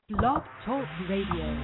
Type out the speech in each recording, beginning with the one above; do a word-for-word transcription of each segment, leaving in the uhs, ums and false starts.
Blog Talk Radio.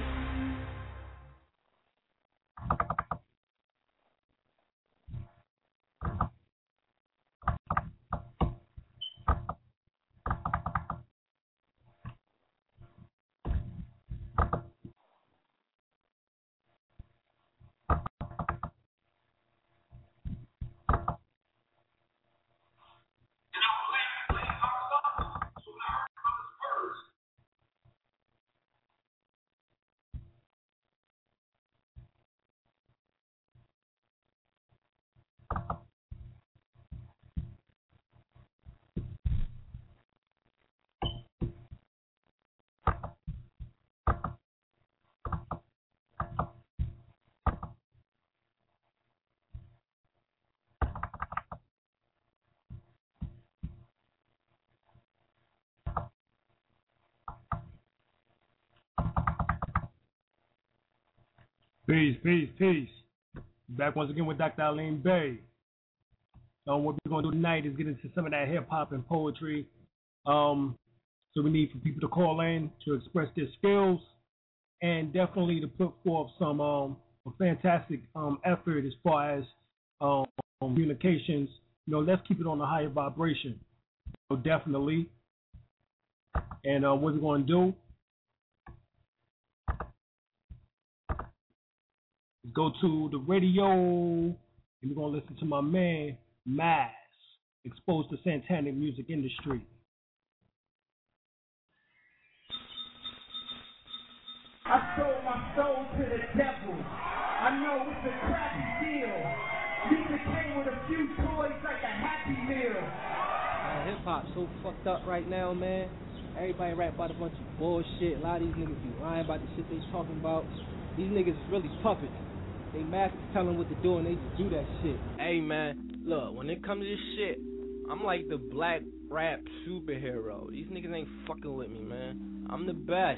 Peace, peace, peace. Back once again with Doctor Alim Bey. Um, what we're going to do tonight is get into some of that hip-hop and poetry. Um, so we need for people to call in to express their skills and definitely to put forth some um, a fantastic um, effort as far as um, communications. You know, let's keep it on a higher vibration. So definitely. And uh, what we're going to do go to the radio, and we're going to listen to my man, Maz, exposed to satanic music industry. I sold my soul to the devil. I know it's a crappy deal. Pizza came with a few toys like a Happy Meal. Uh, hip-hop so fucked up right now, man. Everybody rap about a bunch of bullshit. A lot of these niggas be lying about the shit they talking about. These niggas is really puppets. They masters tell them what to do and they just do that shit. Hey man, look, when it comes to this shit, I'm like the black rap superhero. These niggas ain't fucking with me, man. I'm the best.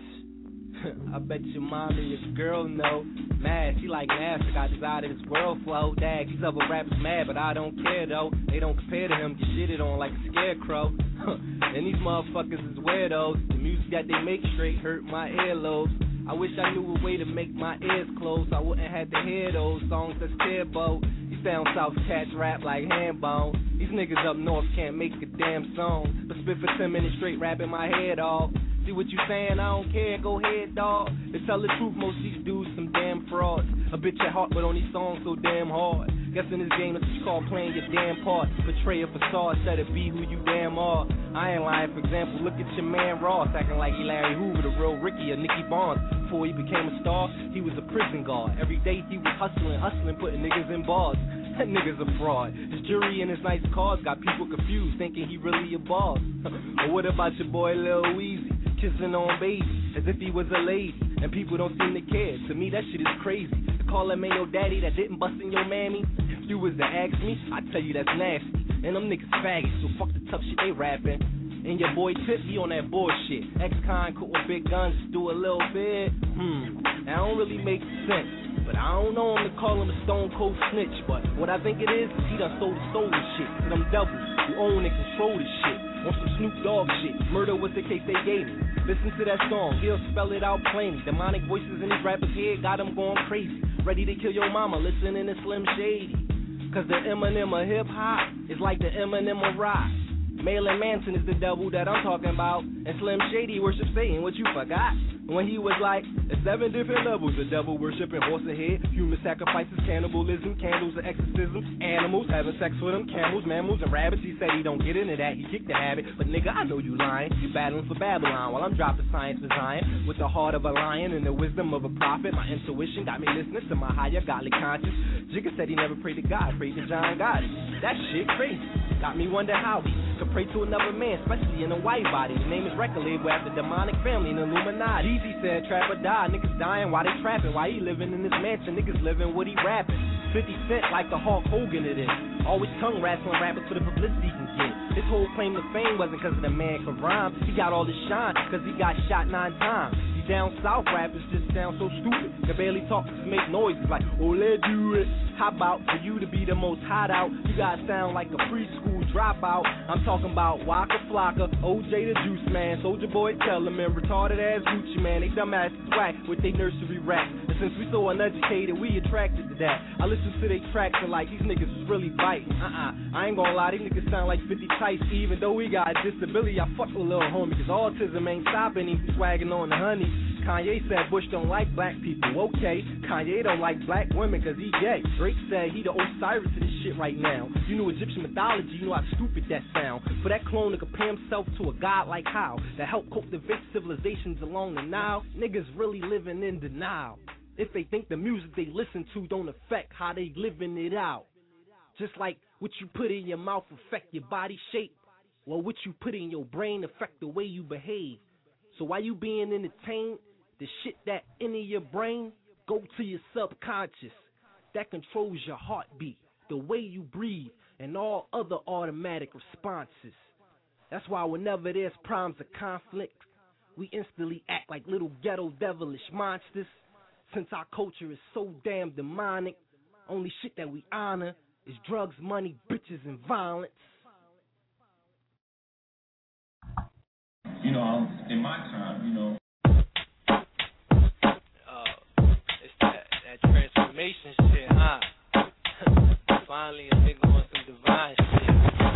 I bet your mom and your girl know. Mad, she like Nasty, got this out of this world flow. Dag, these other rappers mad, but I don't care though. They don't compare to him, get shitted on like a scarecrow. And these motherfuckers is weirdos. The music that they make straight hurt my earlobes. I wish I knew a way to make my ears close. I wouldn't have to hear those songs that's turbo. These down south cats rap like Hambone. These niggas up north can't make a damn song, but spit for ten minutes straight rapping my head off. See what you saying? I don't care. Go ahead, dawg. To tell the truth, most of these dudes some damn frauds. A bitch at heart, but on these songs so damn hard. Guess in this game, it's called playing your damn part. Portray a facade, instead of be who you damn are. I ain't lying. For example, look at your man Ross, acting like he Larry Hoover, the real Ricky or Nicky Barnes. Before he became a star, he was a prison guard. Every day he was hustling, hustling, putting niggas in bars. That nigga's a fraud. His jury and his nice cars got people confused, thinking he really a boss. But what about your boy Lil Weezy, kissing on baby as if he was a lady, and people don't seem to care? To me, that shit is crazy. To call him your daddy that didn't bust in your mammy. If you was to ask me, I'd tell you that's nasty. And them niggas faggots, so fuck the tough shit they rapping. And your boy Tip, he on that bullshit. Ex-con cool with big guns, do a little bit. Hmm, that don't really make sense. But I don't know him to call him a stone cold snitch. But what I think it is, is he done stole the stolen shit. To them devils who own and control this shit. On some Snoop Dogg shit. Murder was the case they gave me. Listen to that song, he'll spell it out plainly. Demonic voices in these rappers' head got them going crazy. Ready to kill your mama, listening to Slim Shady. Cause the Eminem of hip-hop is like the Eminem of rock. Marilyn Manson is the devil that I'm talking about. And Slim Shady worships Satan, what you forgot? When he was like, the seven different levels, the devil worshiping horse ahead, human sacrifices, cannibalism, candles and exorcisms, animals having sex with them, camels, mammals, and rabbits. He said he don't get into that, he kicked the habit. But nigga, I know you lying. You battling for Babylon while I'm dropping science design. With the heart of a lion and the wisdom of a prophet. My intuition got me listening to my higher godly conscience. Jigga said he never prayed to God, prayed to John Gotti. That shit crazy. Got me wonder how he could pray to another man, especially in a white body. The name is record label after demonic family and Illuminati. Easy said trap or die, niggas dying while they trapping. Why he living in this mansion, niggas living what he rapping. fifty Cent like the Hulk Hogan it is. Always tongue wrestling rappers for the publicity he can get. His whole claim to fame wasn't cause of the man could rhyme. He got all the shine cause he got shot nine times. These down south rappers just sound so stupid. They barely talk, just make noises like, oh, let's do it. How about for you to be the most hot out? You gotta sound like a preschool dropout. I'm talking about Waka Flocka, O J the Juice Man, Soulja Boy Teleman, retarded ass Gucci Man. They dumbass whack with they nursery rap. And since we so uneducated, we attracted to that. I listen to they tracks and like, these niggas is really biting. Uh-uh, I ain't gonna lie, these niggas sound like fifty Tice. Even though we got a disability, I fuck with little homie, cause autism ain't stopping him swagging on the honey. Kanye said Bush don't like black people. Okay, Kanye don't like black women cause he gay. Drake said he the Osiris of this shit right now. You know Egyptian mythology, you know how stupid that sound. For that clone to compare himself to a god like how that helped cultivate civilizations along the Nile. Niggas really living in denial if they think the music they listen to don't affect how they living it out. Just like what you put in your mouth affect your body shape, well, what you put in your brain affect the way you behave. So while you being entertained, the shit that enter your brain go to your subconscious. That controls your heartbeat, the way you breathe, and all other automatic responses. That's why whenever there's problems of conflict, we instantly act like little ghetto devilish monsters. Since our culture is so damn demonic, only shit that we honor is drugs, money, bitches, and violence. You know, in my time, you know. Uh, it's that, that transformation shit, huh? Finally, a nigga on some divine shit.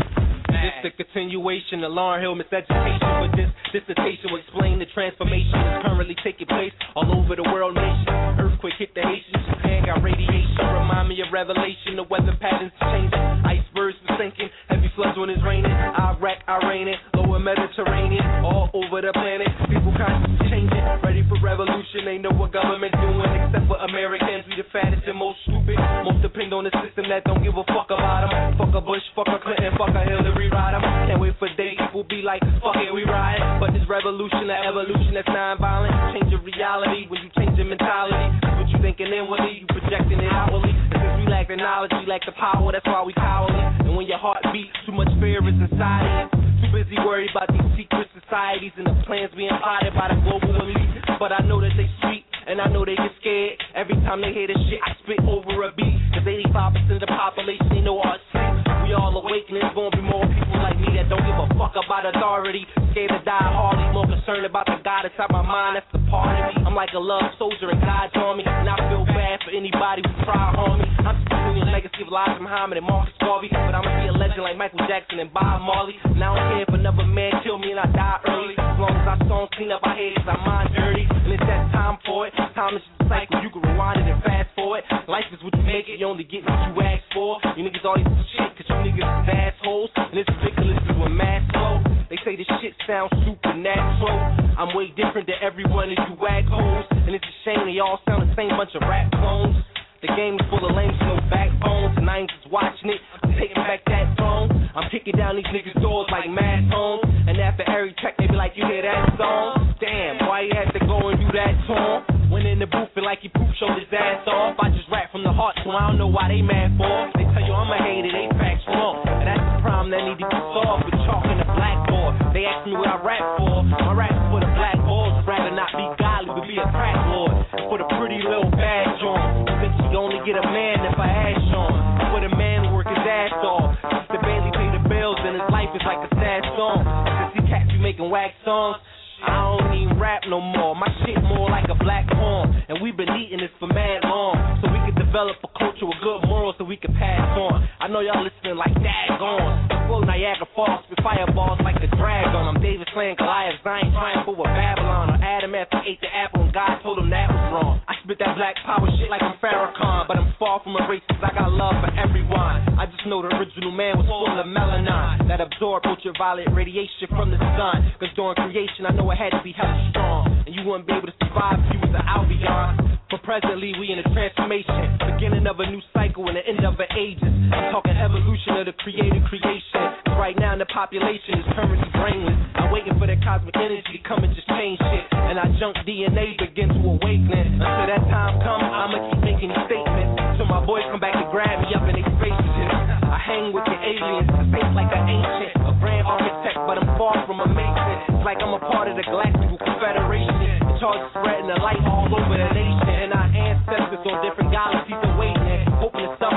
This the continuation of Lauryn Hill miseducation, but this dissertation will explain the transformation that's currently taking place all over the world nation. Earthquake hit the Haitians, Japan got radiation. Remind me of Revelation, the weather patterns changing. Icebergs were sinking, heavy floods when it's raining. Iraq, Iranian, lower Mediterranean, all over the planet. People constantly changing, ready for revolution. They know what government doing, except for Americans. We the fattest and most stupid. Most depend on the system that don't give a fuck about them. Fuck a Bush, fuck a Clinton, fuck a Hillary. Can't wait for days people be like, fuck it, we ride. But this revolution, that evolution that's non-violent, change your reality when you change your mentality. That's what you thinking inwardly, you projecting it outwardly. And since we lack the knowledge, we lack the power, that's why we cowardly. And when your heart beats, too much fear is inside it. Too busy worried about these secret societies and the plans being plotted by the global elite. But I know that they sweet, and I know they get scared every time they hear the shit I spit over a beat. Cause eighty-five percent of the population, they know our sleep. We all awake and there's gonna be more people like me that don't give a fuck about authority. Scared to die hardly, more concerned about the God inside my mind, that's the part of me. I'm like a love soldier and God's on me, and I feel bad for anybody who try to harm me. I'm continuing the legacy of Elijah Muhammad and Marcus Garvey, but I'ma be a legend like Michael Jackson and Bob Marley. And I don't care if another man kill me and I die early, as long as our songs clean up our heads, our mind dirty. And it's that time for it, time is just a cycle, you can rewind it and fast forward. Life is what you make it, you only get what you ask for. You niggas always shit, cause you niggas is assholes, and it's ridiculous cause we're mass flow. They say this shit sounds supernatural. I'm way different than every one of you whack hoes, and it's a shame they all sound the same bunch of rap clones. The game is full of lames, no backbones, and I ain't just watching it, I'm taking back that throne. I'm kicking down these niggas' doors like mass homes, and after every track they be like, you hear that song? Damn, why you had to go and do that song? Went in the booth and like he poop showed his ass off. I just rap from the heart, so I don't know why they mad for. They tell you I'm a hater, they facts wrong, and that's the problem that need to be solved with chalk and the blackboard. They ask me what I rap for, my rap is for the black boys. Rather not be godly, but be a crack lord. It's for the pretty little badge on. Since you only get a man if I ash on. It's for the man who work his ass off. Since the barely pay the bills, and his life is like a sad song. And since he cats be making wax songs, I don't even rap no more. My shit more like a black horn, and we've been eating this for mad long, so we can develop a culture with good morals so we can pass on. I know y'all listening like daggone. Flow Niagara Falls with fireballs like a dragon. I'm David slaying Goliath, I ain't trying for with Babylon or Adam after ate the apple and God told him that was wrong. I spit that black power shit like I'm Farrakhan, but I'm far from a racist. I got love for everyone. I just know the original man was full of melanin that absorbed ultraviolet radiation from the sun. Cause during creation I know it had to be hella strong, and you wouldn't be able to survive if you was an Albion. But presently we in a transformation, beginning of a new cycle and the end of the ages. I'm talking evolution of the created creation. Cause right now the population is currently brainless. I'm waiting for the cosmic energy to come and just change shit, and our junk D N A begin to awaken. Until that time comes, I'ma keep making these statements till my boys come back to grab me up in their spaceships. I hang with the aliens, I think like an ancient, a grand architect, but I'm far from a mason. It's like I'm a part of the Galactical Confederation, in charge of spreading the light all over the nation. And our ancestors on different galaxies are waiting, hoping to suffer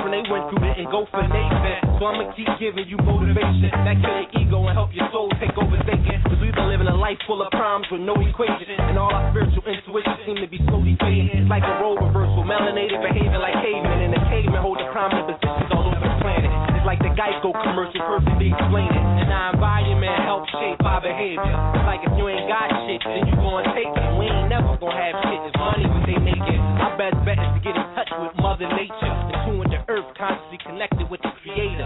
time they went through didn't go for Nathan. So I'ma keep giving you motivation. That kill your ego and help your soul take over thinking. Cause we've been living a life full of problems with no equation. And all our spiritual intuition seem to be slowly fading. It's like a role reversal, melanated behaving like cavemen. And the cavemen hold the prominent positions all over the planet. It's like the Geico commercial perfectly explaining. And our environment helps shape our behavior. It's like if you ain't got shit, then you gonna take it. We ain't never gonna have shit. It's money what they making. Our best bet is to get in touch with Mother Nature. In tune with the earth, consciously connected with the Creator.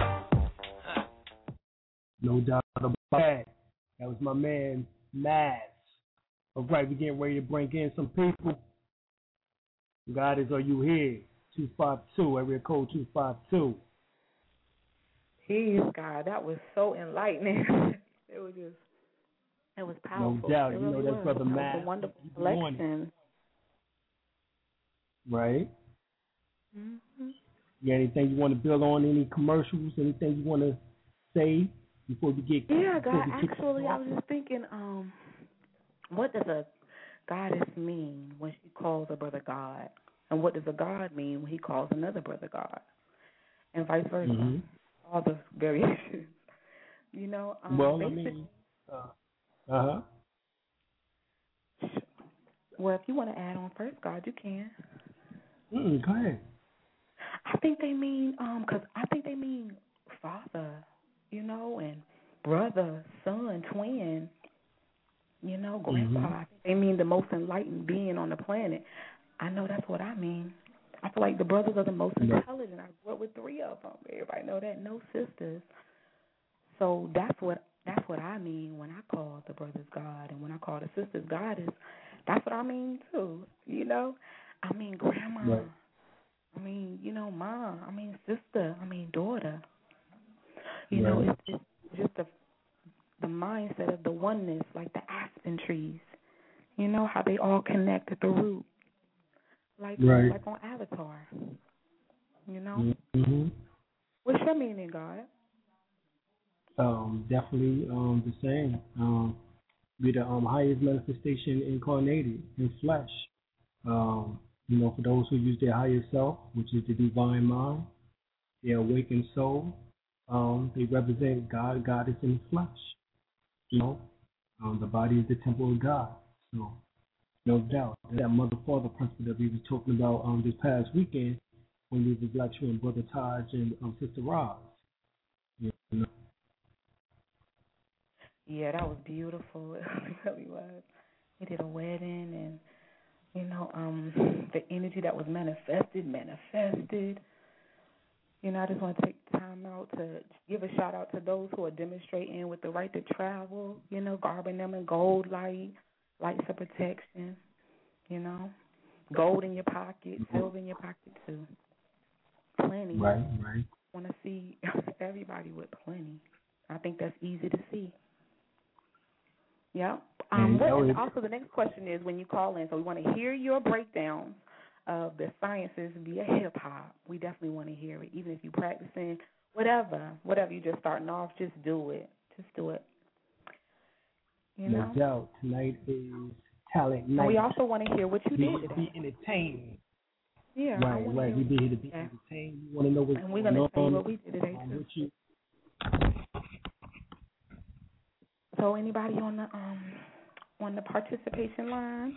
No doubt about that. That was my man, Maz. All right, we're getting ready to bring in some people. Goddess, are you here? two five two, area code two five two. Peace, God. That was so enlightening. It was just, it was powerful. No doubt. It You really know, that's was. Brother That Matt. was a wonderful selection. Right. Mm-hmm. Yeah, anything you want to build on? Any commercials? Anything you want to say before we get? Yeah, God. we kick Actually, I was just thinking, um, what does a goddess mean when she calls a brother God, and what does a God mean when he calls another brother God, and vice versa? Mm-hmm. All the variations. You know. Um, well, I mean, uh huh. Well, if you want to add on first, God, you can. Mm, go ahead. I think they mean, um, cause I think they mean father, you know, and brother, son, twin, you know, grandpa. Mm-hmm. I think they mean the most enlightened being on the planet. I know that's what I mean. I feel like the brothers are the most intelligent. I grew up with three of them. Everybody know that. No sisters. So that's what that's what I mean when I call the brothers God, and when I call the sisters goddess. That's what I mean too. You know, I mean grandma. Right. I mean, you know, mom. I mean sister. I mean daughter. You Right. know, it's, it's just the the mindset of the oneness, like the aspen trees. You know how they all connect at the root, like right. like on Avatar. You know. Mm-hmm. What's your meaning, God? Um, definitely um, the same. Um, be the um, highest manifestation incarnated in flesh. Um, you know, for those who use their higher self, which is the divine mind, their awakened soul, um, they represent God, Goddess in flesh. You know, um, the body is the temple of God. So, no doubt, that mother-father principle that we were talking about um, this past weekend when we was lecturing Brother Taj and um, Sister Roz. You know. Yeah, that was beautiful. It really was. We did a wedding, and you know, um, the energy that was manifested, manifested. You know, I just want to take time out to give a shout out to those who are demonstrating with the right to travel. You know, garbing them in gold light, lights of protection. You know, gold in your pocket, silver in your pocket too. Plenty. Right, right. Want to see everybody with plenty. I think that's easy to see. Yeah. Um, what, and also, the next question is when you call in, so we want to hear your breakdowns of the sciences via hip hop. We definitely want to hear it, even if you're practicing, whatever, whatever you're just starting off, just do it. Just do it. You know? No doubt. Tonight is talent night. And we also want to hear what you be, did today. Be entertained. Yeah. Right, right. We be here to be that. entertained. You want to know what's and we're going gonna on. see what we did today um, too. With you. So anybody on the um on the participation line?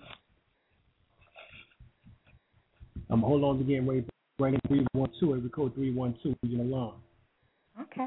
Um, hold on to getting ready to bring in three one two. Every code three one two. You're along. Okay.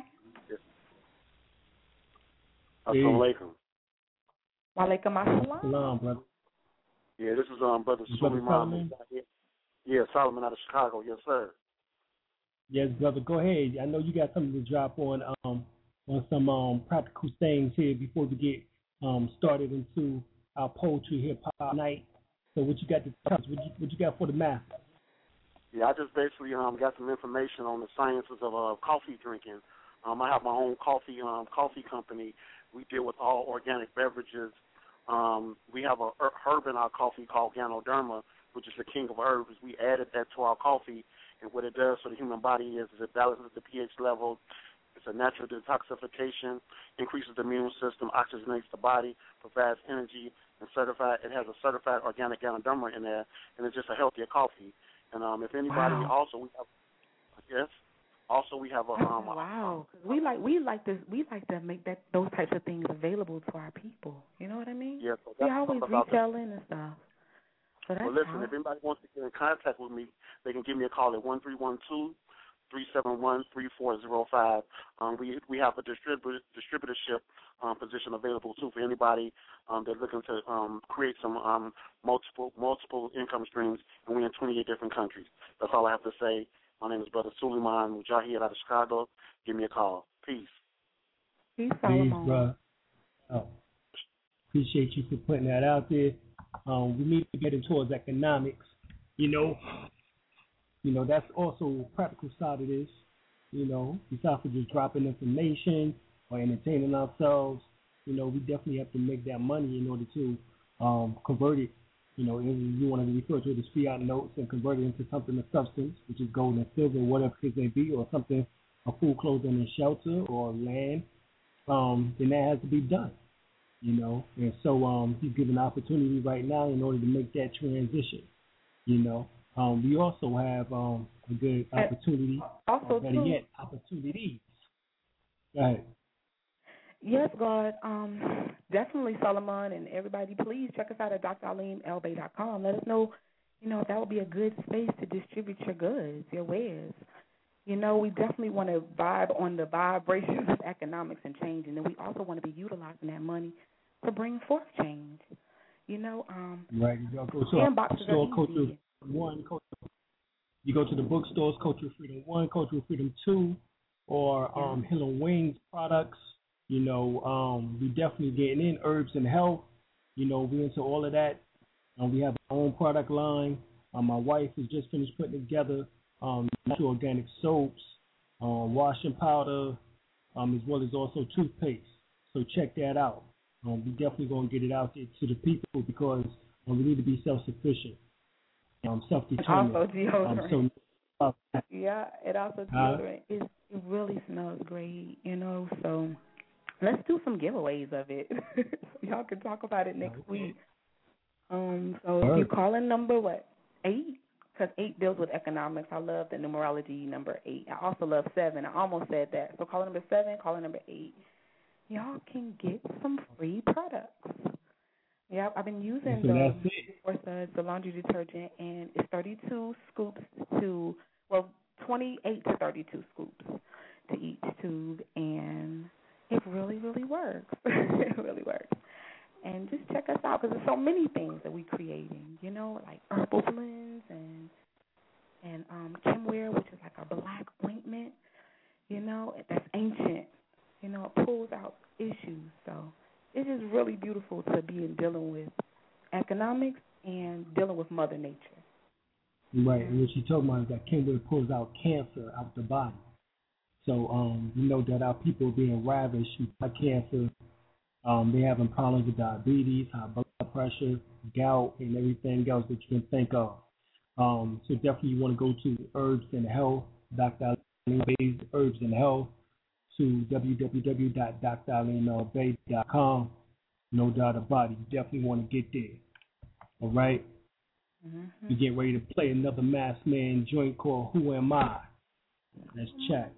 Assalamu alaikum. Wa alaikum assalam. Salam, brother. Yeah, this is um brother Brother Solomon. Yeah, Solomon out of Chicago. Yes, sir. Yes, brother. Go ahead. I know you got something to drop on um on some um practical things here before we get um started into our poetry hip hop night. So what you got to tell us? What you, what you got for the math? Yeah, I just basically um got some information on the sciences of uh, coffee drinking. Um, I have my own coffee um coffee company. We deal with all organic beverages. Um, we have a herb in our coffee called Ganoderma, which is the king of herbs. We added that to our coffee, and what it does for the human body is, is it balances the pH level. It's a natural detoxification, increases the immune system, oxygenates the body, provides energy, and certified. It has a certified organic Ganoderma in there, and it's just a healthier coffee. And um, if anybody wow. also, we have, yes. Also, we have a um. Oh, wow, we like we like to we like to make that those types of things available to our people. You know what I mean? Yeah, so we always retailing and stuff. So that's well, listen, how. if anybody wants to get in contact with me, they can give me a call at one three one two, three seven one, three four zero five. Um, we we have a distribu- distributorship um, position available too for anybody um, that's looking to um, create some um, multiple multiple income streams, and we're in twenty-eight different countries. That's all I have to say. My name is Brother Suleiman Mujahid out of Chicago. Give me a call. Peace. Peace, Peace, bro. Oh, appreciate you for putting that out there. Um, we need to get in towards economics. You know, you know that's also a practical side of this. You know, besides for just dropping information or entertaining ourselves, you know, we definitely have to make that money in order to um, convert it. You know, you want to refer to it as fiat notes and convert it into something of substance, which is gold and silver, whatever it may be, or something, a food, clothing, and shelter, or land. Um, then that has to be done. You know, and so um, he's given an opportunity right now in order to make that transition. You know, um, we also have um, a good opportunity. Also, better too, yet, opportunities. Go ahead. Yes, God. Um, definitely, Solomon and everybody, please check us out at D R alim el bay dot com. Let us know, you know, if that would be a good space to distribute your goods, your wares. You know, we definitely want to vibe on the vibrations of economics and change, and then we also want to be utilizing that money to bring forth change. You know, um, right. You go to a bookstore, Cultural One. You go to the bookstores, Cultural Freedom One, Cultural Freedom Two, or um, Hill and Wings products. You know, um, we definitely getting in herbs and health. You know, we into all of that. Um, we have our own product line. Um, my wife has just finished putting together um, natural organic soaps, um, washing powder, um, as well as also toothpaste. So check that out. Um, we definitely going to get it out there to the people because um, we need to be self-sufficient, um, self-determined. Also deodorant. Um, so, uh, yeah, it also deodorant. Uh, it, it really smells great, you know, so let's do some giveaways of it. Y'all can talk about it next okay. week. Um, so if you call in number, what, eight? Because eight deals with economics. I love the numerology number eight. I also love seven. I almost said that. So call number seven, call number eight. Y'all can get some free products. Yeah, I've been using the Forza, the laundry detergent, and it's thirty-two scoops to, well, twenty-eight to thirty-two scoops to each tube, and it really, really works. It really works. And just check us out because there's so many things that we're creating, you know, like herbal blends and and um, kimware, which is like a black ointment, you know, that's ancient. You know, it pulls out issues. So it's just really beautiful to be in dealing with economics and dealing with Mother Nature. Right, and what she's talking about is that kimware pulls out cancer out the body. So um, we know that our people are being ravished by cancer. Um, they're having problems with diabetes, high blood pressure, gout, and everything else that you can think of. Um, so definitely you want to go to Herbs and Health, Doctor Alim Bey's Herbs and Health, to w w w dot d r alim el bey dot com. No doubt about it. You definitely want to get there. All right? Mm-hmm. We get ready to play another Masked Man joint called Who Am I? Let's check.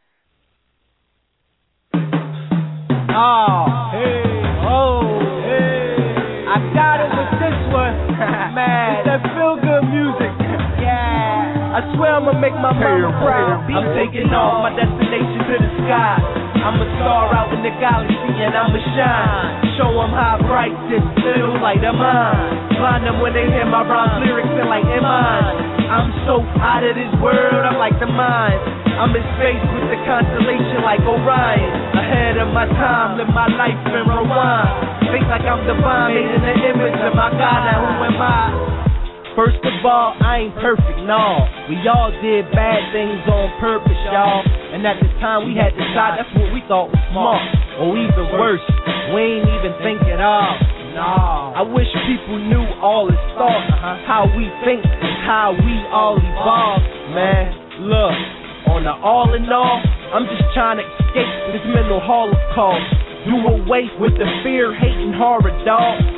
Oh, hey, oh, hey. I got it with this one. Man, it's that feel good music. Yeah. I swear I'ma make my mama proud. I'm taking off, my destination to the sky. I'm a star out in the galaxy and I'ma shine. Show them how bright this little light of mine. Blind them when they hear my rhymes, lyrics feel like in mine. I'm so out of this world, I'm like the mind. I'm in space with the constellation like Orion. Ahead of my time, live my life and rewind. Think like I'm divine, made in the image of my God. Now who am I? First of all, I ain't perfect, no. We all did bad things on purpose, y'all. And at the time we had to decide that's what we thought was smart. Or even worse, we ain't even think at all. No. I wish people knew all is thought. Uh-huh. How we think is how we all evolve. Man, look. On the all in all, I'm just trying to escape this mental holocaust. Do away with the fear, hate, and horror, dog.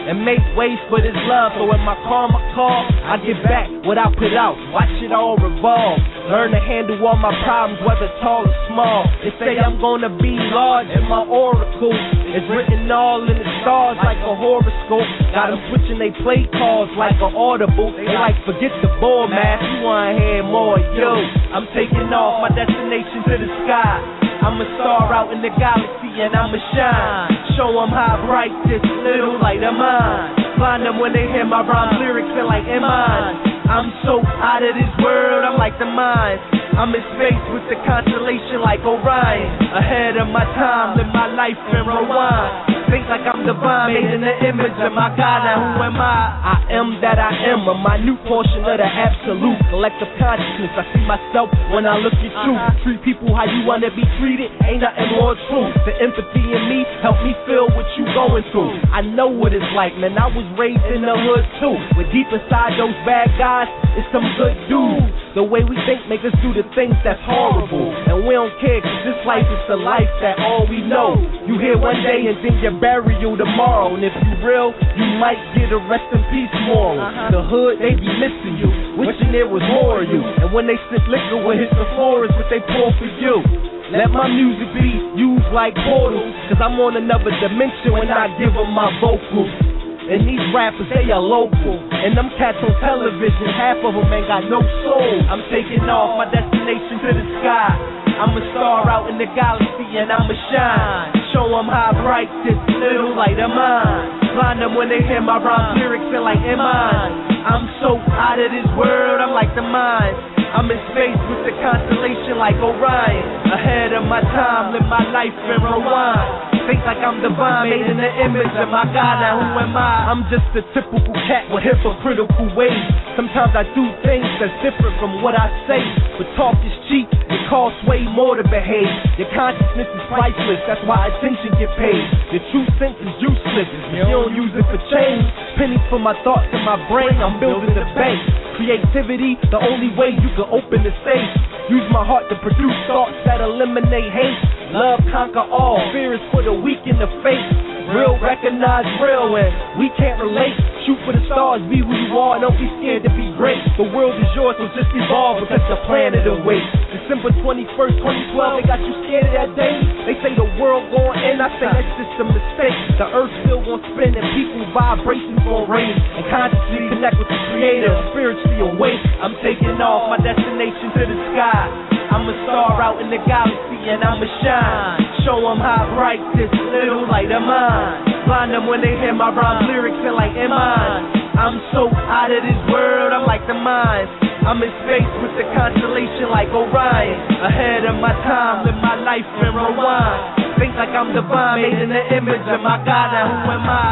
and make ways for this love. So when my karma call, I get back what I put out. Watch it all revolve. Learn to handle all my problems, whether tall or small. They say I'm gonna be large in my oracle. It's written all in the stars like a horoscope. Got them switching they play calls like an audible. They like forget the ball, man. You wanna hear more? Yo, I'm taking off my destination to the sky. I'm a star out in the galaxy and I'ma shine. Show them how bright this little light of mine. Find them when they hear my rhyme lyrics and like, am I? I'm so out of this world, I'm like the mind. I'm in space with the constellation like Orion. Ahead of my time, live my life and rewind. Think like I'm divine, made in the image of my God. Now who am I? I am that I am, a minute portion of the absolute collective consciousness. I see myself when I look at you. Treat people how you wanna be treated, ain't nothing more true. The empathy in me help me feel what you going through. I know what it's like, man. I was raised in the hood too. But deep inside those bad guys is some good dudes. The way we think make us do the things that's horrible. And we don't care, cause this life is the life that all we know. You here one day and think you're burial tomorrow. And if you real, you might get a rest in peace moral. Uh-huh. The hood, they be missing you, wishing there was more of you. And when they sip liquor, what hit the floor is what they pour for you. Let my music be used like portals, cause I'm on another dimension when I give them my vocals. And these rappers, they are local. And them cats on television, half of them ain't got no soul. I'm taking off my destination to the sky. I'm a star out in the galaxy and I'ma shine. Show them how bright this little light of mine. Find them when they hear my rhyme lyrics and like, am I? I'm so out of this world, I'm like the mind. I'm in space with the constellation like Orion. Ahead of my time, live my life and rewind. Think like I'm divine, made in the image of my God. Now who am I? I'm just a typical cat with hypocritical ways. Sometimes I do things that's different from what I say. But talk is cheap, it costs way more to behave. Your consciousness is priceless, that's why attention get paid. Your true sense is useless if you don't use it for change. Pennies for my thoughts in my brain, I'm building the bank. Creativity, the only way you can open the safe. Use my heart to produce thoughts that eliminate hate. Love conquer all, fear is for the weak in the face. Real recognize real and we can't relate. Shoot for the stars, be who you are, don't be scared to be great. The world is yours, so just evolve because the planet awaits. December twenty-first, twenty twelve, they got you scared of that day. They say the world going end, I say that's just a mistake. The earth still won't spin and people's vibrations gon' raise. And consciously connect with the creator, spiritually awake. I'm taking off my destination to the sky. I'm a star out in the galaxy and I'ma shine. Show them how bright this little light of mine. Find them when they hear my rhyme lyrics and like, am I? I'm so out of this world, I'm like the mind. I'm in space with the constellation like Orion. Ahead of my time, live my life and rewind. Think like I'm divine, made in the image of my God. Now who am I?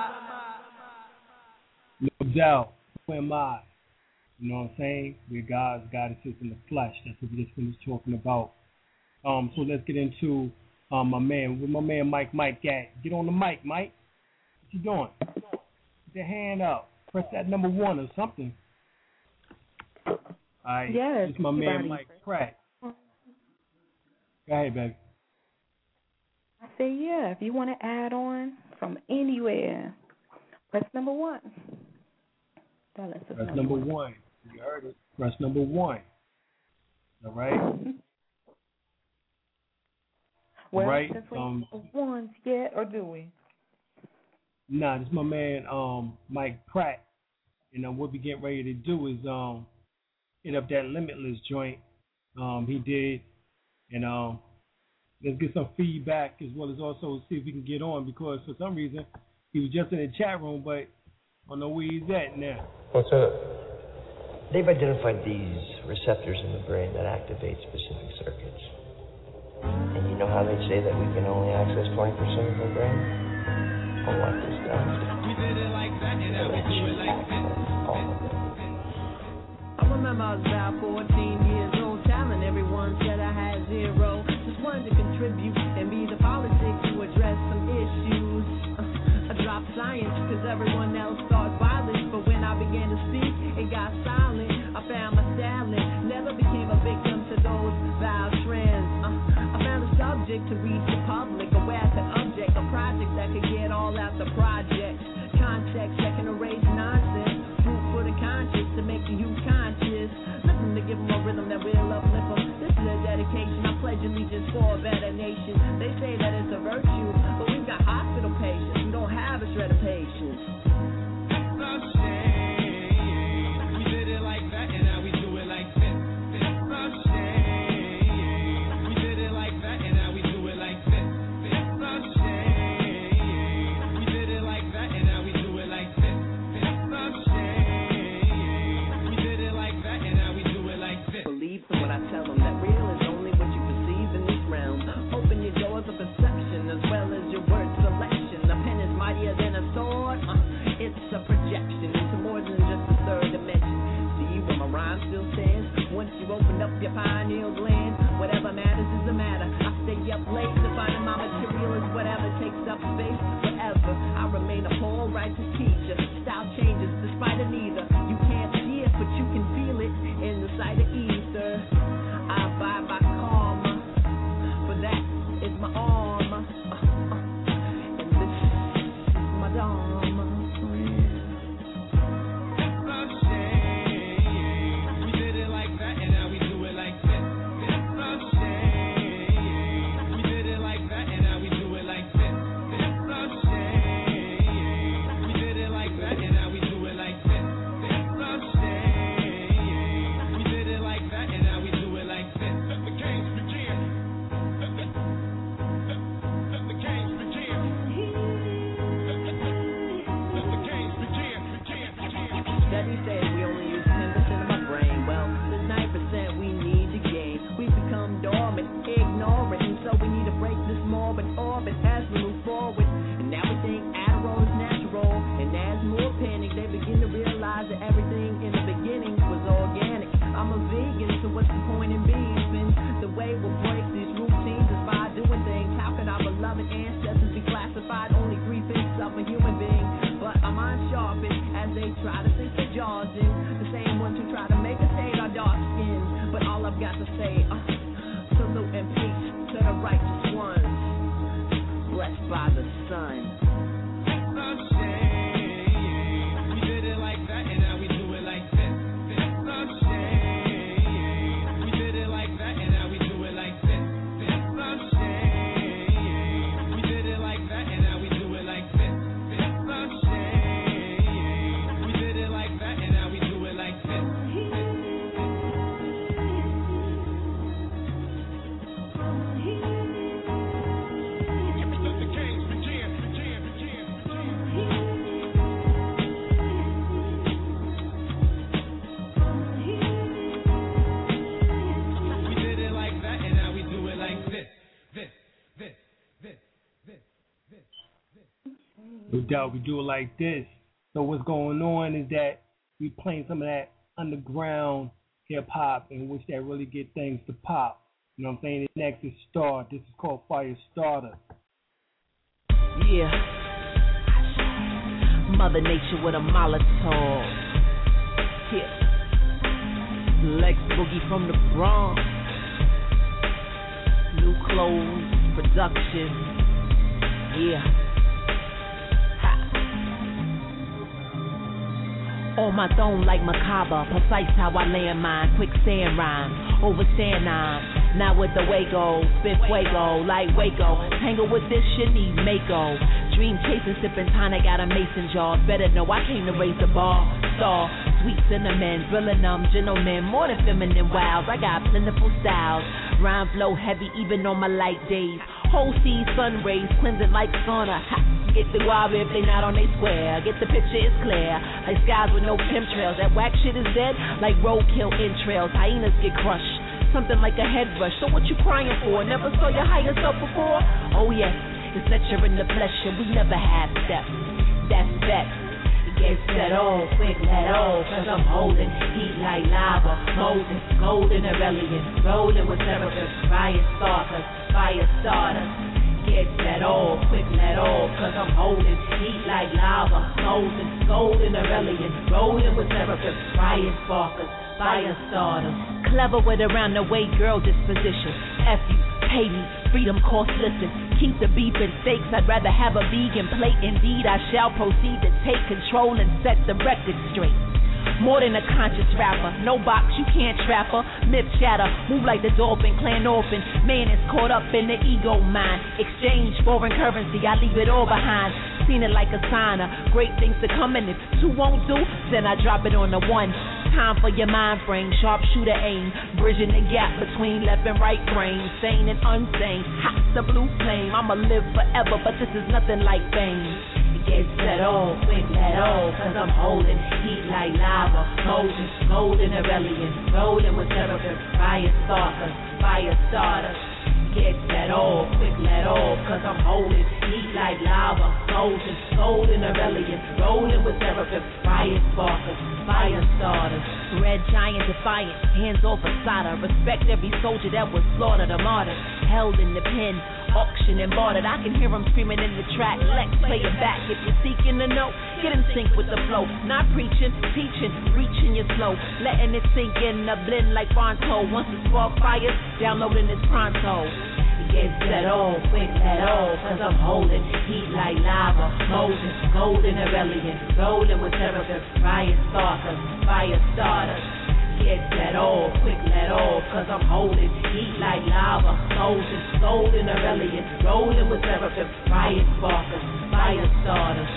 No doubt, who am I? You know what I'm saying? We're God's God is in the flesh. That's what we just finished talking about. Um, so let's get into um my man, with my man Mike Mike at. Get on the mic, Mike. What you doing? Put your hand up. Press that number one or something. All right. Yes. It's my man Mike Pratt. Go ahead, baby. I say yeah. If you want to add on from anywhere, press number one. Press number, number one. one. You heard it. Press number one. All right. Well, All right. Since we Um, ones yet, or do we? Nah, this is my man um Mike Pratt. You know what we getting ready to do is um hit up that Limitless joint. Um, he did, and um, let's get some feedback as well as also see if we can get on because for some reason he was just in the chat room, but I don't know where he's at now. What's up? They've identified these receptors in the brain that activate specific circuits. And you know how they say that we can only access twenty percent of the brain? Unlike this does. We did it like that, and I will do it like that. All of it. I remember I was about fourteen years old, telling everyone said I had zero. Just wanted to contribute and be the politics to address some issues. Uh, I dropped science because everyone else thought violence, but when I began to speak, it got silent. I found my talent, never became a victim to those vile trends. Uh, I found a subject to reach the public, a weapon object, a project that could get all out the projects. Content mightier than a sword. Uh, it's a projection into more than just the third dimension. See where my rhyme still stands. Once you open up your pineal gland, whatever matters is the matter. I stay up late to find my material is whatever takes up space. Forever, I remain a poor righteous teacher. Style changes despite of neither. You can't see it, but you can feel it in the sight of ether. I abide by karma, for that is my arm, uh, uh, and this is my dharma. No doubt we do it like this. So what's going on is that we playing some of that underground hip hop in which that really get things to pop. You know what I'm saying? The next is Star. This is called Fire Starter. Yeah. Mother Nature with a Molotov. Yeah. Lex Boogie from the Bronx. New clothes, production. Yeah. On my throne like macabre, precise how I land mine, quicksand rhyme, overstand nine. Now with the Waco, spit fuego, like Waco. Tangle with this shit, need Mako. Dream chasing, sipping tonic out of mason jars. Better know I came to raise the bar. Star, sweet cinnamon, drilling them gentlemen, more than feminine wiles. I got plentiful styles. Rhyme flow heavy even on my light days. Whole sea sun rays cleansing like sauna. Ha, get the guava if they not on they square. Get the picture, it's clear. Like skies with no chemtrails. That whack shit is dead like roadkill entrails. Hyenas get crushed. Something like a head rush. So what you crying for? Never saw your higher self before? Oh yes, it's lecture in the flesh and we never have steps. That's that. Get set off, quick let off, cause I'm holding heat like lava. Moses, golden irrelevant, rolling with seraphim, fire starters, fire starters. Get set off, quick let off, cause I'm holding heat like lava. Moses, golden irrelevant, rolling with seraphim, fire sparkers, fire starters. Clever with around the way girl disposition. F you, pay me, freedom cost listen. Keep the beef and steaks, I'd rather have a vegan plate. Indeed, I shall proceed to take control and set the record straight. More than a conscious rapper, no box, you can't trap her. Myth shatter, move like the dolphin, clan orphan. Man is caught up in the ego mind. Exchange foreign currency, I leave it all behind. Seen it like a signer, great things to come, and if two won't do, then I drop it on the one. Time for your mind frame, sharpshooter aim, bridging the gap between left and right brain, sane and unsane, hot the blue flame. I'ma live forever, but this is nothing like fame. Get set off, quick let off, cause I'm holding heat like lava. Moses, golden irrelevant, rolling with seraphim, fire sparkers, fire starters. Get that off, quick let off, cause I'm holding heat like lava, golden, golden Aurelian, rolling with seraphim, fire sparkers, fire starters, red giant defiant, hands off Asada, respect every soldier that was slaughtered, a martyr, held in the pen, auction and bartered. I can hear them screaming in the track. Let's play it back. If you're seeking to know, get in sync with the flow. Not preaching, teaching, reaching your slow. Letting it sink in the blend like Bronto. Once the spark fires, downloading this pronto. Get set off, quick let off, cause I'm holding heat like lava. Moses, golden Aurelian, rolling with seraphim, fire sparkers, fire starters. Get that off, quick let off, cause I'm holding heat like lava. Moses, golden Aurelian, rolling with seraphim, fire sparkers, fire starters.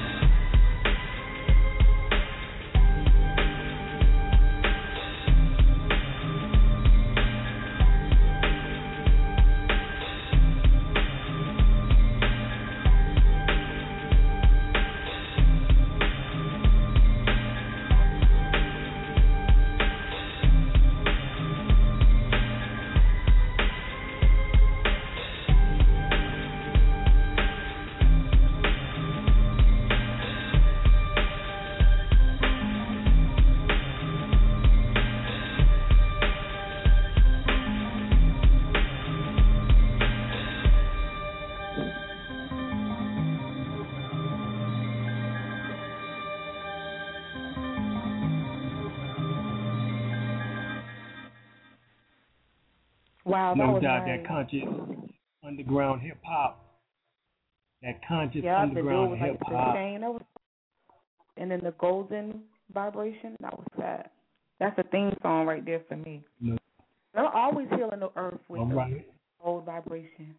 Wow, that no was doubt nice. that conscious underground hip hop, that conscious Yeah, underground the hip like hop. the chain, that was, and then the golden vibration, that was that. That's a theme song right there for me. No. I'm always healing the earth with All the right. gold vibration.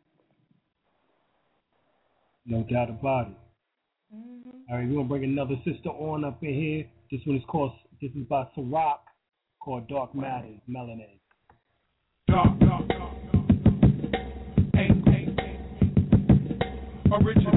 No doubt about it. Mm-hmm. All right, we're gonna bring another sister on up in here. This one is called. This is by Ciroc, called Dark Matters, Melanin. Dark, dark, dark, dark. Ain't, ain't, ain't. Original.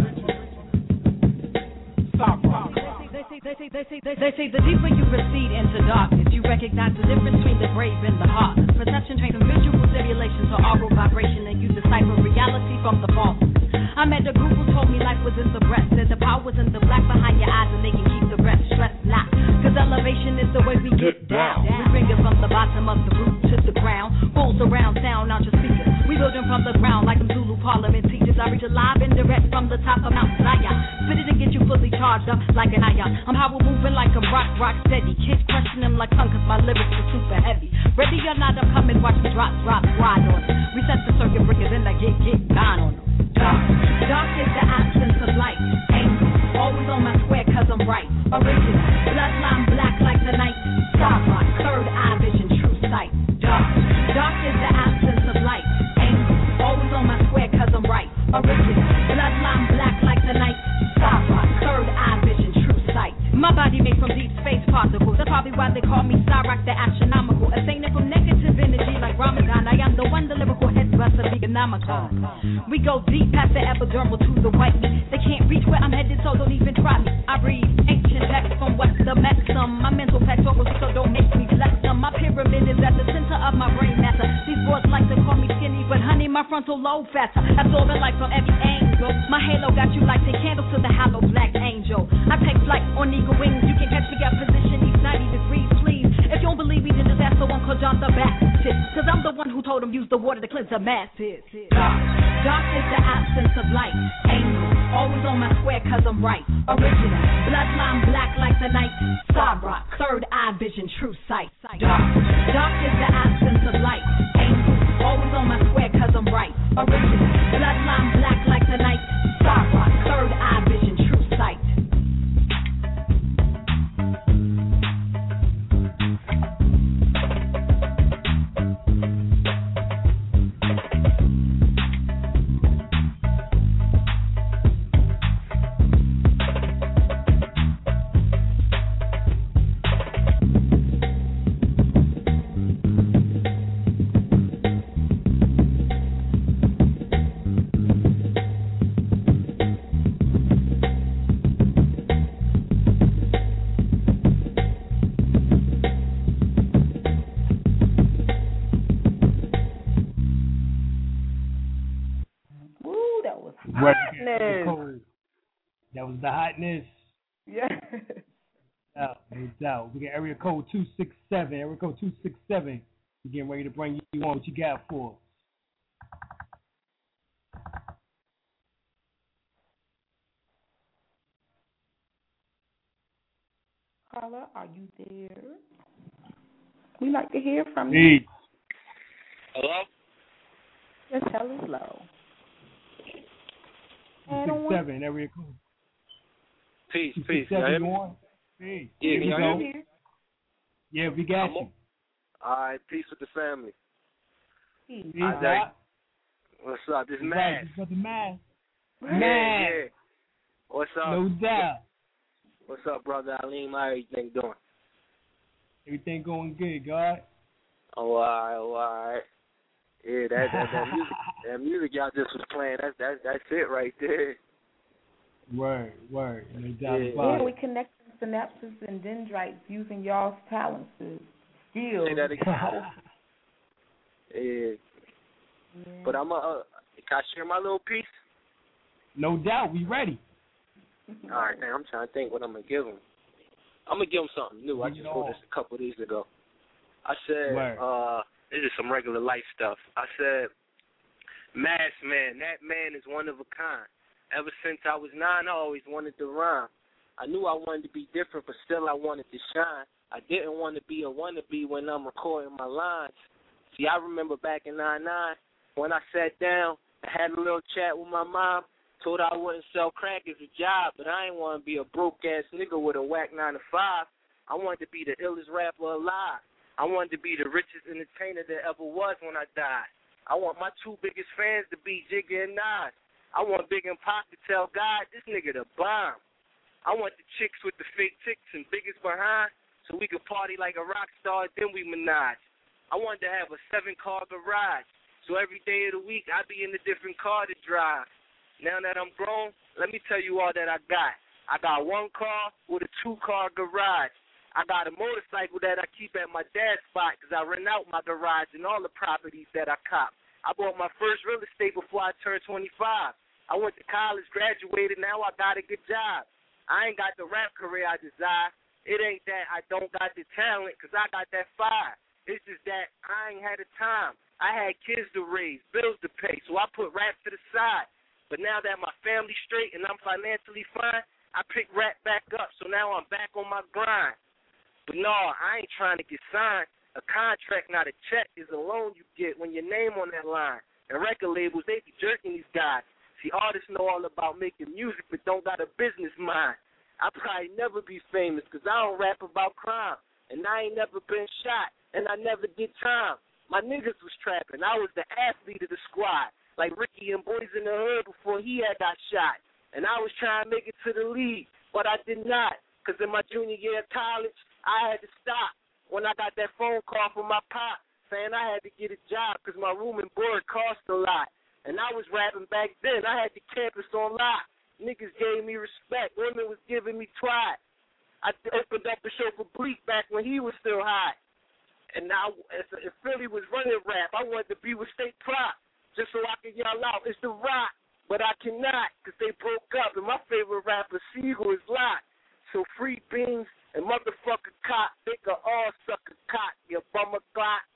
Stop, stop. They say, they say, they say, they say, they say the deeper you recede into darkness, you recognize the difference between the brave and the heartless. Perception trains from visual stimulation to oral vibration, and you decipher reality from the false. I met a group who told me life was in the breast, that the power's in the black behind your eyes, and they can keep the rest. Stress not, cause elevation is the way we get down. We bring it from the bottom of the root to the ground. Bulls around sound out your speakers. We build them from the ground like some Zulu Parliament teachers. I reach alive and direct from the top of Mount Zion. Spit it and get you fully charged up like an ion. I'm power moving like a rock, rock steady. Kids crushing them like tongue cause my lyrics are super heavy. Ready or not, I'm coming, watch me drop, drop, ride on it. Reset the circuit breakers and I get, get gone on them. Dark, dark is the absence of light. Angel, always on my square cause I'm right. Original, bloodline black like the night. Starlight, third eye vision, true sight. Dark, dark is the absence of light. Angel, always on my square cause I'm right. Original, bloodline black like the night. Starlight, third eye vision, true sight. My body made from deep space particles. That's probably why they call me Cyroc the astronomical. Abstaining from negative energy like Ramadan. I am the one, the lyrical head buster, veganomical. We go deep past the epidermal to the white meat. They can't reach where I'm headed, so don't even try me. I read ancient texts from west to Maxim. My mental pectorals, so don't make me flex them. My pyramid is at the center of my brain matter. These boys like to call me skinny, but honey, my frontal lobe faster. Absorbing light from every angle. My halo got you like ten candles to the hollow black angel. I take flight on eagle wings. You can catch me at position each ninety degrees, please. If you don't believe me, then just ask the one called John the Baptist. Cause I'm the one who told him use the water to cleanse the masses. Dark, dark is the absence of light. Angel, always on my square cause I'm right. Original, bloodline black like the night. Cyroc, third eye vision, true sight. Dark, dark is the absence of light. Angel, always on my square cause I'm right. Original, bloodline black like the night. Cyroc, third eye vision, true sight. madness. Yeah. No, no doubt. We got area code two six seven. Area code two six seven. We're getting ready to bring you on. What you got for us? Carla, are you there? We'd like to hear from Hey. you. Hello? Just tell us low. two six seven. Area code. Peace, two peace. six seven, Can you you hear me? on? Hey. Yeah, Here can we y'all go. hear me? Yeah, we got I'm you. on. All right, peace with the family. Peace. Peace, All right. What's up? This is Right, Mad. this is the Mad. Yeah, Mad. yeah. What's up? No doubt. What's up, brother Aleem? How everything doing? Everything going good, God. Oh, all right, oh, all right. Yeah, that that, that music, that music y'all just was playing. That's that that's it right there. Word, word. No doubt Yeah. about Yeah, we it. connect synapses and dendrites using y'all's talents and skills. Say that again. Yeah. Yeah. But I'm uh, uh, can I share my little piece? No doubt, we ready. All right, man. I'm trying to think what I'm gonna give him. I'm gonna give him something new. I Bring just it wrote on. this a couple of days ago. I said, Word. uh, this is some regular life stuff. I said, Mass Man, that man is one of a kind. Ever since I was nine, I always wanted to rhyme. I knew I wanted to be different, but still I wanted to shine. I didn't want to be a wannabe when I'm recording my lines. See, I remember back in nine nine when I sat down and had a little chat with my mom, told her I wouldn't sell crack as a job, but I ain't want to be a broke-ass nigga with a whack nine to five. I wanted to be the illest rapper alive. I wanted to be the richest entertainer that ever was when I died. I want my two biggest fans to be Jigga and Nas. I want Big and Pac to tell God, this nigga the bomb. I want the chicks with the fake ticks and biggest behind so we could party like a rock star, then we menage. I wanted to have a seven-car garage so every day of the week I be in a different car to drive. Now that I'm grown, let me tell you all that I got. I got one car with a two-car garage. I got a motorcycle that I keep at my dad's spot because I rent out my garage and all the properties that I cop. I bought my first real estate before I turned twenty-five. I went to college, graduated, now I got a good job. I ain't got the rap career I desire. It ain't that I don't got the talent because I got that fire. It's just that I ain't had the time. I had kids to raise, bills to pay, so I put rap to the side. But now that my family's straight and I'm financially fine, I pick rap back up, so now I'm back on my grind. But no, I ain't trying to get signed. A contract, not a check, is a loan you get when your name on that line. And record labels, they be jerking these guys. See, artists know all about making music but don't got a business mind. I'll probably never be famous because I don't rap about crime. And I ain't never been shot, and I never did time. My niggas was trapping. I was the athlete of the squad, like Ricky and Boys in the Hood before he had got shot. And I was trying to make it to the league, but I did not. Because in my junior year of college, I had to stop when I got that phone call from my pop saying I had to get a job because my room and board cost a lot. And I was rapping back then. I had the campus on lock. Niggas gave me respect. Women was giving me twat. I opened up the show for Bleak back when he was still hot. And now, if, if Philly was running rap, I wanted to be with State Prop just so I could yell out, it's The Rock. But I cannot because they broke up. And my favorite rapper, Siegel, is locked. So free Beans and motherfucker Cop, they can all suck a cock, you bummer clock.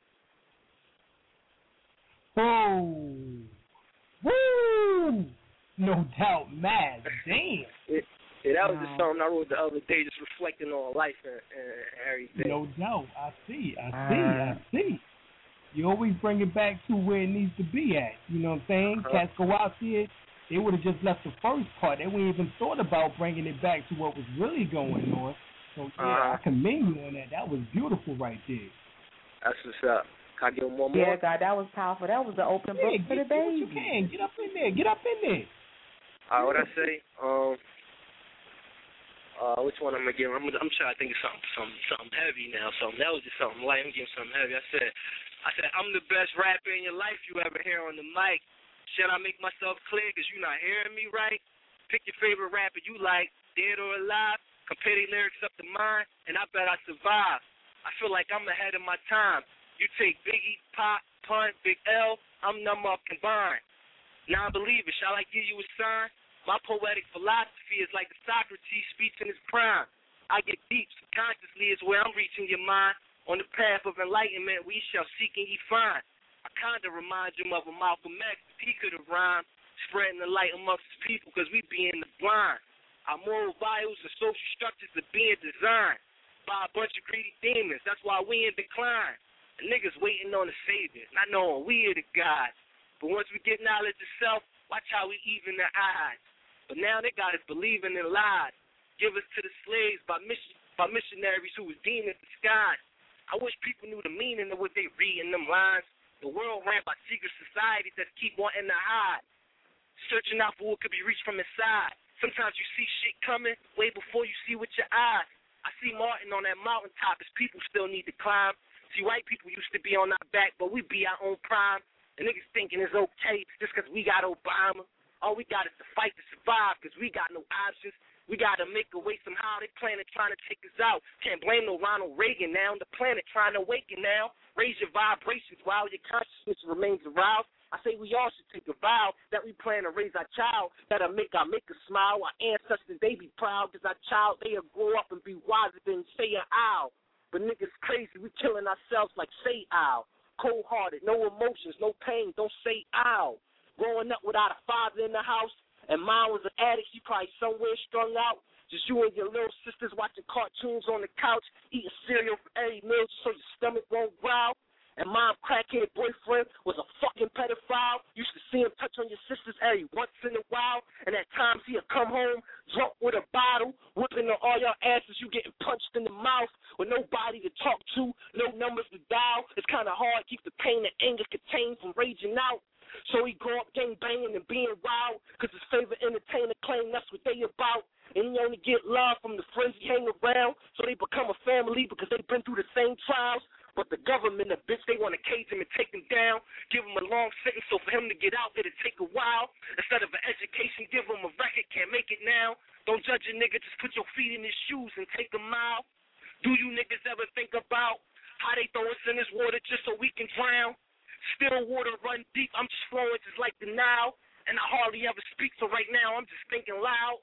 Whoa. Woo! No doubt, mad. Damn. It, yeah, that was wow. just something I wrote the other day, just reflecting on life and, and everything. No doubt. I see. I see. Uh, I see. You always bring it back to where it needs to be at. You know what I'm saying? Uh-huh. Cats go out there, they would have just left the first part. They wouldn't even thought about bringing it back to what was really going on. So, yeah, uh-huh. I commend you on that. That was beautiful right there. That's what's up. Can I give him one more? Yeah, God, that was powerful. That was the open book yeah, for get, the baby. Get what you can. Get up in there. Get up in there. All right, what I say? Um, uh, which one I'm gonna give? I'm, I'm trying to think of something, something, something heavy now. Something that was just something light. I'm giving something heavy. I said, I said, I'm the best rapper in your life you ever hear on the mic. Should I make myself clear? Cause you're not hearing me right. Pick your favorite rapper you like, dead or alive. Compare their lyrics up to mine, and I bet I survive. I feel like I'm ahead of my time. You take Biggie, Pop, Pun, Big L, I'm number up combined. Non-believer, shall I give you a sign? My poetic philosophy is like the Socrates speech in his prime. I get deep, subconsciously is where I'm reaching your mind. On the path of enlightenment, we shall seek and ye find. I kind of remind you of a Malcolm X, if he could have rhymed, spreading the light amongst his people, because we be in the blind. Our moral values and social structures are being designed by a bunch of greedy demons. That's why we in decline. And niggas waiting on the Savior, not knowing we are the God. But once we get knowledge of self, watch how we even the eyes. But now they got us believing in lies. Give us to the slaves by mission, by missionaries who was demon disguised. I wish people knew the meaning of what they read in them lines. The world ran by secret societies that keep wanting to hide, searching out for what could be reached from inside. Sometimes you see shit coming way before you see with your eyes. I see Martin on that mountaintop as people still need to climb. See, white people used to be on our back, but we be our own prime. And niggas thinking it's okay just because we got Obama. All we got is to fight to survive because we got no options. We got to make a way somehow. They planning trying to take us out. Can't blame no Ronald Reagan now. The planet trying to awaken now. Raise your vibrations while your consciousness remains aroused. I say we all should take a vow that we plan to raise our child, that'll make our makers smile. Our ancestors, they be proud because our child, they'll grow up and be wiser than say an owl. But niggas crazy, we killing ourselves like say owl. Cold-hearted, no emotions, no pain, don't say ow. Growing up without a father in the house, and mine was an addict, she probably somewhere strung out. Just you and your little sisters watching cartoons on the couch, eating cereal for every meal so your stomach won't growl. And my crackhead boyfriend was a fucking pedophile. Used to see him touch on your sisters every once in a while. And at times he'd come home drunk with a bottle, whipping on all your asses. You getting punched in the mouth with nobody to talk to, no numbers to dial. It's kind of hard to keep the pain and anger contained from raging out. So he grew up gang banging and being wild, because his favorite entertainer claimed that's what they about. And he only get love from the friends he hang around, so they become a family because they've been through the same trials. But the government, the bitch, they want to cage him and take him down, give him a long sentence, so for him to get out, it'll take a while. Instead of an education, give him a record, can't make it now. Don't judge a nigga, just put your feet in his shoes and take a mile. Do you niggas ever think about how they throw us in this water just so we can drown? Still water run deep, I'm just flowing just like the Nile, and I hardly ever speak, so right now I'm just thinking loud.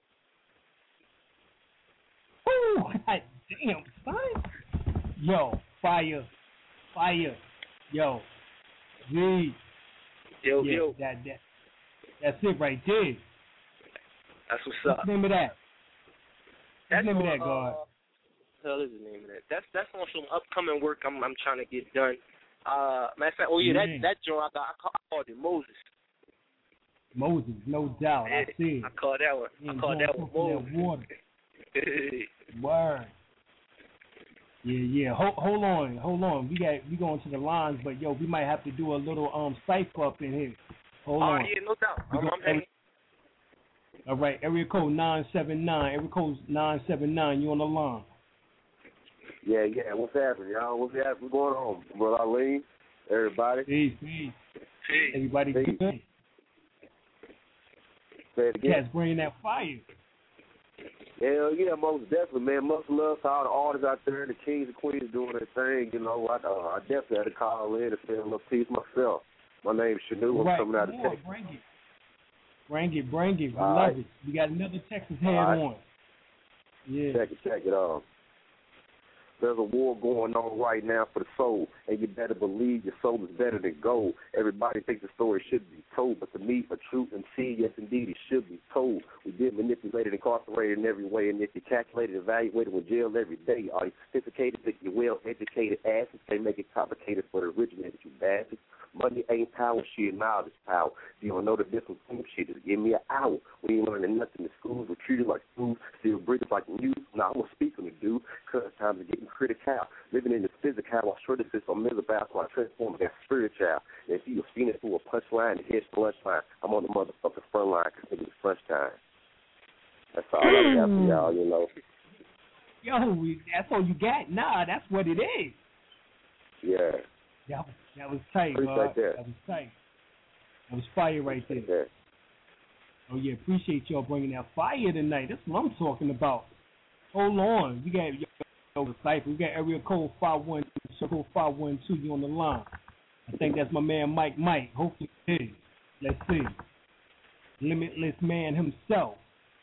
Ooh, god damn, son. Yo, fire. Fire, yo, G, yo, yeah, yo, that, that, that's it right there. That's what's, what's up. the name of that? What's the name of that, uh, God? What the hell is the name of that? That's that's on some upcoming work I'm I'm trying to get done. Uh, matter of fact, oh yeah, Man. that that joint I got, I, call, I called it Moses. Moses, no doubt, yeah, I see it. I called that one. Yeah, I called that one Moses. That water. Word. Yeah, yeah. Hold, hold on, hold on. We got we going to the lines, but yo, we might have to do a little um cipher up in here. Hold oh, on. yeah, no doubt. We I'm, go, I'm hanging. All right, area code nine seven nine. Area code nine seven nine. You on the line? Yeah, yeah. What's happening, y'all? What's happening? What's going on, brother Ali? Everybody. Peace, peace. Peace. Everybody peace. good? Say it again. Cats bringing that fire. Hell yeah, most definitely, man. Much love to all the artists out there, the kings and queens doing their thing. You know, I, uh, I definitely had to call in and say a little piece myself. My name's Shanu. I'm right. coming out of Come Texas. on, bring it. Bring it, bring it. We all love right. it. We got another Texas head right. on. Yeah. Check it, check it out. There's a war going on right now for the soul, and you better believe your soul is better than gold. Everybody thinks the story should be told, but to me, for truth and see, yes, indeed, it should be told. We've been manipulated, incarcerated in every way, and if you're calculated, evaluated, in jail every day, are you sophisticated, think you're well-educated asses? They make it complicated for the originated, you bastards. Money ain't power, shit, knowledge is power. If you don't know the difference between shit, just give me an hour. We ain't learning nothing in schools. We're treated like fools, still breathing like news. Now, I'm going to speak on the dude, because times are getting critical. Living in the physical, I sure this is so miserable, so I transform against spiritual. And if you have seen it through a punchline, it hits the lunchline. I'm on the motherfucking front line, because it's lunch time. That's all I got for y'all, you know. Yo, we, that's all you got? Nah, that's what it is. Yeah. That was, that was tight, Appreciate bro. that. That was tight. That was fire right there. That. Oh, yeah, appreciate y'all bringing that fire tonight. That's what I'm talking about. Hold on. We got yo, Cypher. We got area code five one two, circle five one two. You on the line. I think that's my man Mike Mike. Hopefully it is. Let's see. Limitless Man himself.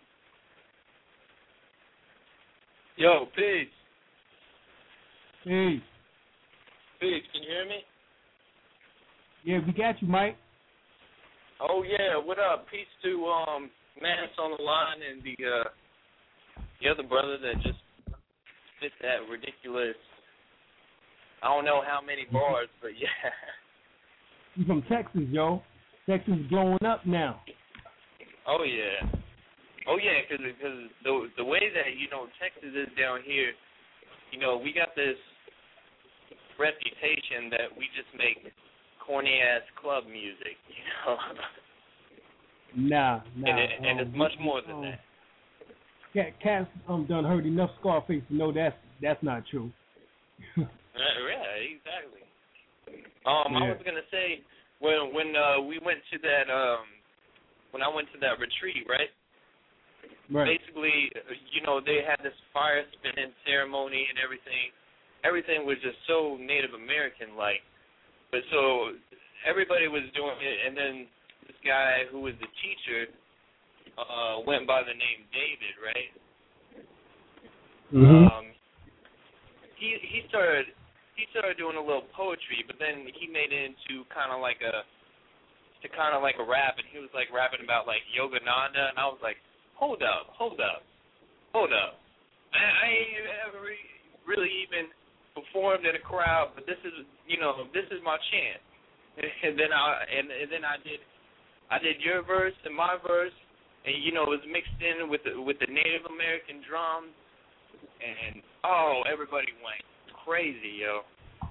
Yo, peace. Peace. Peace, can you hear me? Yeah, we got you, Mike. Oh yeah, what up? Peace to um Mass on the line and the uh the other brother that just spit that ridiculous, I don't know how many bars, but yeah. You from Texas, yo. Texas is blowing up now. Oh yeah. Oh yeah, because the the way that, you know, Texas is down here, you know, we got this reputation that we just make corny ass club music, you know. Nah, nah. And, it, and um, it's much more than um, that. Cat, Cats um done heard enough Scarface to know that's that's not true. uh, yeah, exactly. Um, Yeah. I was gonna say when when uh, we went to that um when I went to that retreat, right? Right. Basically, you know, they had this fire spinning ceremony and everything. Everything was just so Native American like. But so everybody was doing it, and then this guy who was the teacher uh, went by the name David, right? Mm-hmm. Um, he he started he started doing a little poetry, but then he made it into kind of like a to kind of like a rap, and he was like rapping about like Yogananda, and I was like, hold up, hold up, hold up. I, I ain't ever really even performed in a crowd, but this is, you know, this is my chance. And then I and, and then I did I did your verse and my verse, and you know, it was mixed in with the, with the Native American drums, and oh, everybody went crazy, yo.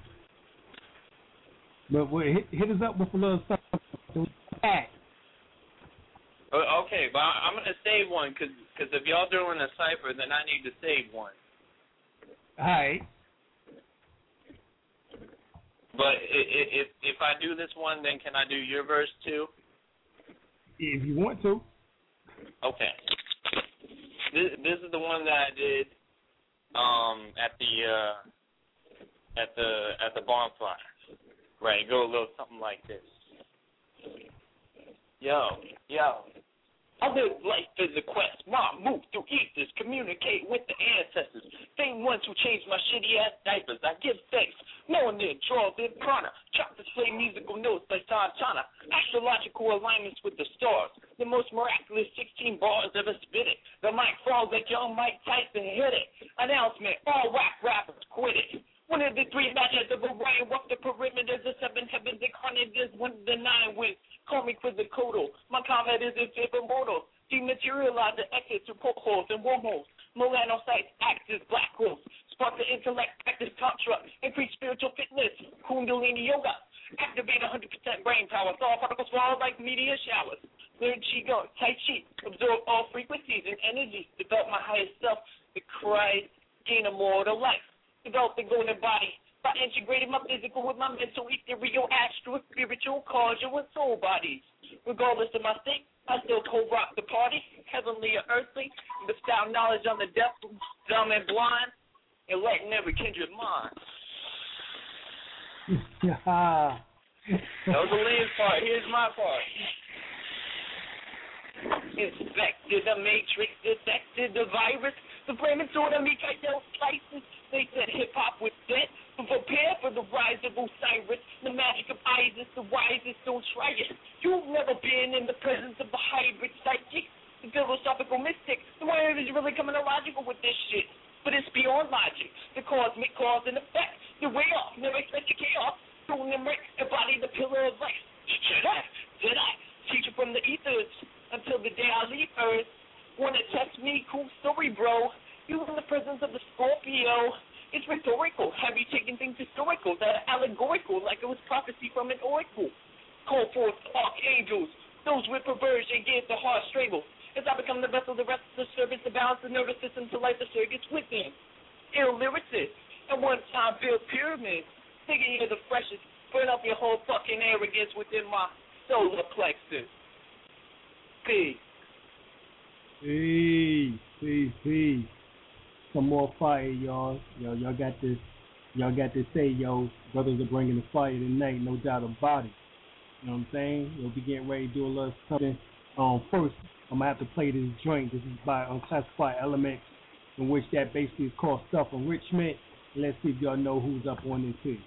But wait, hit, hit us up with a little something. Uh, okay, but I, I'm gonna save one because if y'all doing a cipher, then I need to save one. All right. But if if I do this one, then can I do your verse too? If you want to. Okay. This this is the one that I did um at the uh at the at the bonfire. Right, go a little something like this. Yo, yo. I live life as a quest. My move through ethers, communicate with the ancestors. Same ones who changed my shitty ass diapers. I give thanks. Knowing their draws, their prana. Chop to play musical notes like Santana. Astrological alignments with the stars. The most miraculous sixteen bars ever spitted. The mic falls like young Mike Tyson hit it. Announcement, all whack rappers quit it. One of the three matches of Orion walked the perimeters of seven heavens incarnate. There's one of the nine wins. Call me Quizzicotal. My comment is if if immortal. Dematerialize the exit through portholes and wormholes. Melanocytes act as black holes. Spark the intellect, practice tantra, increase spiritual fitness. Kundalini yoga. Activate one hundred percent brain power. All particles fall like meteor showers. Learn Qigong, Tai Chi. Absorb all frequencies and energies. Develop my highest self. The Christ. Gain immortal life. Develop the golden body. By integrating my physical with my mental, ethereal, astral, spiritual, causal, and soul bodies. Regardless of my state, I still co-rock the party, heavenly or earthly, bestow knowledge on the deaf, dumb, and blind, and letting every kindred mind. That was the lead part. Here's my part. Inspected the matrix, detected the virus, the flaming sword of me, I dealt slices. They said hip-hop was dead. Prepare for the rise of Osiris. The magic of Isis, the wisest, don't try it. You've never been in the presence of the hybrid psychic, the philosophical mystic. The word is really coming illogical with this shit. But it's beyond logic. The cosmic cause and effect. The way off, never expect the chaos. Thrown them right, embody the pillar of life. Did I? Did I? Teach you from the ethers until the day I leave Earth. Wanna test me? Cool story, bro. You in the presence of the Scorpio. It's rhetorical. Have you taken things historical that are allegorical like it was prophecy from an oracle? Call forth archangels, those with perversion give the heart strangle. As I become the vessel, the rest of the service, to balance the nervous system to light the circuits within. Ill lyricist, at one time built pyramids. Thinking you're the freshest, burn up your whole fucking arrogance within my solar plexus. Peace. Peace, peace, peace. Some more fire, y'all. Yo, y'all got this. Y'all got to say, yo, brothers are bringing the fire tonight, no doubt about it. You know what I'm saying? We'll be getting ready to do a little something Um, first, I'm gonna have to play this joint. This is by Unclassified Elements, in which that basically is called Self Enrichment. Let's see if y'all know who's up on this here.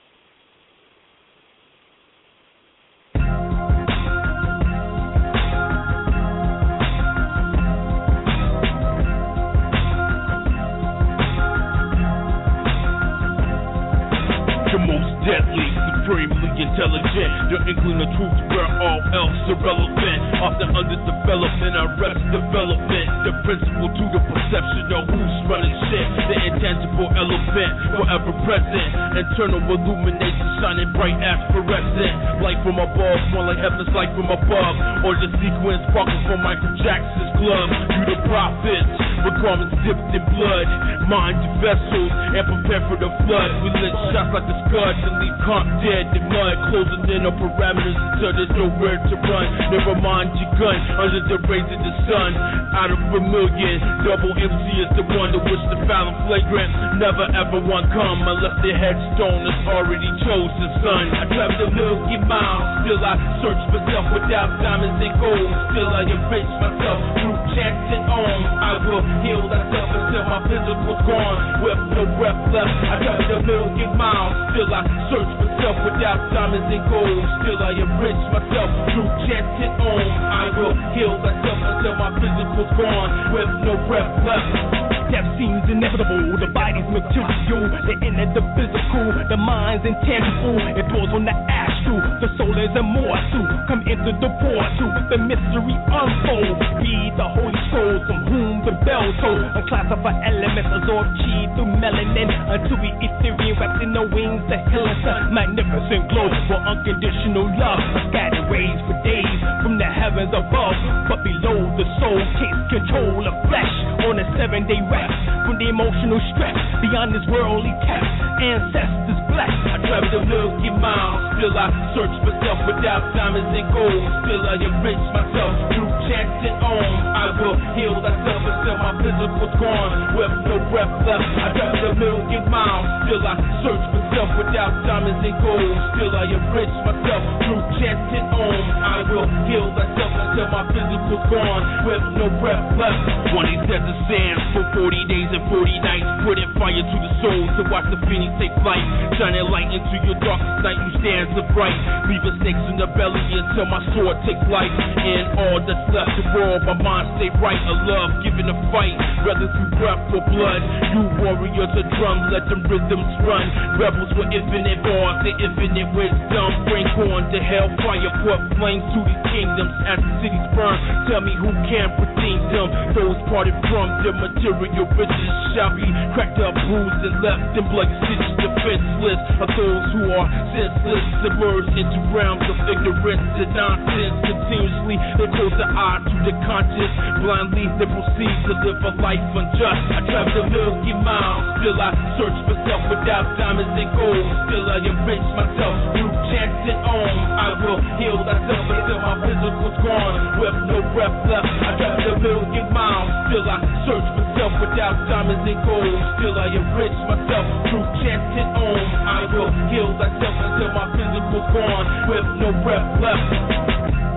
The most deadly, supremely intelligent. Your inkling of truth where all else irrelevant. Often under development, arrest development. The principle to the perception of who's running shit. The intangible element, forever present. Internal illumination shining bright as fluorescent. Light from above, more like heaven's light from above. Or the sequence sparkles from Michael Jackson's glove. You the prophets, with garments dipped in blood. Mind your vessels and prepare for the flood. We lit shots like the scud to leave comp dead in mud. Closing in on parameters until there's nowhere to run. Never mind your gun under the rays of the sun. Out of a million, double M C is the one to which the foul and flagrant never ever one come unless the headstone is already chosen, son. I travel a million miles, still I search for self without diamonds and gold. Still I enrich myself through chants and om. I will heal myself until my physical's gone with no breath left. I travel a million miles, still I search for self without diamonds and gold. Still I enrich myself through chants and om. I will heal myself until my physical's gone with no breath left. Death seems inevitable, the body's material, the inner the physical, the mind's intangible, it dwells on the astral, the soul is immortal, come into the portal, the mystery unfolds, be the holy soul from whom the bell tolls, unclassified elements absorb chi through melanin, until we ethereal wrapped in the wings, the healing sun, magnificent glow for unconditional love, scattered rays for days from the heavens above, but below the soul takes control of flesh on a seven day rest from the emotional stress beyond this worldly test. Ancestors blessed. I travel a million miles, still I search for self without diamonds and gold. Still I enrich myself through chants and om. I will heal myself until my physical's gone with no breath left. I travel a million miles, still I search for self without diamonds and gold. Still I enrich myself through chants and om. I will heal myself until my physical's gone with no breath left. One of these desert sands for forty days and forty nights, putting fire to the soul to watch the phoenix take flight, shining light into your darkest night. You stand so bright, leaving snakes in the belly until my sword takes life. And all that's left the world, my mind stay right. A love giving a fight, whether through breath or blood. You warriors a drum, let them rhythms run. Rebels with infinite bars, the infinite wisdom. Bring on to hell, fire put flames to these kingdoms as the cities burn. Tell me who can redeem them. Those parted from their material riches shall be cracked up, bruised and left in bloody stitches, defenseless of those who are senseless, submerged into realms of ignorance and nonsense. Continuously they close their eyes to the conscious, blindly they proceed to live a life unjust. I travel a million miles, still I search for self without diamonds and gold. Still I enrich myself through chants and om. I will heal myself until my physical's gone with no breath left. I travel a million miles, still I search for self without diamonds and gold. Still I enrich myself through chants and om. I will heal myself until my physical's gone with no breath left.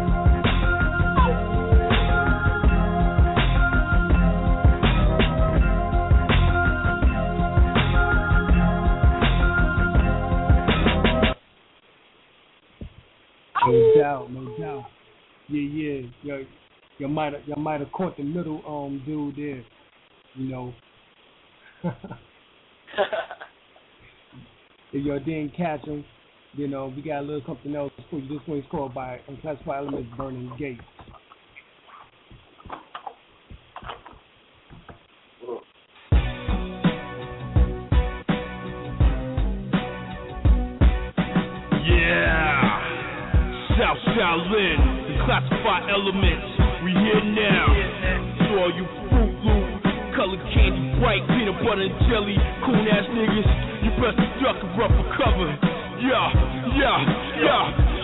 No doubt, no doubt. Yeah, yeah. Yo, you might have, you might have caught the middle um dude there. You know. If y'all didn't catch him, you know, we got a little something else for you. This one's called by Unclassified Elements, Burning Gates. South Shaolin, the classified elements, we here now. To all you Fruit Loop, colored candy, bright, peanut butter and jelly, cool ass niggas, you best duck and run for cover. Yeah, yeah, yeah.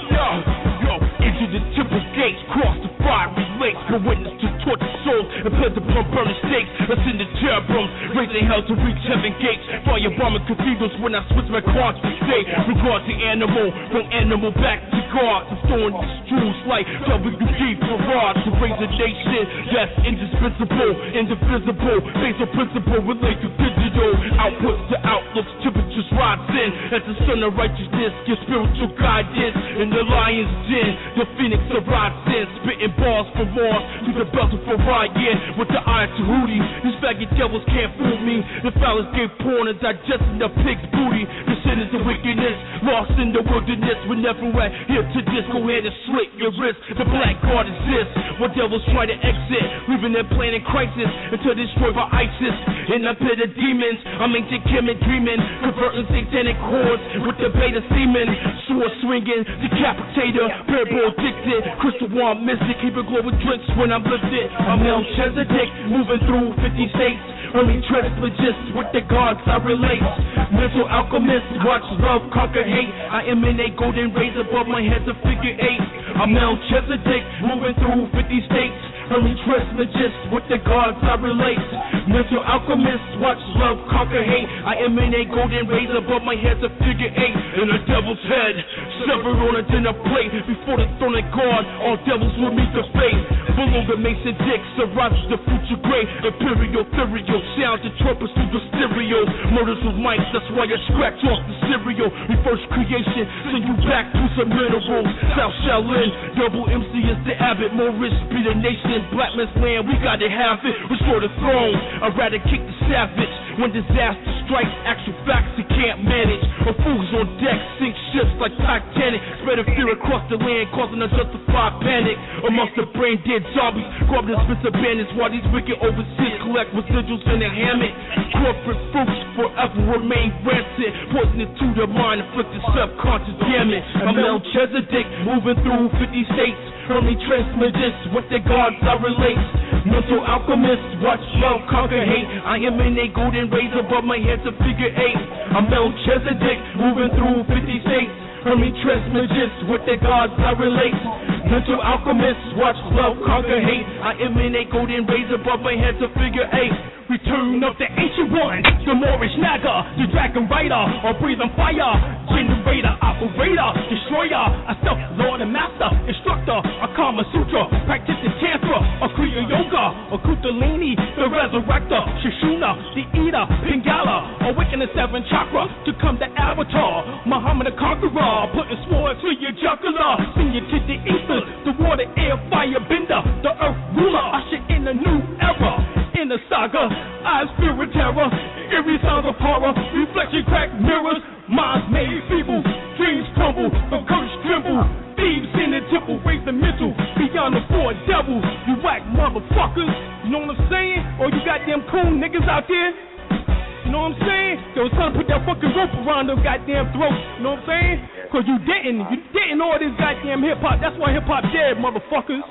Yo, yo, into the temple gates, cross the fiery lakes, go witness to tortured souls and pledge upon burning stakes. Ascend the cherubims, raising hell to reach heaven gates. Fire bombing cathedrals when I switch my cards for day. Regard to animal, from animal back to God. I'm throwing these jewels like W D Farad to raise a nation that's indispensable, indivisible. Basic principle relate to digital outputs to outlooks. Temperatures rising as the sun of righteousness gives spiritual guidance in the lion's den. The phoenix arises, spitting balls for Mars to the belt of Orion with the eye to Hootie. These faggot devils can't fool me. The fellas gave porn and digesting the pig's booty. The sinners of wickedness lost in the wilderness. We're never at here to this. Go ahead and slit your wrist. The black god exists. What devils try to exit, leaving their plan in crisis until destroyed by ISIS. In a pit of demons, I'm ancient Kemet dreaming, converting satanic chords with the beta semen. Sword swinging, decapitator, parable addicted, crystal wand mystic, keep it glow with drinks when I'm lifted. I'm Melchizedek, moving through fifty states. Early transplogist with the gods I relate. Mental alchemist, watch love conquer hate. I emanate golden rays above my head to figure eight. I'm Melchizedek, moving through fifty states. Early transplogist with the gods I relate. Mental alchemist, watch love conquer hate. I emanate golden rays above my head to figure eight. In a devil's head, severed on a dinner plate. Before the throne of God, all devils will meet the fate. Below the Mason Dicks, arises the future great. Imperial, ethereal, sound the trumpets through the stereo. Murders with mics, that's why I scratch off the cereal. Reverse creation, send you back to some minerals. South Shaolin, double M C is the abbot. More rich be the nation. Black man's land, we gotta have it. Restore the throne, eradicate the savage. When disaster strikes, actual facts he can't manage. A fool's on deck, sink ships like Titanic. Spread a fear across the land, causing unjustified panic. Amongst the brain dead zombies, grab the spits of bandits while these wicked overseers collect residuals in their hammock. Corporate fruits forever remain rancid, poisoning to the mind, inflicting subconscious damage. I'm Melchizedek, moving through fifty states. Early transmitters with the gods I relate. Mental alchemist, watch love conquer hate. I emanate golden rays above my head to figure eight. I'm Melchizedek, moving through fifty states. Early transmitters with the gods I relate. Mental alchemist, watch love conquer hate. I emanate golden rays above my head to figure eight. Return of the ancient one, the Moorish Naga, the Dragon Rider, or breathing fire, generator, operator, destroyer, a self lord and master, instructor, a Kama Sutra, practicing Tantra, a Kriya Yoga, a Kundalini, the resurrector, Shishuna, the eater, Pingala, awaken the seven chakra to come the avatar, Muhammad the conqueror, putting swords to your jugular, send you to the ethers, the water, air, fire bender, the earth ruler, usher in a new era. In the saga, eyes filled with terror, eerie sounds of horror, reflection crack mirrors, minds made feeble, dreams crumble, the curse tremble, thieves in the temple, raise the mental, beyond the four devils, you whack motherfuckers, you know what I'm saying? Or you goddamn cool niggas out there, you know what I'm saying? They was trying to put that fucking rope around their goddamn throats, you know what I'm saying? Cause you didn't, you didn't all this goddamn hip hop, that's why hip hop dead, motherfuckers.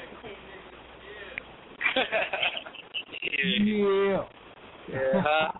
Yeah. Yeah.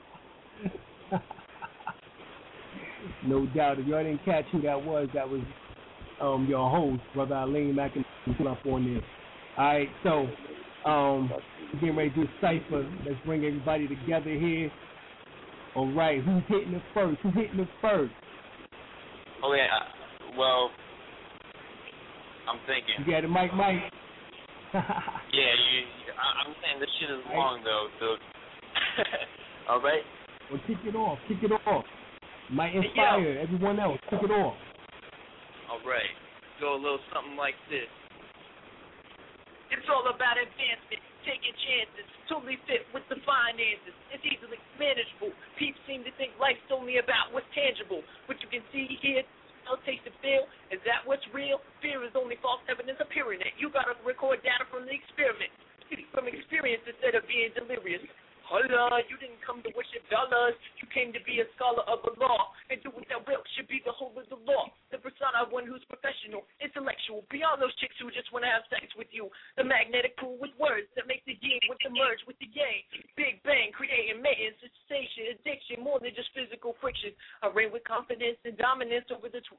No doubt. If y'all didn't catch who that was, that was um your host, Brother Aleem McIntyre, up on there. Alright, so um we're getting ready to do a cipher. Let's bring everybody together here. Alright, who's hitting it first? Who's hitting it first? Oh yeah, well I'm thinking. You got it, Mike Mike? Yeah, you I, I'm saying this shit is long though, so all right. Well, kick it off. Kick it off. Might inspire hey, everyone else. Kick it off. All right. Go a little something like this. It's all about advancement, taking chances, totally fit with the finances. It's easily manageable. People seem to think life's only about what's tangible. What you can see, hear, smell, taste, and feel. Is that what's real? Fear is only false evidence appearing it. You gotta record data from the experiment. From experience instead of being delirious. Holla, you didn't come to worship dollars. You came to be a scholar of the law. And do what thou wilt should be the whole of the law. The persona of one who's professional, intellectual, beyond those chicks who just want to have sex with you. The magnetic pool with words that makes the yin with the merge with the yang. Big bang, creating maintenance, sensation, addiction, more than just physical friction. I reign with confidence and dominance over the tw-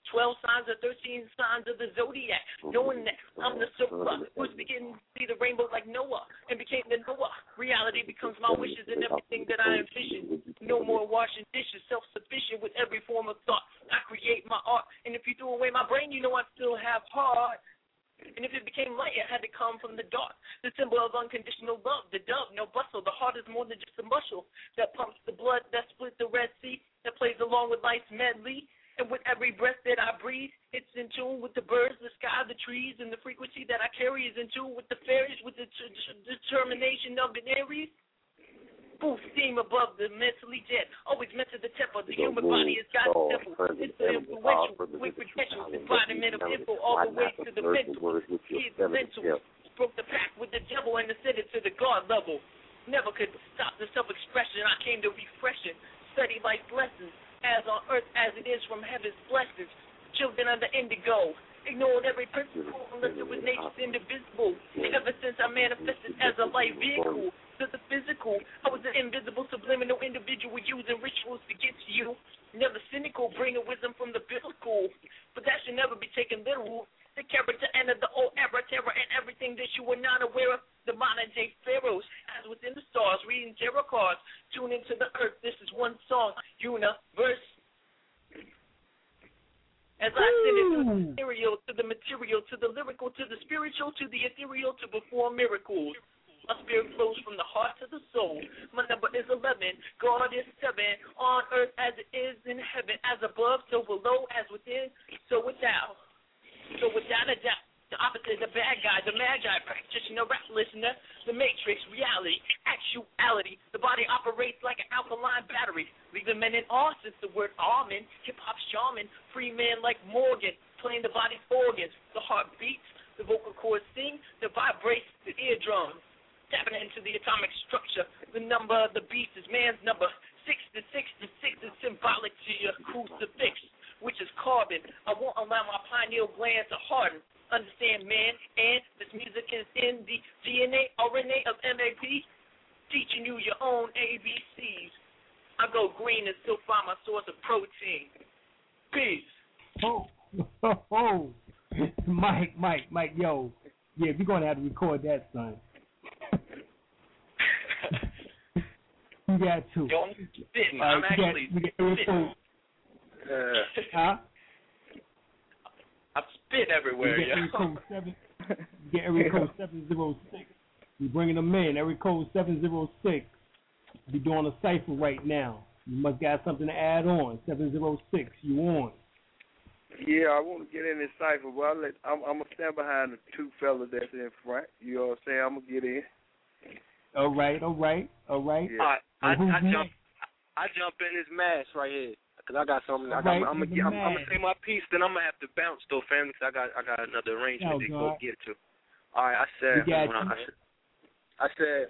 twelve signs or thirteen signs of the zodiac. Knowing that I'm the solar who's beginning to see the rainbow like Noah and became the Noah. Reality becomes my wishes and everything that I envision. No more washing dishes, self-sufficient with every form of thought. I create my art, and if you threw away my brain, you know I still have heart. And if it became light, it had to come from the dark. The symbol of unconditional love, the dove, no bustle. The heart is more than just a muscle that pumps the blood that split the Red Sea, that plays along with life's medley. And with every breath that I breathe, it's in tune with the birds, the sky, the trees, and the frequency that I carry is in tune with the fairies, with the t- t- determination of an Aries. Full steam above the mentally dead, always meant to the temple. The human body is God's temple. It's the influential, with potential, embodiment of info all the way to the mental. He is the mental. Broke the pact with the devil and ascended to the God level. Never could stop the self-expression. I came to refresh it, study life lessons, as on earth as it is from heaven's blessings. Children of the indigo. Ignored every principle unless it was nature's indivisible. Ever since I manifested as a light vehicle to the physical, I was an invisible, subliminal individual using rituals to get to you. Never cynical, bringing wisdom from the biblical. But that should never be taken literal. The character and of the old era, terror, and everything that you were not aware of. The modern day pharaohs, as within the stars, reading tarot cards, tune into the earth. This is one song, universe. As I send it to the material, to the material, to the lyrical, to the spiritual, to the ethereal, to perform miracles. My spirit flows from the heart to the soul. My number is eleven. God is seven. On earth as it is in heaven. As above, so below, as within, so without. So without a doubt, the opposite is the bad guy, the magi, practitioner, rap listener, the matrix, reality, actuality. The body operates like an alkaline battery, leaving men in awe since the word almond, hip-hop shaman, free man like Morgan, playing the body's organs. The heart beats, the vocal cords sing, the vibrates, the eardrums, tapping into the atomic structure. The number of the beast is man's number. Six to six to six is symbolic to your crucifix, which is carbon. I won't allow my pineal gland to harden. Understand, man, and this music is in the D N A, R N A of M A P, teaching you your own A B Cs. I go green and still find my source of protein. Peace. Oh, oh, oh. Mike, Mike, Mike, yo. Yeah, we're going to have to record that, son. You got to. Yo, I'm spitting. Uh, I'm we actually got, we got spitting. Uh, huh? I spit everywhere, you get yo. area code seven, you get area code seven zero six. We're bringing them in. Area code seven zero six. We're doing a cipher right now. You must got something to add on. seven zero six, you on. Yeah, I want to get in this cipher, but I'll let, I'm, I'm going to stand behind the two fellas that's in front. You know what I'm saying? I'm going to get in. All right, all right, all right. Yeah. All right, I, who's I next? jump, I jump in this mask right here. Cause I got something. I got, Right, I'm, gonna, the I'm, I'm mask. gonna say my piece, then I'm gonna have to bounce though, family. Cause I got, I got another arrangement Oh, to go God. get to. All right, I said, We got when I, you. I said, I said,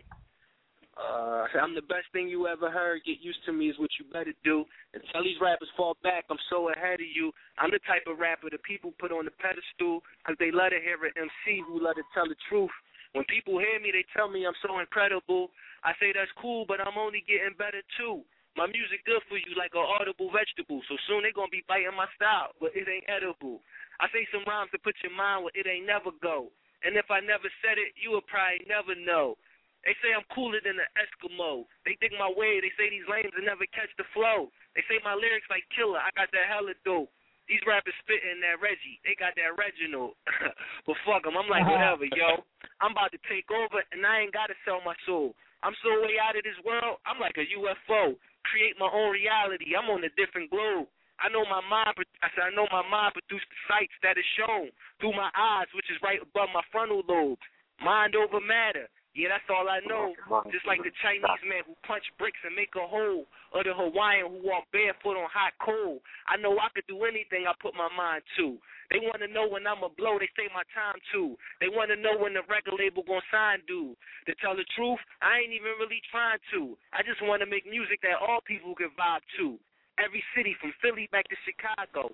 uh, I said, I'm the best thing you ever heard. Get used to me is what you better do. And tell these rappers fall back. I'm so ahead of you. I'm the type of rapper that people put on the pedestal cause they love to hear an M C who love to tell the truth. When people hear me, they tell me I'm so incredible. I say that's cool, but I'm only getting better too. My music good for you like an audible vegetable, so soon they gonna be biting my style, but it ain't edible. I say some rhymes to put your mind where it ain't never go, and if I never said it, you would probably never know. They say I'm cooler than an Eskimo. They think my way, they say these lames will never catch the flow. They say my lyrics like killer, I got that hella dope. These rappers spitting that Reggie, they got that Reginald. But fuck them, I'm like whatever, yo. I'm about to take over, and I ain't gotta sell my soul. I'm so way out of this world, I'm like a U F O. Create my own reality. I'm on a different globe. I know my mind. I said I know my mind produced the sights that is shown through my eyes, which is right above my frontal lobes. Mind over matter. Yeah, that's all I know. Just like the Chinese man who punch bricks and make a hole, or the Hawaiian who walk barefoot on hot coal. I know I could do anything I put my mind to. They want to know when I'm a blow, they say my time too. They want to know when the record label gonna sign dude. To tell the truth, I ain't even really trying to. I just want to make music that all people can vibe to. Every city from Philly back to Chicago,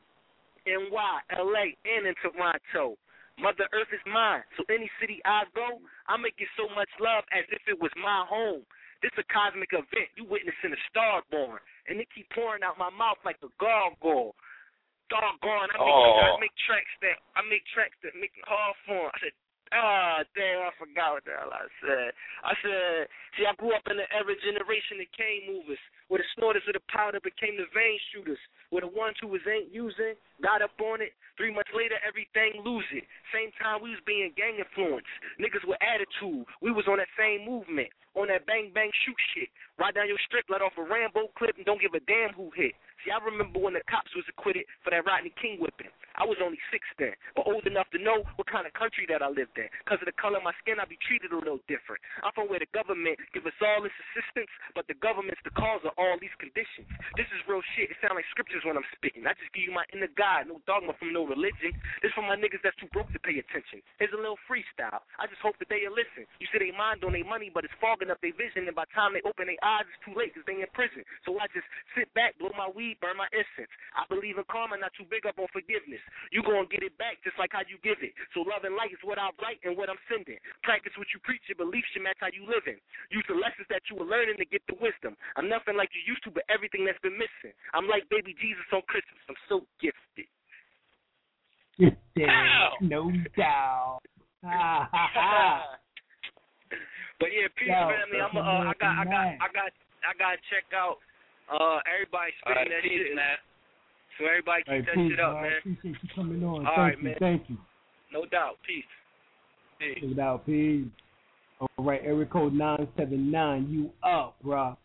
N Y, L A, and in Toronto. Mother Earth is mine, so any city I go, I make it so much love as if it was my home. This a cosmic event, you witnessing a star born, and it keep pouring out my mouth like a gargoyle. doggone, I make, Oh. I make tracks that I make tracks that make it hard for 'em. I said, ah, damn, I forgot what the hell I said. I said, see, I grew up in the era generation that cane movers, where the snorters of the powder became the vein shooters, where the ones who was ain't using got up on it. Three months later, everything lose it. Same time we was being gang influenced. Niggas with attitude. We was on that same movement, on that bang bang shoot shit. Ride down your strip, let off a Rambo clip, and don't give a damn who hit. See, I remember when the cops was acquitted for that Rodney King whipping. I was only six then, but old enough to know what kind of country that I lived in. Because of the color of my skin, I be treated a little different. I'm from where the government give us all this assistance, but the government's the cause of all these conditions. This is real shit. It sound like scriptures when I'm spitting. I just give you my inner God, no dogma from no religion. This for my niggas that's too broke to pay attention. Here's a little freestyle. I just hope that they'll listen. You see they mind on their money, but it's fogging up their vision, and by the time they open their eyes, it's too late because they in prison. So I just sit back, blow my weed, burn my incense. I believe in karma, not too big up on forgiveness. You gonna get it back just like how you give it. So love and light is what I write and what I'm sending. Practice what you preach, your beliefs should match how you living. Use the lessons that you were learning to get the wisdom. I'm nothing like you used to, but everything that's been missing. I'm like baby Jesus on Christmas. I'm so gifted. Gifted, no doubt. Ha ha ha. But yeah, peace, Yo, family. I'm uh, I got, I got, I got, I got to check out. Uh, everybody spitting right, that peace, shit, man. So everybody keep Hey, that peace, shit up, man. man. Appreciate you coming on. All thank right, you, man. thank you. No doubt. Peace. Peace. Check it out, peace. All right, area code nine seven nine. You up, bro?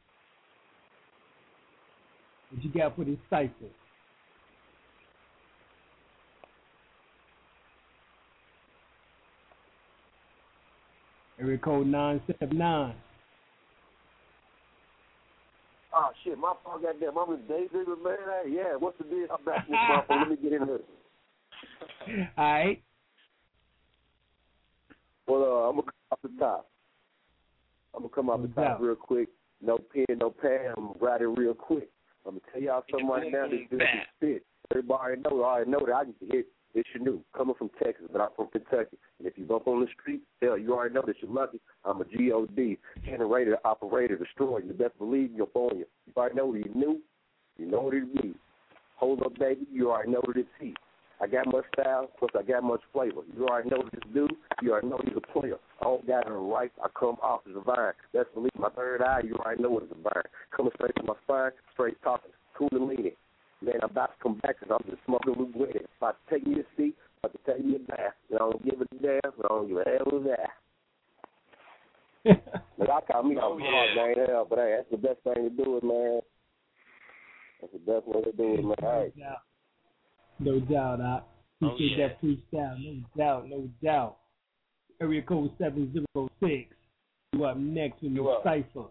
What you got for this cipher? Area code nine seven nine. Oh shit, my fault, goddamn. I'm with Dave Digger, man. Hey, yeah, what's the deal? I'm back with my phone. Let me get in here. All right. Well, uh, I'm gonna come off the top. I'm gonna come off the top real quick. No pen, no pad. I'm gonna ride it real quick. I'm gonna tell y'all something right now. This dude is spit. Everybody know. I already know that I can hit. It's your new. Coming from Texas, but I'm from Kentucky. And if you bump on the street, hell, you already know that you're lucky. I'm a G O D, generator, operator, destroyer. You best believe you're on you. You already know what he knew. You know what it means. Hold up, baby. You already know what it's heat. I got much style, plus I got much flavor. You already know what this dude. You already know he's a player. I don't got it right. I come off as a vine. Best believe my third eye. You already know what it's a vine. Coming straight from my spine, straight talking, cool and leaning. Man, I'm about to come back because I'm just smoking with it. About to take me a seat, about to take me a bath. And I don't give a damn, and I don't give a hell of that. Like, I call me Oh, off yeah. hard, man, hell, but hey, that's the best thing to do it, man. That's the best way to do it, man. Hey. No doubt, I appreciate Oh, yeah. that freestyle. No doubt, no doubt. Area code seven zero six. You up next with your cipher.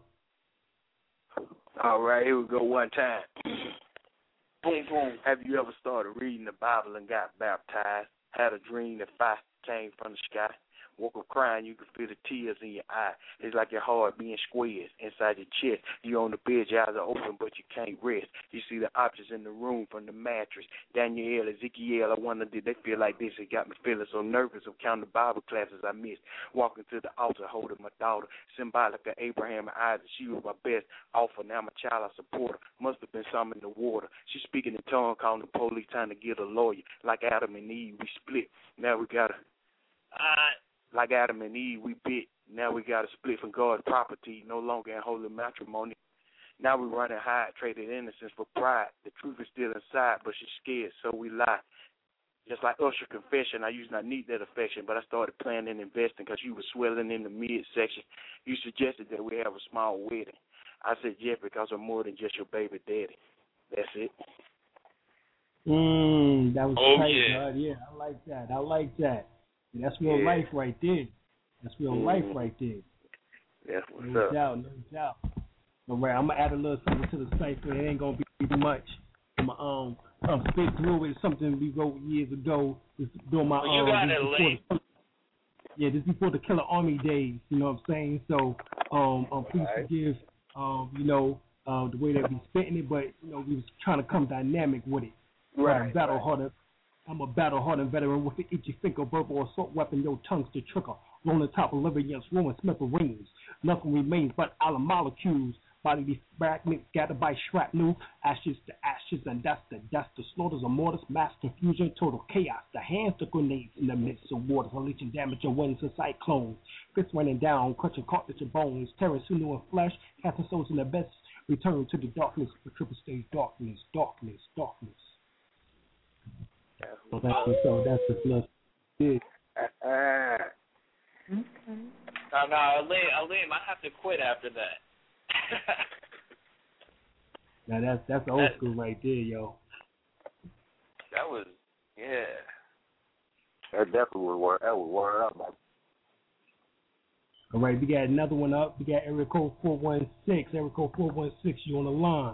All right, here we go one time. Boom, boom. Have you ever started reading the Bible and got baptized? Had a dream that fire came from the sky? Woke up crying, you could feel the tears in your eye. It's like your heart being squeezed inside your chest. You on the bed, your eyes are open, but you can't rest. You see the objects in the room from the mattress. Daniel, Ezekiel, I wonder did they feel like this? It got me feeling so nervous of counting the Bible classes I missed. Walking to the altar, holding my daughter, symbolic of Abraham and Isaac. She was my best offer. Now my child, I support her. Must have been some in the water. She speaking in tongue, calling the police, trying to get a lawyer. Like Adam and Eve, we split. Now we got a... Uh, Like Adam and Eve, we bit. Now we got to split from God's property, no longer in holy matrimony. Now we running high, traded innocence for pride. The truth is still inside, but she's scared, so we lie. Just like Usher confession, I used not need that affection, but I started planning and investing because you were swelling in the midsection. You suggested that we have a small wedding. I said, yeah, because I'm more than just your baby daddy. That's it. Mmm, that was Oh, tight, yeah. bud. Yeah, I like that. I like that. And that's real Yeah. life right there. That's real Mhm. life right there. That's what's no up. doubt, no doubt. All right, I'm gonna add a little something to the cipher. It ain't gonna be much. I'm gonna um, um spit through it. Something we wrote years ago. Just doing my Well, you um, got this it, before Lee. the- Yeah, this before the Killer Army days. You know what I'm saying? So um, um please Right. forgive um, you know, uh, the way that we spitting it, but you know, we was trying to come dynamic with it. Right, Uh, battle right. harder. I'm a battle-hardened veteran with an itchy finger, verbal assault weapon, your tongue's the trigger. Rolling top of living against Roman smithereens. Nothing remains but our molecules. Bodily fragments scattered by shrapnel, ashes to ashes, and dust to dust. The slaughters of mortars, mass confusion, total chaos. The hands of grenades in the midst of waters, unleashing damage and winds of cyclones. Fists raining down, crushing cartilage and bones, tearing sinew and flesh, casting souls in the best. Return to the darkness, the triple stage darkness, darkness, darkness. So that's the so that's the plus. Yeah. Okay. No, no, Aleem, Aleem, I have to quit after that. Now that's that's old school right there, yo. That was, yeah. That definitely would work. That would work out, man. All right, we got another one up. We got area code four one six. Area code four one six, you on the line.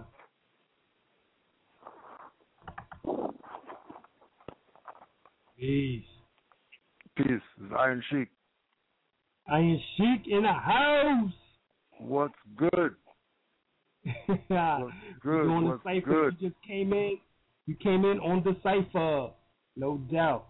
Peace. Peace. It's Iron Sheik. Iron Sheik in the house. What's good? What's good? You on What's the cipher? good? You just came in. You came in on the cipher, no doubt.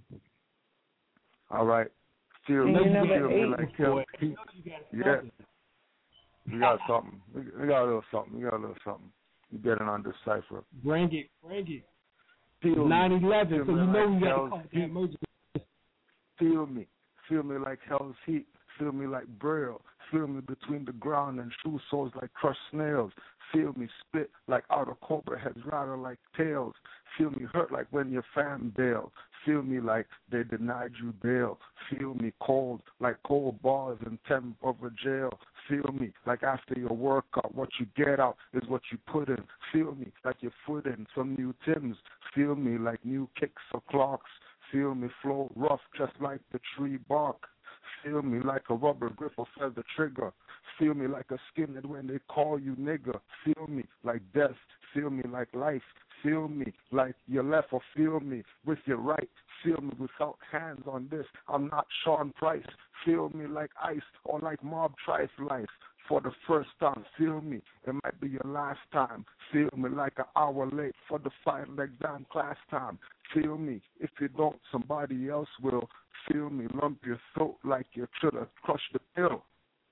All right. Feel me, feel me like hell. Yeah. We got something. We, we got a little something. We got a little something. You getting on this cipher. Bring it, bring it. Feel nine eleven, so you know like we got to hell's call that heat. emergency. Feel me. Feel me like hell's heat. Feel me like braille. Feel me between the ground and shoe soles like crushed snails. Feel me spit like outer cobra heads rattle like tails. Feel me hurt like when your fam bailed. Feel me like they denied you bail. Feel me cold like cold bars in temp over jail. Feel me like after your workout, what you get out is what you put in. Feel me like your foot in some new Timbs. Feel me like new kicks or clocks. Feel me flow rough just like the tree bark. Feel me like a rubber grip or feather trigger. Feel me like a skinhead when they call you nigger. Feel me like death. Feel me like life. Feel me like your left or feel me with your right. Feel me without hands on this. I'm not Sean Price. Feel me like ice or like Mob Trice life. For the first time, feel me. It might be your last time. Feel me like an hour late for the final exam class time. Feel me. If you don't, somebody else will. Feel me. Lump your throat like you should have crushed the pill.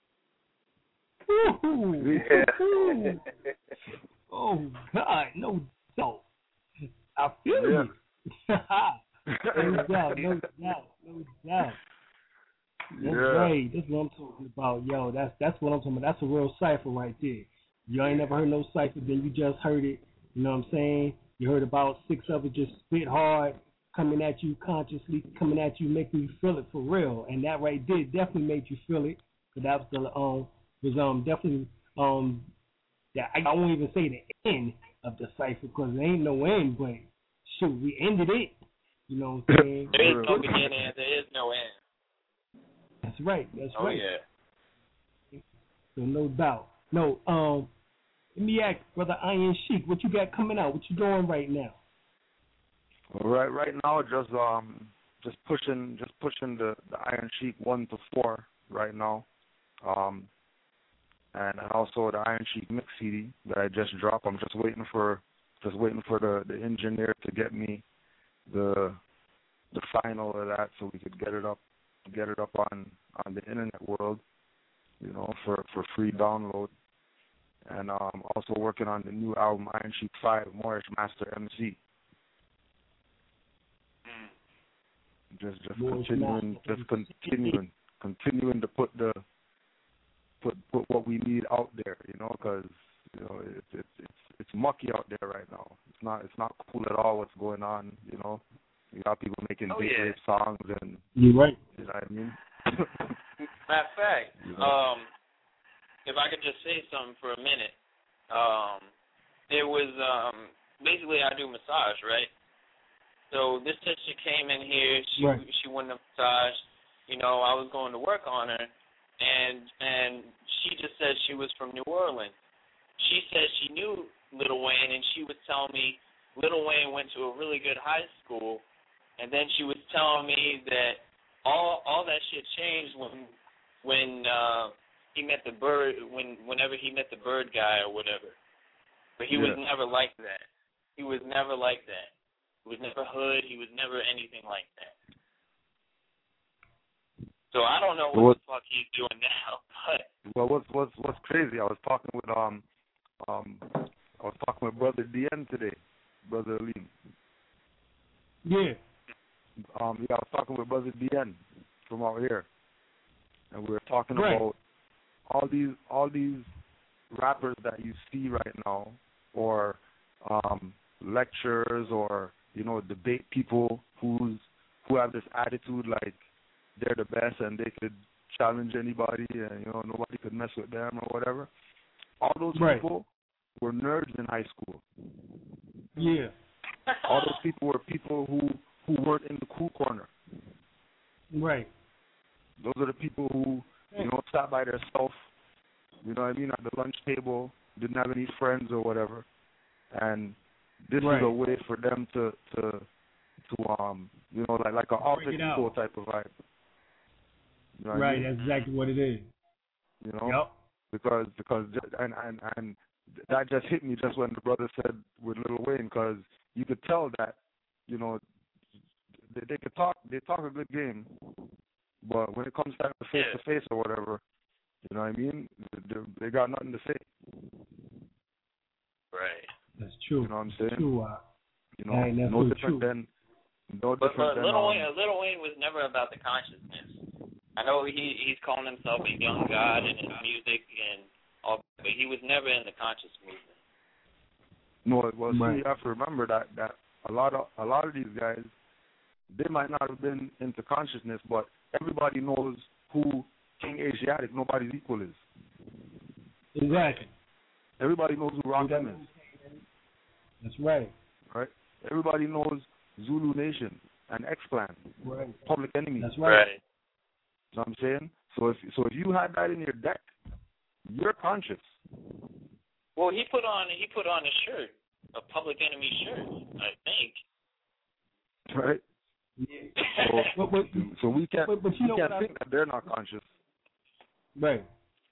Yeah. Oh God, no doubt. I feel yeah. you. No doubt, no doubt, no doubt. That's yeah. right. That's what I'm talking about, yo. That's that's what I'm talking about. That's a real cipher right there. You ain't never heard no cipher, then you just heard it. You know what I'm saying? You heard about six of it just spit hard, coming at you consciously, coming at you, making you feel it for real. And that right there definitely made you feel it. But that was the um was um definitely um yeah I, I won't even say the end of the cipher because there ain't no end, but shoot, we ended it. You know what I'm saying? There is no beginning and there is no end. That's right. That's oh, right. yeah. So no doubt. No, um, let me ask, Brother Iron Sheik, what you got coming out? What you doing right now? All right, right now, just um, just pushing, just pushing the, the Iron Sheik one to four right now, um, and also the Iron Sheik mix C D that I just dropped. I'm just waiting for, just waiting for the, the engineer to get me the the final of that so we could get it up. Get it up on, on the internet world, you know, for, for free download. And um, also working on the new album, Iron Sheik five, Moorish Master M C. Just just Moorish continuing, Master. just continuing, continuing to put the put put what we need out there, you know, because you know it's it's it's it's mucky out there right now. It's not it's not cool at all what's going on, you know. You got people making oh, big yeah. rape songs and you're right. You know what I mean? Matter of fact, um, if I could just say something for a minute, um, there was um, basically I do massage, right? So this sister came in here, she right. she wanted a massage. You know, I was going to work on her, and and she just said she was from New Orleans. She said she knew Lil Wayne, and she was telling me Lil Wayne went to a really good high school. And then she was telling me that all all that shit changed when when uh, he met the bird when whenever he met the bird guy or whatever. But he yeah. was never like that. He was never like that. He was never hood. He was never anything like that. So I don't know what, what the fuck he's doing now. But well, what's what's what's crazy? I was talking with um um I was talking with Brother D N today, Brother Alim. Yeah. Um, yeah, I was talking with Brother D N from out here, and we were talking right. about all these all these rappers that you see right now, or um, lecturers, or you know, debate people who's who have this attitude like they're the best and they could challenge anybody, and you know nobody could mess with them or whatever. All those right. people were nerds in high school. Yeah. All those people were people who, who weren't in the cool corner. Right. Those are the people who, you know, sat by themselves, you know what I mean, at the lunch table, didn't have any friends or whatever. And this right. is a way for them to, to, to um, you know, like, like an alter ego type of vibe. You know right, I mean? That's exactly what it is. You know? Yep. Because, because, and, and, and that just hit me just when the brother said with Lil Wayne, because you could tell that, you know, they, they could talk, they talk a good game, but when it comes time to face to face or whatever, you know what I mean? They, they got nothing to say. Right. That's true. You know what I'm saying? True. Uh, you know, hey, no different true. than, no but, different but than. Lil Um, Wayne, Lil Wayne was never about the consciousness. I know he he's calling himself a young god in his music and all, but he was never in the conscious movement. No, well, right. see, you have to remember that that a lot of a lot of these guys, they might not have been into consciousness, but everybody knows who King Asiatic, Nobody's Equal is. Exactly. Everybody knows who Rakim is. That's right. Right. Everybody knows Zulu Nation and X-Clan. Right. Public Enemy. That's right. right. You know what I'm saying? So if so, if you had that in your deck, you're conscious. Well, he put on he put on a shirt, a Public Enemy shirt, I think. Right. Yeah. So, but, but, so we can't but, but you we know can't what think I, that they're not conscious. Right.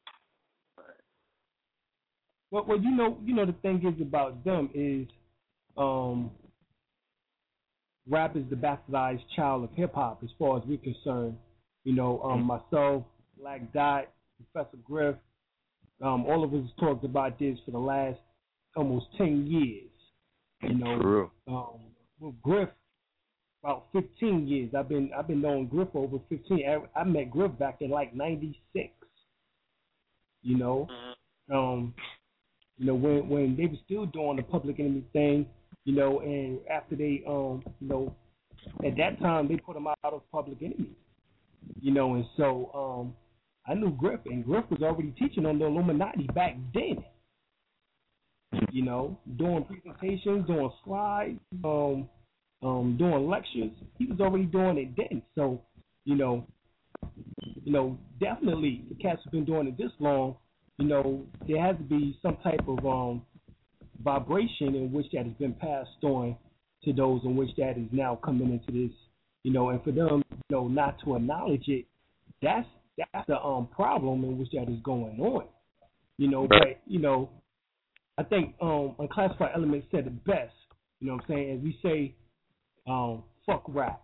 Well, well, you know, you know, the thing is about them is, um, rap is the bastardized child of hip hop, as far as we're concerned. You know, um, myself, Black Dot, Professor Griff, um, all of us talked about this for the last almost ten years. You know, True. um, with Griff, about fifteen years. I've been I've been knowing Griff over fifteen. I, I met Griff back in like ninety-six. You know, mm-hmm. um, you know when when they were still doing the Public Enemy thing. You know, and after they, um, you know, at that time they put him out of Public Enemy. You know, and so um, I knew Griff, and Griff was already teaching on the Illuminati back then. You know, doing presentations, doing slides, um, um, doing lectures. He was already doing it then. So, you know, you know, definitely the cats have been doing it this long. You know, there has to be some type of um, vibration in which that has been passed on to those in which that is now coming into this. You know, and for them, you know, not to acknowledge it, that's that's the um problem in which that is going on. You know, but you know, I think um Unclassified Elements said it best. You know what I'm saying? As we say, um, fuck rap.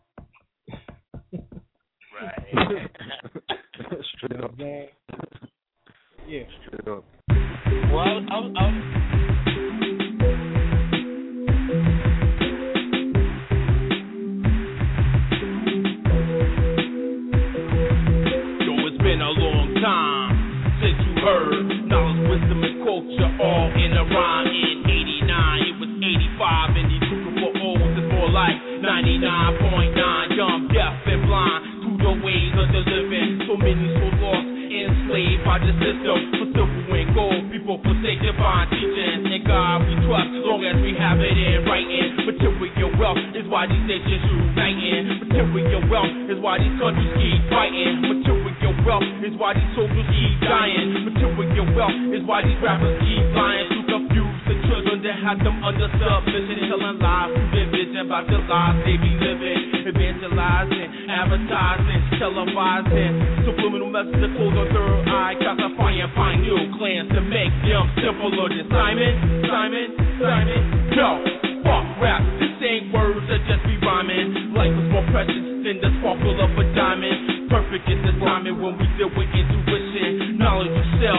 Right. Straight up, man. Yeah. Straight up. Well, I was, I was, I was wisdom and culture all in a rhyme. In eighty-nine, it was eighty-five, and these people for O's is more like ninety-nine point nine. Dumb, deaf, and blind to the ways of the living. So many so lost, enslaved by the system. For silver and gold, people forsake divine teachings. In God we trust, long as we have it in writing. Material wealth is why these nations uniting. Material wealth is why these countries keep fighting. Material wealth is why these soldiers keep dying. Material wealth is why these rappers keep lying to confuse the children that have them under submission, telling lies through their vision about the lives they be living, evangelizing, advertising, televising, subliminal messages that close on third eye, classifying pioneer clans to make them simpler than Simon, Simon, Simon. No, fuck rap. This ain't words that just be rhyming. Life is more precious than the sparkle of a diamond. Perfect is the timing when we deal with intuition. Knowledge yourself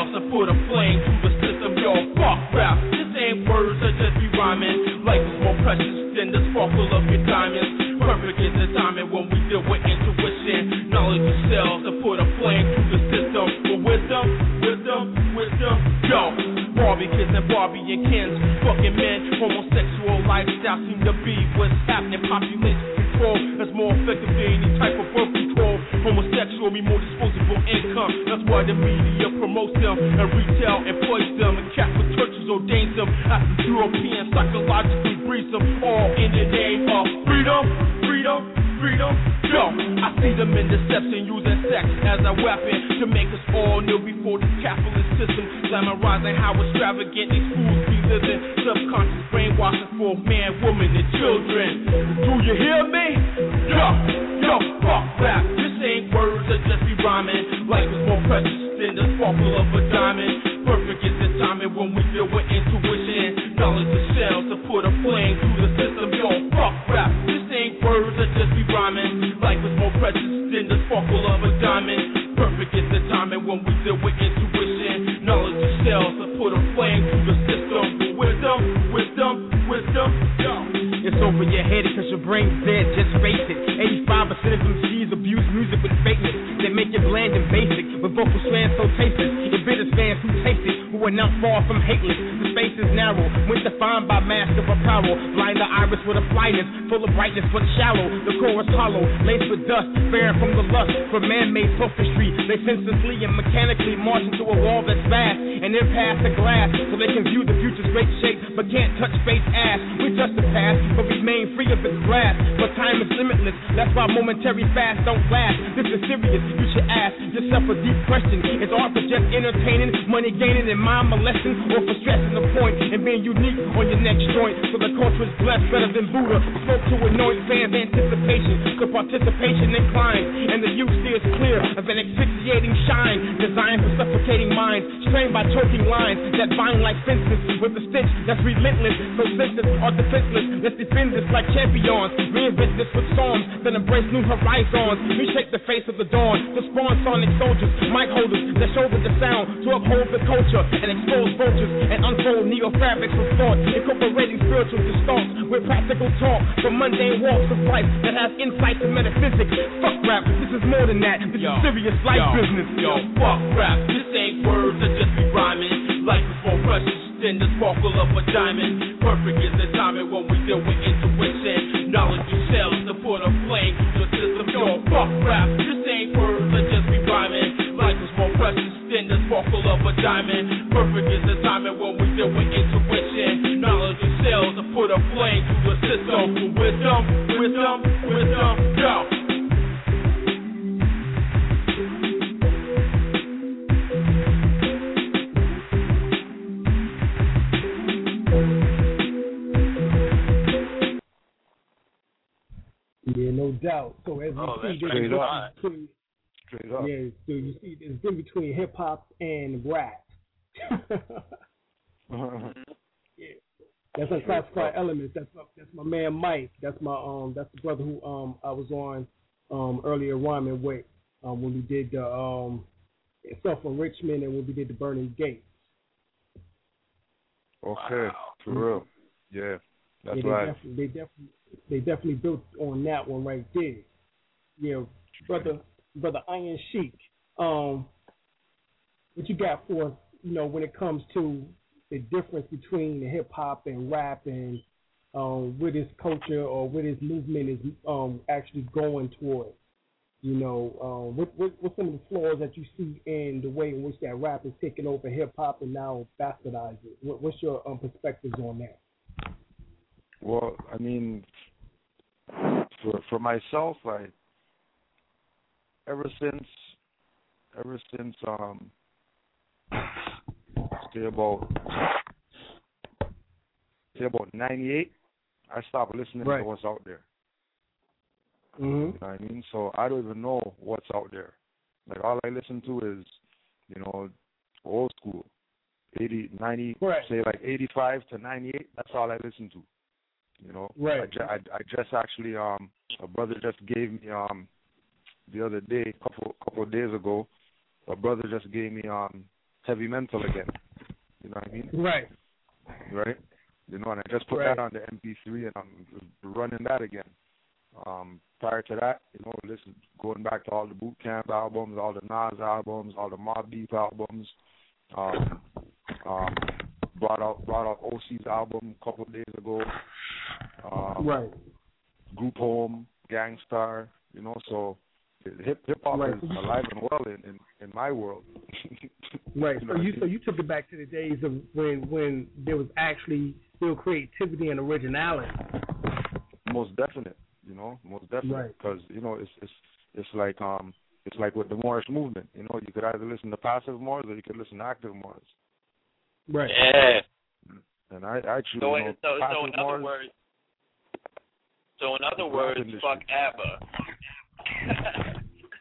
words are just be rhyming. Life is more precious than the sparkle of your diamonds. Perfect is the timing when we deal with intuition. Knowledge of selves to put a flame through the system. For wisdom, wisdom, wisdom, yo. Barbie kids and Barbie and Kens, fucking men. Homosexual lifestyle seem to be what's happening. Population control that's more effective than any type of birth control. Homosexual mean more disposable income. That's why the media promotes them and retail employs them. And Catholic churches ordains them after European psychologically breeds them. All in the name of freedom, freedom, freedom. Yo, I see them in deception using sex as a weapon to make us all kneel before the capitalist system. Glamorizing how extravagant these fools be living. Subconscious brainwashing for man, woman, and children. Do you hear me? Yo, yo, fuck rap. This ain't words that just be rhyming. Life is more precious than the sparkle of a diamond. Perfect is the timing when we deal with intuition. Knowledge of shells to put a flame through the system. Yo, fuck rap. This ain't words that just be rhyming. Life is more precious than the sparkle of a diamond. Perfect is the timing when we deal with intuition. Knowledge of shells to put a flame through the system. Wisdom, wisdom, wisdom, yo. It's over your head because your brain's dead, just face it. eighty-five percent of M Cs abuse music with fakeness. They make it bland and basic, with vocal strands so tasteless. Your bitter fans who taste it, who are now far from hateless. The space is narrow, when defined by mask of apparel. Blind the iris with a flyness, full of brightness but shallow. The core is hollow, laced with dust, fair from the lust for man-made sophistry. They senselessly and mechanically march into a wall that's vast, and then pass the glass, so they can view the future's great shape, but can't touch fate's ass. We just the past, but remain free of its grasp. But time is limitless, that's why momentary fasts don't last. This is serious, you should ask yourself a deep question. Is art for just entertaining, money gaining, and mind molesting, or for stressing the point and being unique on your next joint? So the culture is blessed better than Buddha. Spoke to anoint fans' anticipation, so participation inclines, and the youth steers clear of an asphyxiating shine, designed for suffocating minds, strained by choking lines that bind like fences with a stitch that's relentless. So senses are defenseless. Let's defend this like champions. Reinvent this with songs that embrace new horizons. We shake the face of the dawn to spawn sonic soldiers, mic holders that shoulder the sound to uphold the culture and expose vultures and unfold neo-fabrics of thought, incorporating spiritual distorts with practical talk from mundane walks of life that has insights to metaphysics. Fuck rap, this is more than that. This yo, is serious life yo, business. Yo, fuck rap, this ain't words that just be rhyming. Life is more precious than the sparkle of a diamond. Perfect is the timing when we deal with intuition. Knowledge of shells to put a flame through the system. Yo, fuck rap, this ain't words that just be rhyming. Life is more precious than the sparkle of a diamond. Perfect is the timing when we deal with intuition. Knowledge of shells to put a flame through the system. Wisdom, wisdom, wisdom, yo. Yeah, no doubt. So as you Oh, see, that's there's straight a up. difference between, Straight up. yeah, so you see, there's a difference between hip hop and rap. Yeah, that's unclassified elements. That's my, that's my man Mike. That's my um, that's the brother who um I was on um earlier rhyming with um when we did the um Self Enrichment and when we did the Burning Gates. Okay, for real. Yeah, that's yeah, they right. Definitely, they definitely they definitely built on that one right there. Yeah, brother, brother Iron Sheik. Um, what you got for us? You know, when it comes to the difference between the hip hop and rap, and um, where this culture or where this movement is um actually going toward. You know, um, what, what what some of the flaws that you see in the way in which that rap is taking over hip hop and now bastardizing it? What, what's your um, perspectives on that? Well, I mean, for for myself, like ever since ever since um say about say about ninety-eight, I stopped listening right. to what's out there. Mm-hmm. You know what I mean? So I don't even know what's out there. Like all I listen to is, you know, old school, eighty, ninety, right. say like eighty-five to ninety-eight. That's all I listen to. You know, right? I, I, I just actually um a brother just gave me um the other day, couple couple of days ago, a brother just gave me um Heavy Mental again. You know what I mean? Right. Right. You know, and I just put Right. that on the M P three, and I'm running that again. Um, prior to that, you know, listen, going back to all the Boot Camp albums, all the Nas albums, all the Mobb Deep albums. Um, um, brought out brought out O C's album a couple of days ago. Um, right. Group Home, Gangstar, you know, so hip hip hop Right. is alive and well in, in, in my world. Right. You So know, you so you took it back to the days of when when there was actually still creativity and originality. Most definite, you know, most definite, Right. because you know it's it's it's like um it's like with the Morris movement, you know, you could either listen to passive Morris or you could listen to active Morris. Right. Yeah. And I I choose So, you know, so, so passive in other Morris. words, so in other the words, rap industry. fuck ABBA.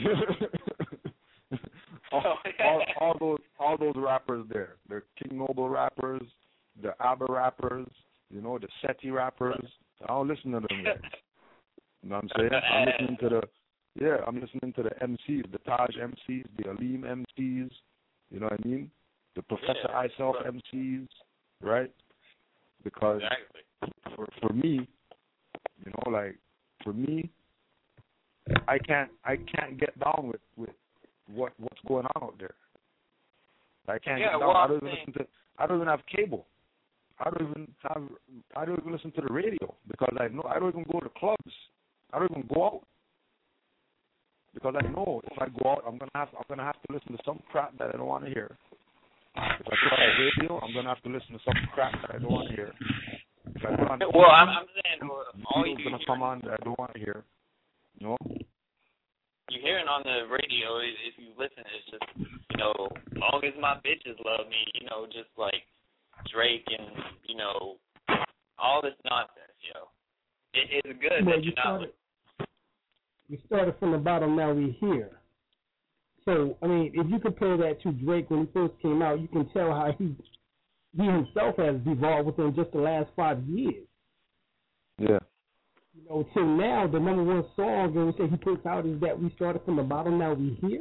all, all, all those all those rappers there, the King Noble rappers, the ABBA rappers, you know, the SETI rappers. I don't listen to them guys. You know what I'm saying? I'm listening to the yeah, I'm listening to the M Cs, the Taj M Cs, the Aleem M Cs. You know what I mean? The Professor Yeah, Iself right. M Cs, right? Because Exactly. for for me, you know, like for me, I can't I can't get down with, with what what's going on out there. I can't Yeah, get down. well, I don't I'm even saying- listen to I don't even have cable. I don't even have I don't even listen to the radio because I know I don't even go to clubs. I don't even go out. Because I know if I go out I'm gonna have I'm gonna have to listen to some crap that I don't want to hear. If I put on the radio, I'm gonna have to listen to some crap that I don't want to hear. If I put on the Well, T V, I'm, I'm saying well, all you video's gonna hear, come on that I don't want to hear. You know? you hearing on the radio, i- if you listen, it's just, you know, long as my bitches love me, you know, just like Drake and, you know, all this nonsense, yo. It, it's good Well, that you you're not started, you started from the bottom, now we're here. So, I mean, if you compare that to Drake when he first came out, you can tell how he he himself has evolved within just the last five years. Yeah. You know, till now, the number one song that he puts out is that we started from the bottom, now we here.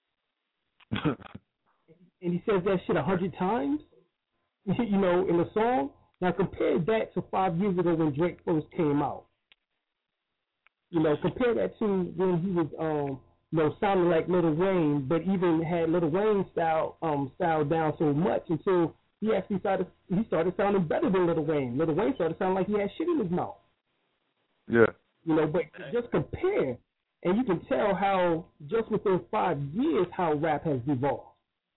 And he says that shit a hundred times, you know, in a song. Now compare that to five years ago when Drake first came out. You know, compare that to when he was, um, you know, sounding like Lil Wayne, but even had Lil Wayne style, um, style down so much until he actually started, he started sounding better than Lil Wayne. Lil Wayne started sounding like he had shit in his mouth. Yeah. You know, but just compare, and you can tell how just within five years how rap has evolved.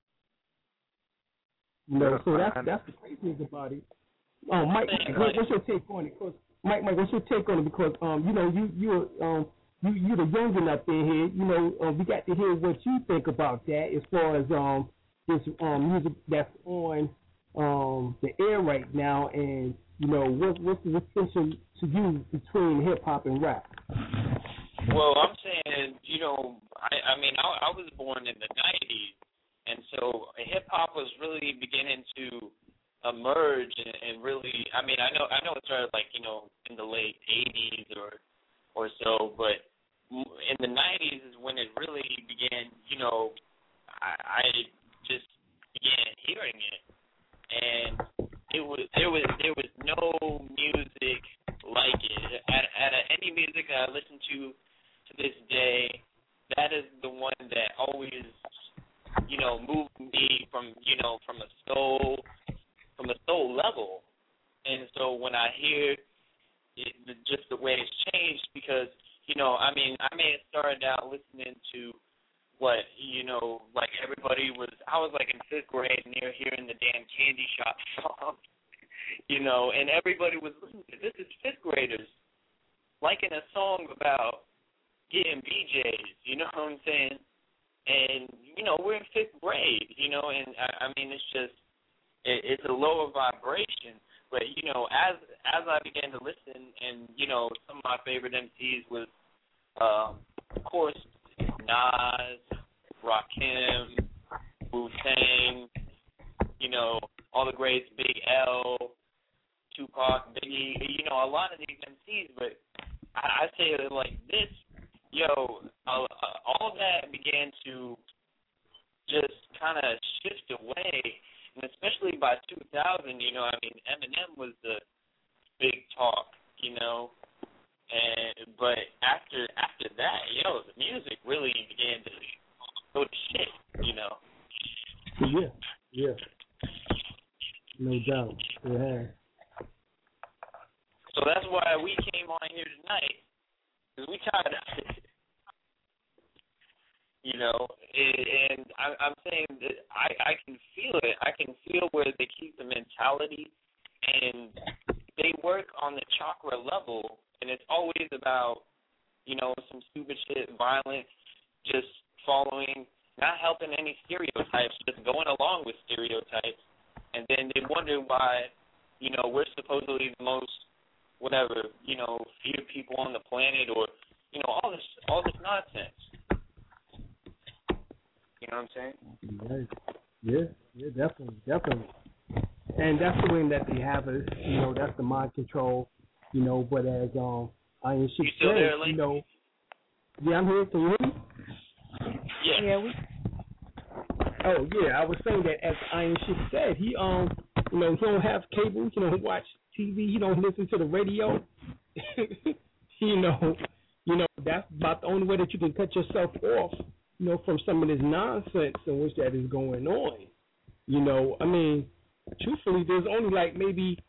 You know, Yeah, so that's and- that's the craziest about it. Oh, Mike, what, what's your take on it? Cause Mike, Mike, what's your take on it? Because um, you know, you you um, you you're the youngin up in here. You know, um, we got to hear what you think about that as far as um this um music that's on um the air right now, and you know, what what's the distinction to you between hip hop and rap? Well, I'm saying, you know, I, I mean, I, I was born in the nineties, and so hip hop was really beginning to emerge and, and really. I mean, I know, I know it started like you know in the late eighties or or so, but in the nineties is when it really began. You know, I, I just began hearing it, and it was there was there was no music like it. At, at any music that I listen to to this day, that is the one that always, you know, moved me from, you know, from a soul, from a soul level. And so when I hear it, just the way it's changed, because, you know, I mean, I may have started out listening to what, you know, like everybody was, I was like in fifth grade and they're hearing the damn Candy Shop song, you know, and everybody was listening to this is fifth graders liking a song about getting B Js, you know what I'm saying? And, you know, we're in fifth grade, you know, and I, I mean, it's just, it, it's a lower vibration. But, you know, as as I began to listen, and, you know, some of my favorite M Cs was, um, of course, Nas, Rakim, Wu-Tang, you know, all the greats, Big L, Tupac, Biggie, you know, a lot of these M Cs, but I, I say it like this, yo, uh, uh, all that began to just kind of shift away, and especially by two thousand, you know, I mean, Eminem was the big talk, you know. And but after after that, yo, the music really began to go to shit, you know. Yeah, yeah. No doubt. Yeah. So that's why we came on here tonight, because we tired of it. You know, and I, I'm saying that I, I can feel it. I can feel where they keep the mentality, and they work on the chakra level, and it's always about, you know, some stupid shit, violence, just following, not helping any stereotypes, just going along with stereotypes, and then they wonder why, you know, we're supposedly the most, whatever, you know, feared people on the planet, or, you know, all this, all this nonsense. You know what I'm saying? Right. Yeah, yeah, definitely, definitely. And that's the way that they have it. You know, that's the mind control. You know, but as um, Iron Sheik said, there, you know, yeah, I'm here. Can you hear me? Yeah. Yeah. We... Oh yeah, I was saying that as Iron Sheik said, he um, you know, he don't have cable. He don't watch T V. He don't listen to the radio. you know, you know, that's about the only way that you can cut yourself off. You know, from some of this nonsense in which that is going on. You know, I mean, truthfully, there's only like maybe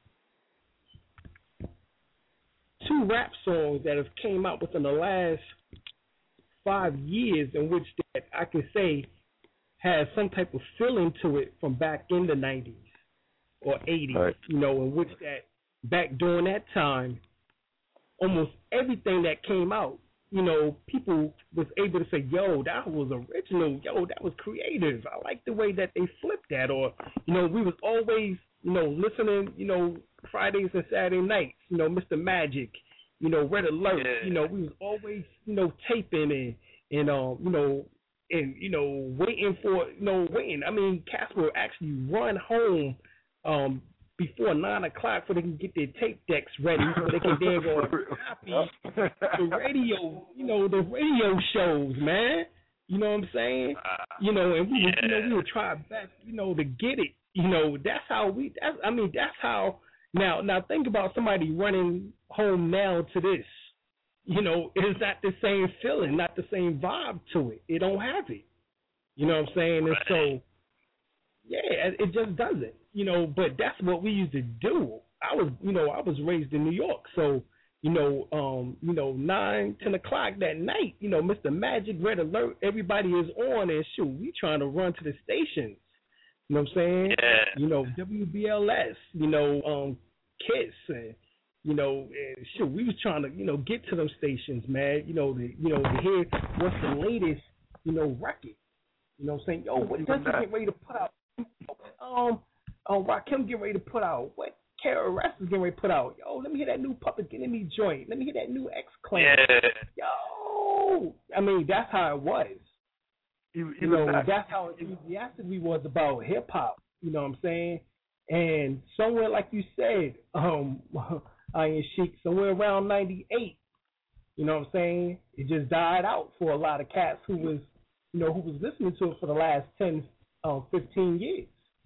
two rap songs that have came out within the last five years in which that I can say has some type of feeling to it from back in the nineties or eighties, right. You know, in which that back during that time, almost everything that came out, you know, people was able to say, yo, that was original. Yo, that was creative. I like the way that they flipped that. Or, you know, we was always, you know, listening, you know, Fridays and Saturday nights, you know, Mister Magic, you know, Red Alert. Yeah. You know, we was always, you know, taping and, and um, you know, and, you know, waiting for, you know, waiting. I mean, cats will actually run home um, before nine o'clock so they can get their tape decks ready so they can then go and copy the radio, you know, the radio shows, man. You know what I'm saying? You know, and we, yeah. you know, we would try our best, you know, to get it. You know, that's how we. That's, I mean, that's how. Now, now think about somebody running home now to this. You know, it's not the same feeling, not the same vibe to it. It don't have it. You know what I'm saying? And so, yeah, it just doesn't. You know, but that's what we used to do. I was, you know, I was raised in New York, so, you know, um, you know, nine, ten o'clock that night, you know, Mister Magic, Red Alert, everybody is on, and shoot, we trying to run to the stations. You know what I'm saying? Yeah. You know, W B L S, you know, um, KISS, and you know, and shoot, we was trying to, you know, get to them stations, man. You know, to, you know, to hear what's the latest, you know, record. You know what I'm saying? Yo, what does he get ready to put out? Um. Oh, Rakim getting ready to put out. What K R S is getting ready to put out? Yo, let me hear that new Public Enemy joint. Let me hear that new X-Clan. Yeah. Yo, I mean, that's how it was. Even, you know, that. that's how enthusiastic we was about hip hop. You know what I'm saying? And somewhere, like you said, um, Iron Sheik, somewhere around ninety-eight. You know what I'm saying? It just died out for a lot of cats who was, you know, who was listening to it for the last ten, um, fifteen years.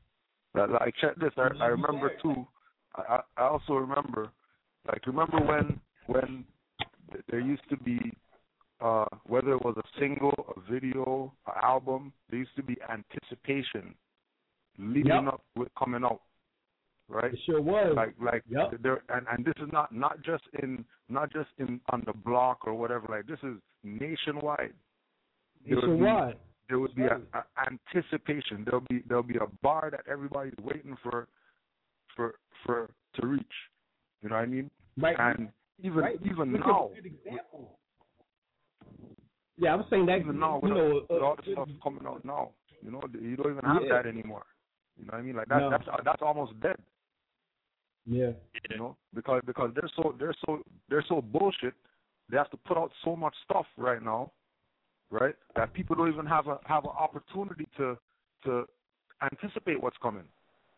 Like, check this. I, I remember too. I, I also remember, like, remember when when there used to be, uh, whether it was a single, a video, an album, there used to be anticipation leading yep. up with coming out, right? It sure was. Like, like yep. there, and, and this is not not just in not just in on the block or whatever. Like, this is nationwide. Nationwide. There would be a, a anticipation. There'll be there'll be a bar that everybody's waiting for, for for to reach. You know what I mean? Right. And even right. even Look now. Good example. Yeah, I was saying that. Even now, you with, know, with uh, all the stuff coming out now, you know, you don't even have yeah. that anymore. You know what I mean? Like that, no. that's that's almost dead. Yeah. You know, because because they're so they're so they're so bullshit. They have to put out so much stuff right now. Right, that people don't even have a have an opportunity to to anticipate what's coming.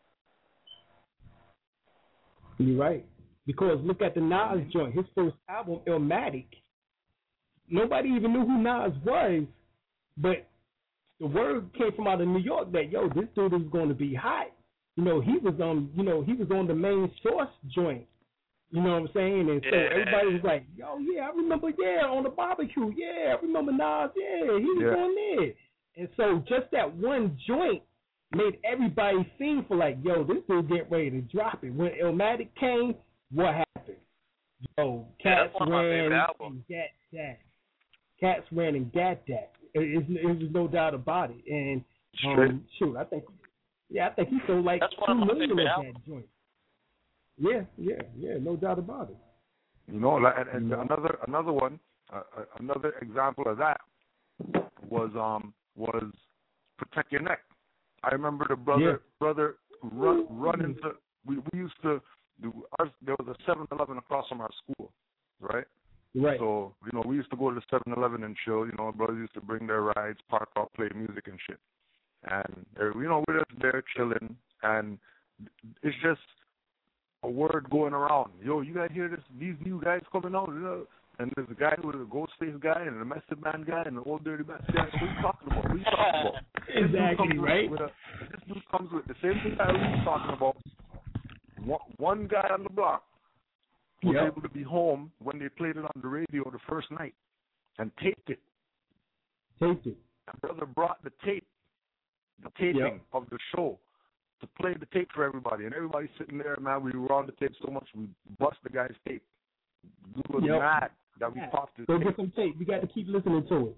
You're right, because look at the Nas joint, his first album, Illmatic. Nobody even knew who Nas was, but the word came from out of New York that yo, this dude is going to be hot. You know, he was on, you know, he was on the Main Source joint. You know what I'm saying? And so Yeah. everybody was like, yo, yeah, I remember, yeah, on the barbecue. Yeah, I remember Nas. Yeah, he was Yeah. on there. And so just that one joint made everybody sing for like, yo, this dude get ready to drop it. When Illmatic came, what happened? Yo, Yeah, Cats that's one of my favorite ran albums. and got that. Cats ran and got that. It, it, it was no doubt about it. And um, shoot, I think, yeah, I think he sold like That's two one of my million of favorite that albums. joint. Yeah, yeah, yeah, no doubt about it. You know, like, and, and another another one, uh, uh, another example of that was um was Protect Your Neck. I remember the brother Yeah. brother run run into we, we used to do our, there was a seven eleven across from our school, right? Right. So, you know, we used to go to the seven eleven and chill, you know, brothers used to bring their rides, park out, play music and shit. And uh, you know, we're just there chilling, and it's just a word going around. Yo, you guys hear this? These new guys coming out, you know? And there's a guy with a Ghostface guy and a Method Man guy and an Old Dirty Bastard guy. What are you talking about? What are you talking about? This dude Exactly, comes with- right? With a, this dude comes with the same thing I was talking about. One, one guy on the block was Yep. able to be home when they played it on the radio the first night and taped it. Taped it. My brother brought the tape, the taping Yep. of the show, to play the tape for everybody. And everybody's sitting there, man, we were on the tape so much, we bust the guy's tape. Dude was Yep. mad that we Yeah. popped his Go tape. get some tape. You got to keep listening to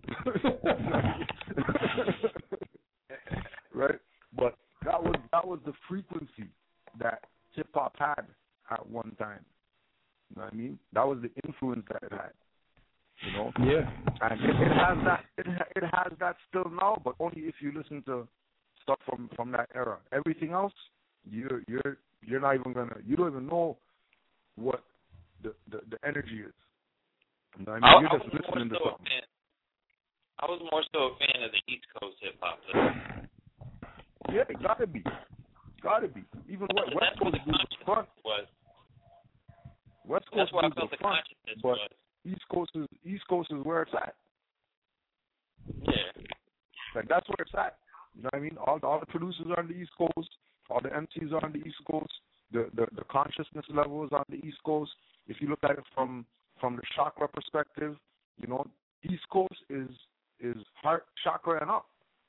it. Right? But that was that was the frequency that hip hop had at one time. You know what I mean? That was the influence that it had. You know? Yeah. And it, it has that it ha- it has that still now, but only if you listen to stuff from, from that era. Everything else, you're you're you're not even gonna you don't even know what the the, the energy is. You know what I mean? I, You're I just was more listening to so a something. fan. I was more so a fan of the East Coast hip hop. though. Yeah, it gotta be. Gotta be. Even what And West that's where Coast the do the front. consciousness was. West Coast That's where I do felt the the front, consciousness but was. East Coast is East Coast is where it's at. Yeah. Like that's where it's at. You know what I mean? All all the producers are on the East Coast, all the M Cs are on the East Coast. The the, the consciousness level is on the East Coast. If you look at it from from the chakra perspective, you know, East Coast is is heart chakra and up.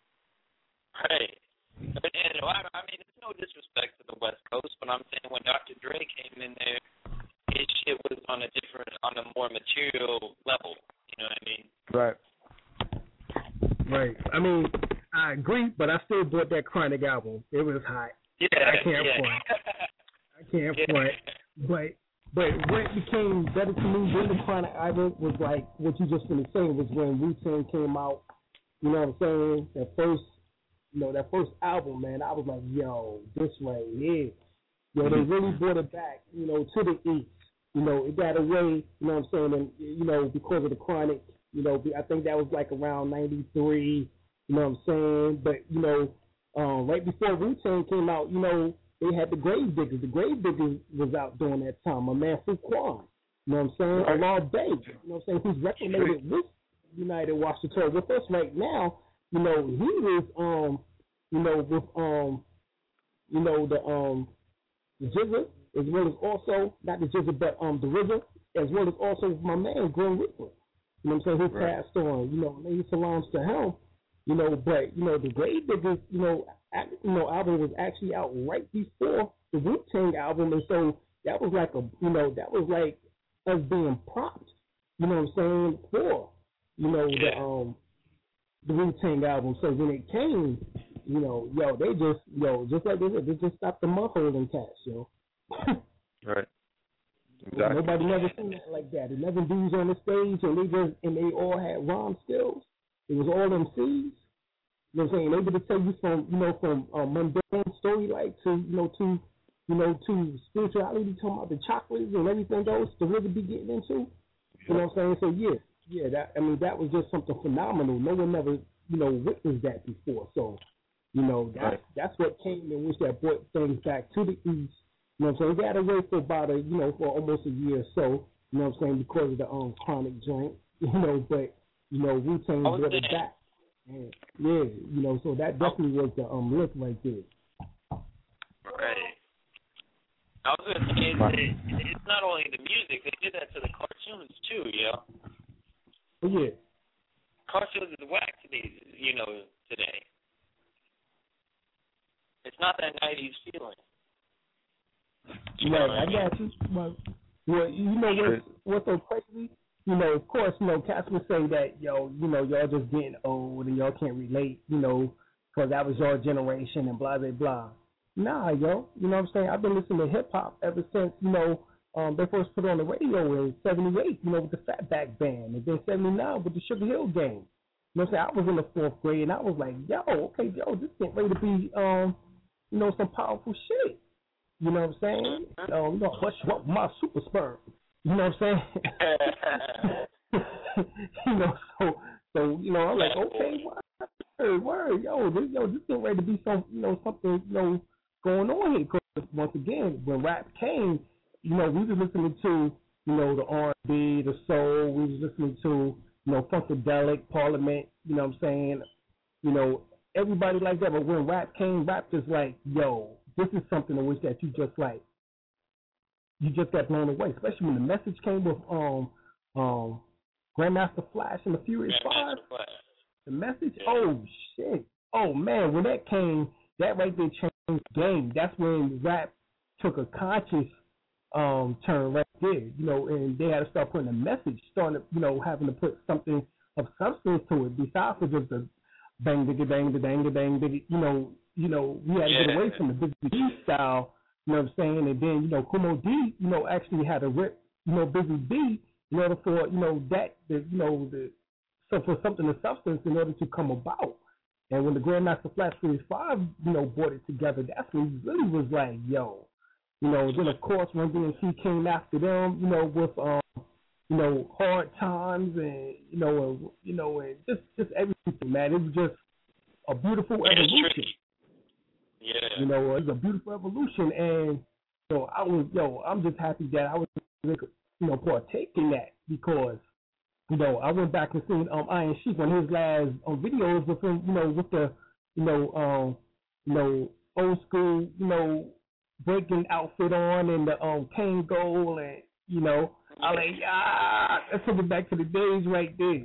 Right. And, and I, I mean, it's no disrespect to the West Coast, but I'm saying when Doctor Dre came in there, his shit was on a different, on a more material level. You know what I mean? Right. Right. I mean, I agree, but I still bought that Chronic album. It was hot. Yeah. I can't yeah. front. I can't Yeah. front. But but what became better to me than the Chronic album was like what you just finished saying was when Wu-Tang came out. You know what I'm saying? That first, you know, that first album, man. I was like, yo, this right here. Yo, they really brought it back, you know, to the East. You know, it got away, you know what I'm saying, and, you know, because of the Chronic, you know, I think that was like around ninety-three, you know what I'm saying? But, you know, um, right before Wu-Tang came out, you know, they had the Grave Diggers. The Grave Diggers was out during that time. My man Fuquan, you know what I'm saying? Right. Allah Bay, you know what I'm saying, who's recommended with United Washington with us right now. You know, he was, um, you know, with, um, you know, the, um, the Jizza, as well as also, not the Jizza, but um, the R Z A, as well as also my man, Grim Reaper. You know what I'm saying? Who Right. passed on. You know, many salams to him. You know, but, you know, the Grave Diggers, you know, act, you know, album was actually out right before the Wu-Tang album. And so that was like a, you know, that was like us being propped, you know what I'm saying, for, you know, the, um, the Wu-Tang album. So when it came, you know, yo, they just, yo, just like they said, they just stopped the mouth holding cats, yo. Right. Exactly. Nobody never seen that like that. Eleven dudes on the stage, and they just, and they all had rhyme skills. It was all M Cs. You know what I'm saying? Able to tell you from, you know, from a mundane story like to, you know, to, you know, to spirituality, talking about the chakras and everything else to really be getting into. You know what I'm saying? So yeah, yeah, that, I mean, that was just something phenomenal. No one ever, you know, witnessed that before. So, you know, that's Right. that's what came in, which that brought things back to the East. You know what I'm saying? We got away for about a, you know, for almost a year or so. You know what I'm saying? Because of the um Chronic joint. You know, but you know, Wu-Tang I was brought it saying- back. And, yeah, you know, so that definitely was the um lift right there. Right. I I was gonna say it's, it, it's not only the music; they did that to the cartoons too. You know. Oh, yeah. Cartoons is whack today. You know, today. It's not that nineties feeling. You Right, know I I mean? got you. Well, well, you know what's, what's so crazy? You know, of course, you know, cats would say that, yo, you know, y'all just getting old and y'all can't relate, you know, because that was your generation and blah, blah, blah. Nah, yo, you know what I'm saying? I've been listening to hip-hop ever since, you know, um, they first put it on the radio in seventy-eight, you know, with the Fatback Band, and then seventy-nine with the Sugar Hill Gang. You know what I'm saying? I was in the fourth grade, and I was like, yo, okay, yo, this getting ready to be, um, you know, some powerful shit. You know what I'm saying? Um, you know, what's what my super sperm? You know what I'm saying? you know, so so you know, I'm like, okay, word, word, yo, this yo, this getting ready to be some, you know, something, you know, going on here. Because once again, when rap came, you know, we was listening to, you know, the R and B, the soul. We was listening to, you know, Funkadelic, Parliament. You know what I'm saying? You know, everybody like that. But when rap came, rap just like, yo, this is something in which that you just like, you just got blown away. Especially when the message came with um um Grandmaster Flash and the Furious Five. The message, yeah. oh shit, oh man, when that came, that right there changed the game. That's when rap took a conscious um turn right there, you know, and they had to start putting a message, starting to, you know, having to put something of substance to it besides for just the bang digga bang digga bang digga bang digga, you know. You know, we had to yeah. get away from the Busy B style, you know what I'm saying? And then, you know, Kumo D, you know, actually had a rip, you know, Busy B in order for, you know, that, the, you know, the, so for something of substance in order to come about. And when the Grandmaster Flash Series five, you know, brought it together, that's when he really was like, yo. You know, then, of course, when D M C came after them, you know, with, um, you know, Hard Times and, you know, and, you know, and just, just everything, man. It was just a beautiful evolution. Yeah. You know, it's a beautiful evolution, and so I was, yo, I'm just happy that I was, you know, partake in that because, you know, I went back and seen um Iron Sheik on his last um, videos with him, you know, with the, you know, um, you know, old school, you know, breaking outfit on and the um cane goal, and you know, I like, ah, that took me back to the days right there.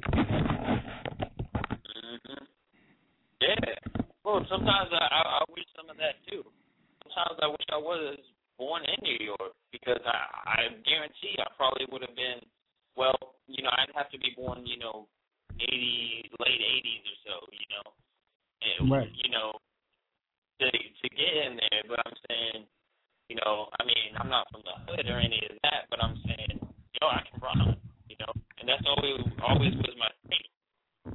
Mm-hmm. Yeah. Well, sometimes I, I, I wish some of that too. Sometimes I wish I was born in New York because I, I guarantee I probably would have been, well, you know, I'd have to be born, you know, eighty, late eighties or so, you know, and, right. you know, to to get in there. But I'm saying, you know, I mean, I'm not from the hood or any of that, but I'm saying, yo, I can run, you know, and that's always always was my thing.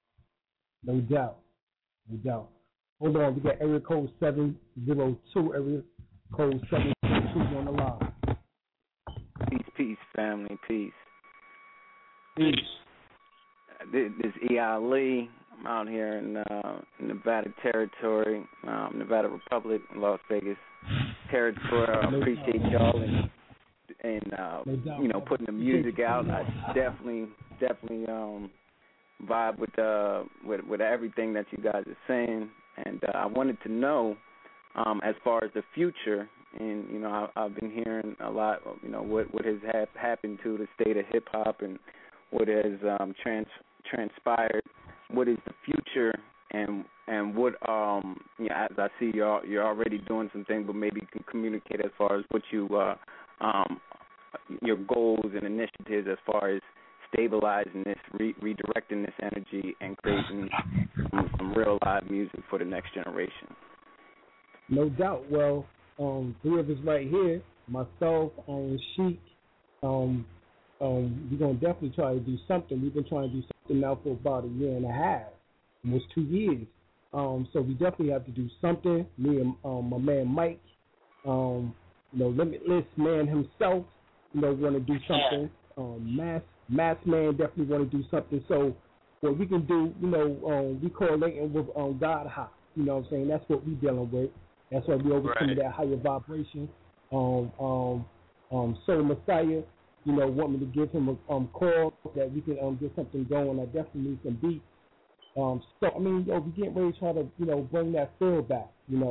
No doubt, no doubt. Hold on, we got area code seven zero two, area code seven zero two on the line. Peace, peace, family, peace. Peace. This is E I Lee. I'm out here in uh, Nevada territory, um, Nevada Republic, Las Vegas territory. I appreciate y'all and, and uh, you know, putting the music out. I definitely, definitely um, vibe with, uh, with with everything that you guys are saying. And uh, I wanted to know, um, as far as the future, and you know, I, I've been hearing a lot, you know, what what has ha- happened to the state of hip hop and what has um, trans transpired. What is the future, and and what um, you know, as I see you're you're already doing some things, but maybe you can communicate as far as what you uh, um, your goals and initiatives as far as stabilizing this, re- redirecting this energy, and creating some, some real live music for the next generation. No doubt. Well, um, three of us right here, myself, Iron Sheik, um, um, we're going to definitely try to do something. We've been trying to do something now for about a year and a half, almost two years. Um, so we definitely have to do something. Me and um, my man Mike, um, you know, Limitless Man himself, you know, want to do something. Um, Mass Mass Man definitely want to do something. So what we can do, you know, um, we correlating with um, God Hop. You know what I'm saying? That's what we dealing with. That's why we overcome right. that higher vibration. Um, um, um, Soul Messiah, you know, want me to give him a um, call that we can um, get something going. I definitely need some beats. Um, so, I mean, yo, we getting ready to try to, you know, bring that feel back, you know.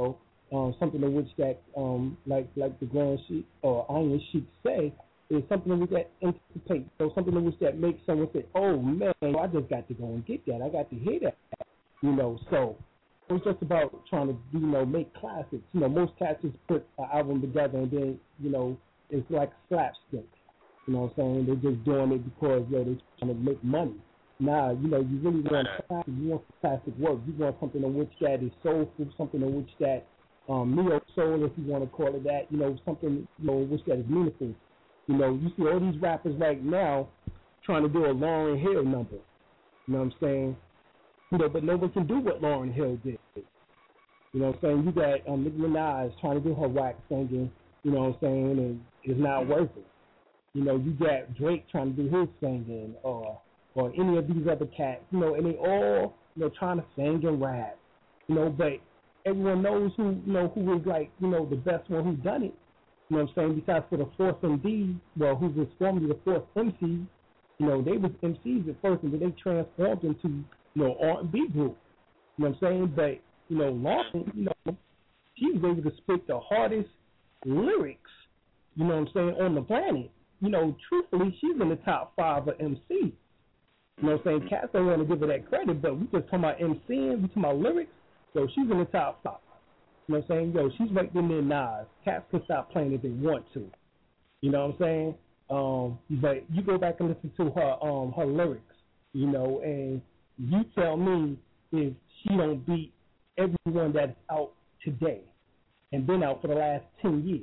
um, something in which that, um, like like the Grand Sheik or Iron Sheik say, is something in which that anticipate. So something in which that makes someone say, oh man, I just got to go and get that. I got to hear that. You know, so it's just about trying to, you know, make classics. You know, most cats just put an album together and then, you know, it's like slapstick. You know what I'm saying? They're just doing it because, yo, they're trying to make money. Nah, you know, you really want classic, you want classic work. You want something in which that is soulful, something in which that um, neo soul, if you want to call it that. You know, something, you know, in which that is meaningful. You know, you see all these rappers right now trying to do a Lauryn Hill number. You know what I'm saying? You know, but no one can do what Lauryn Hill did. You know what I'm saying? You got um, Nicki Minaj trying to do her wax singing. You know what I'm saying? And it's not worth it. You know, you got Drake trying to do his singing, or or any of these other cats, you know, and they all, you know, trying to sing and rap, you know, but everyone knows who, you know, who is like, you know, the best one who's done it. You know what I'm saying? Besides for the fourth M D, well, who was formerly the fourth M C, you know, they was M Cs at first, and then they transformed into, you know, R and B group. You know what I'm saying? But, you know, Lauryn, you know, she was able to spit the hardest lyrics, you know what I'm saying, on the planet. You know, truthfully, she's in the top five of M Cs. You know what I'm saying? Cats don't want to give her that credit, but we just talking about MCing, we talking about lyrics, so she's in the top five. You know what I'm saying? Yo, she's right in there, Nas. Cats can stop playing if they want to. You know what I'm saying? Um, but you go back and listen to her um her lyrics, you know, and you tell me if she don't beat everyone that's out today and been out for the last ten years.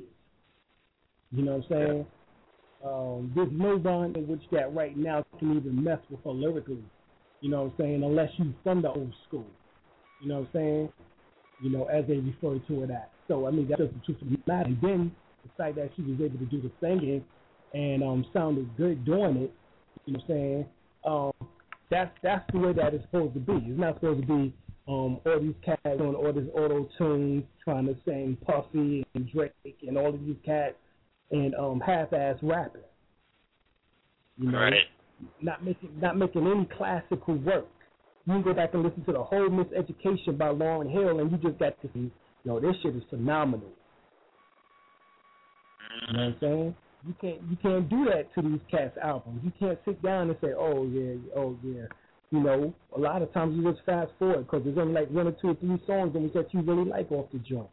You know what I'm saying? Yeah. Um, there's no one in which that right now can even mess with her lyrically, you know what I'm saying, unless you from the old school, you know what I'm saying, you know, as they refer to it as. So, I mean, that's just the truth of the matter. And then the fact that she was able to do the singing and um, sounded good doing it, you know what I'm saying, um, that's, that's the way that it's supposed to be. It's not supposed to be um, all these cats doing all this auto-tune, trying to sing Puffy and Drake and all of these cats, and um, half-ass rapping, you know, right. not making not making any classical work. You can go back and listen to the whole Miseducation by Lauryn Hill, and you just got to see, you know, this shit is phenomenal. You know what I'm saying? You can't you can't do that to these cats' albums. You can't sit down and say, oh yeah, oh yeah. You know, a lot of times you just fast forward because there's only like one or two or three songs in which that you really like off the joint.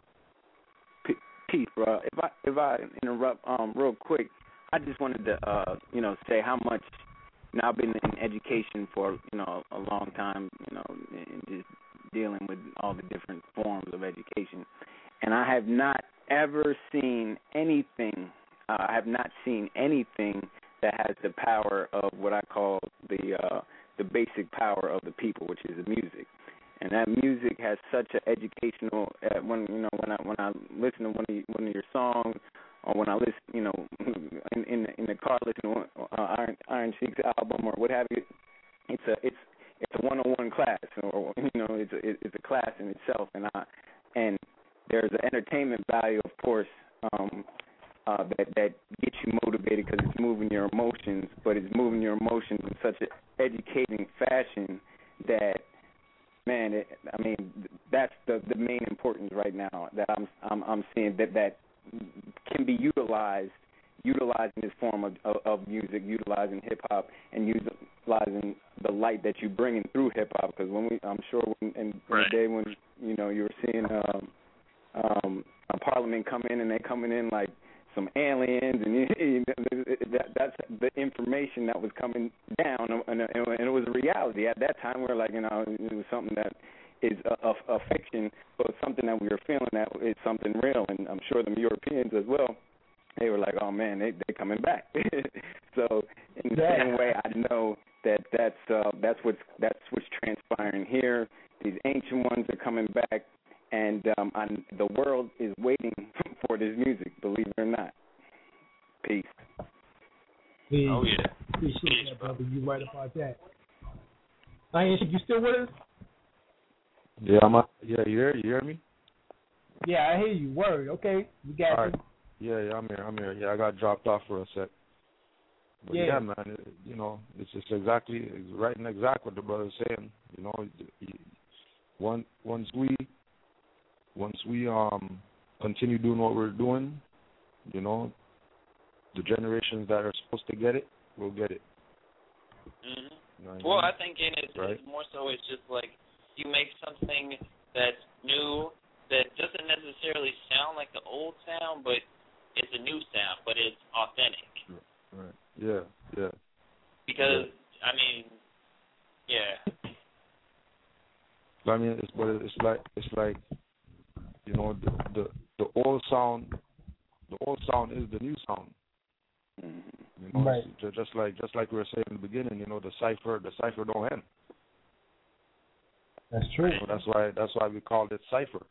Keith, bro, if I if I interrupt um real quick, I just wanted to uh you know say how much. You know, I've been in education for you know a long time, you know, and just dealing with all the different forms of education, and I have not ever seen anything. Uh, I have not seen anything that has the power of what I call the uh, the basic power of the people, which is the music. And that music has such an educational. Uh, when you know, when I when I listen to one of, one of your songs, or when I listen, you know, in in the, in the car, listen to uh, Iron Iron Sheik's album or what have you, it's a it's it's a one-on-one class, or you know, it's a, it's a class in itself. And I and there's an entertainment value, of course, um, uh, that that gets you motivated because it's moving your emotions, but it's moving your emotions in such an educating fashion that. Man, it, I mean, that's the, the main importance right now that I'm I'm, I'm seeing that, that can be utilized, utilizing this form of, of, of music, utilizing hip hop, and utilizing the light that you bring in through hip hop. Because when we, I'm sure, when, in right. the day when you know you were seeing um, um, a Parliament come in and they coming in like some aliens, and you know, that, that's the information that was coming down, and, and it was a reality at that time. We were like, you know, it was something that is a, a, a fiction, but something that we were feeling that is something real, and I'm sure the Europeans as well. They were like, oh man, they they coming back. So in the yeah. same way, I know that that's uh, that's what's that's what's transpiring here. These ancient ones are coming back. And um, I'm, the world is waiting for this music, believe it or not. Peace. Peace. Oh, yeah. Appreciate Peace, that, brother. You right about that. Iron Sheik, you still with us? Yeah, I'm. A, yeah, you hear? You hear me? Yeah, I hear you. Word. Okay, you got All it. right. Yeah, yeah, I'm here. I'm here. Yeah, I got dropped off for a sec. But yeah, yeah man, it, you know, it's just exactly, it's right and exact what the brother's saying. You know, one once we once we um continue doing what we're doing, you know, the generations that are supposed to get it will get it. Mm-hmm. You know what Well, I I mean? think in it, Right. it's more so it's just like you make something that's new that doesn't necessarily sound like the old sound, but it's a new sound, but it's authentic. Right. Yeah. Yeah. Because I mean, yeah. But I mean, it's but it's like it's like, you know, the the the old sound, the old sound is the new sound. You know, Right. it's ju- just like just like we were saying in the beginning, you know, the cipher the cipher don't end. That's true. So that's why that's why we called it cipher.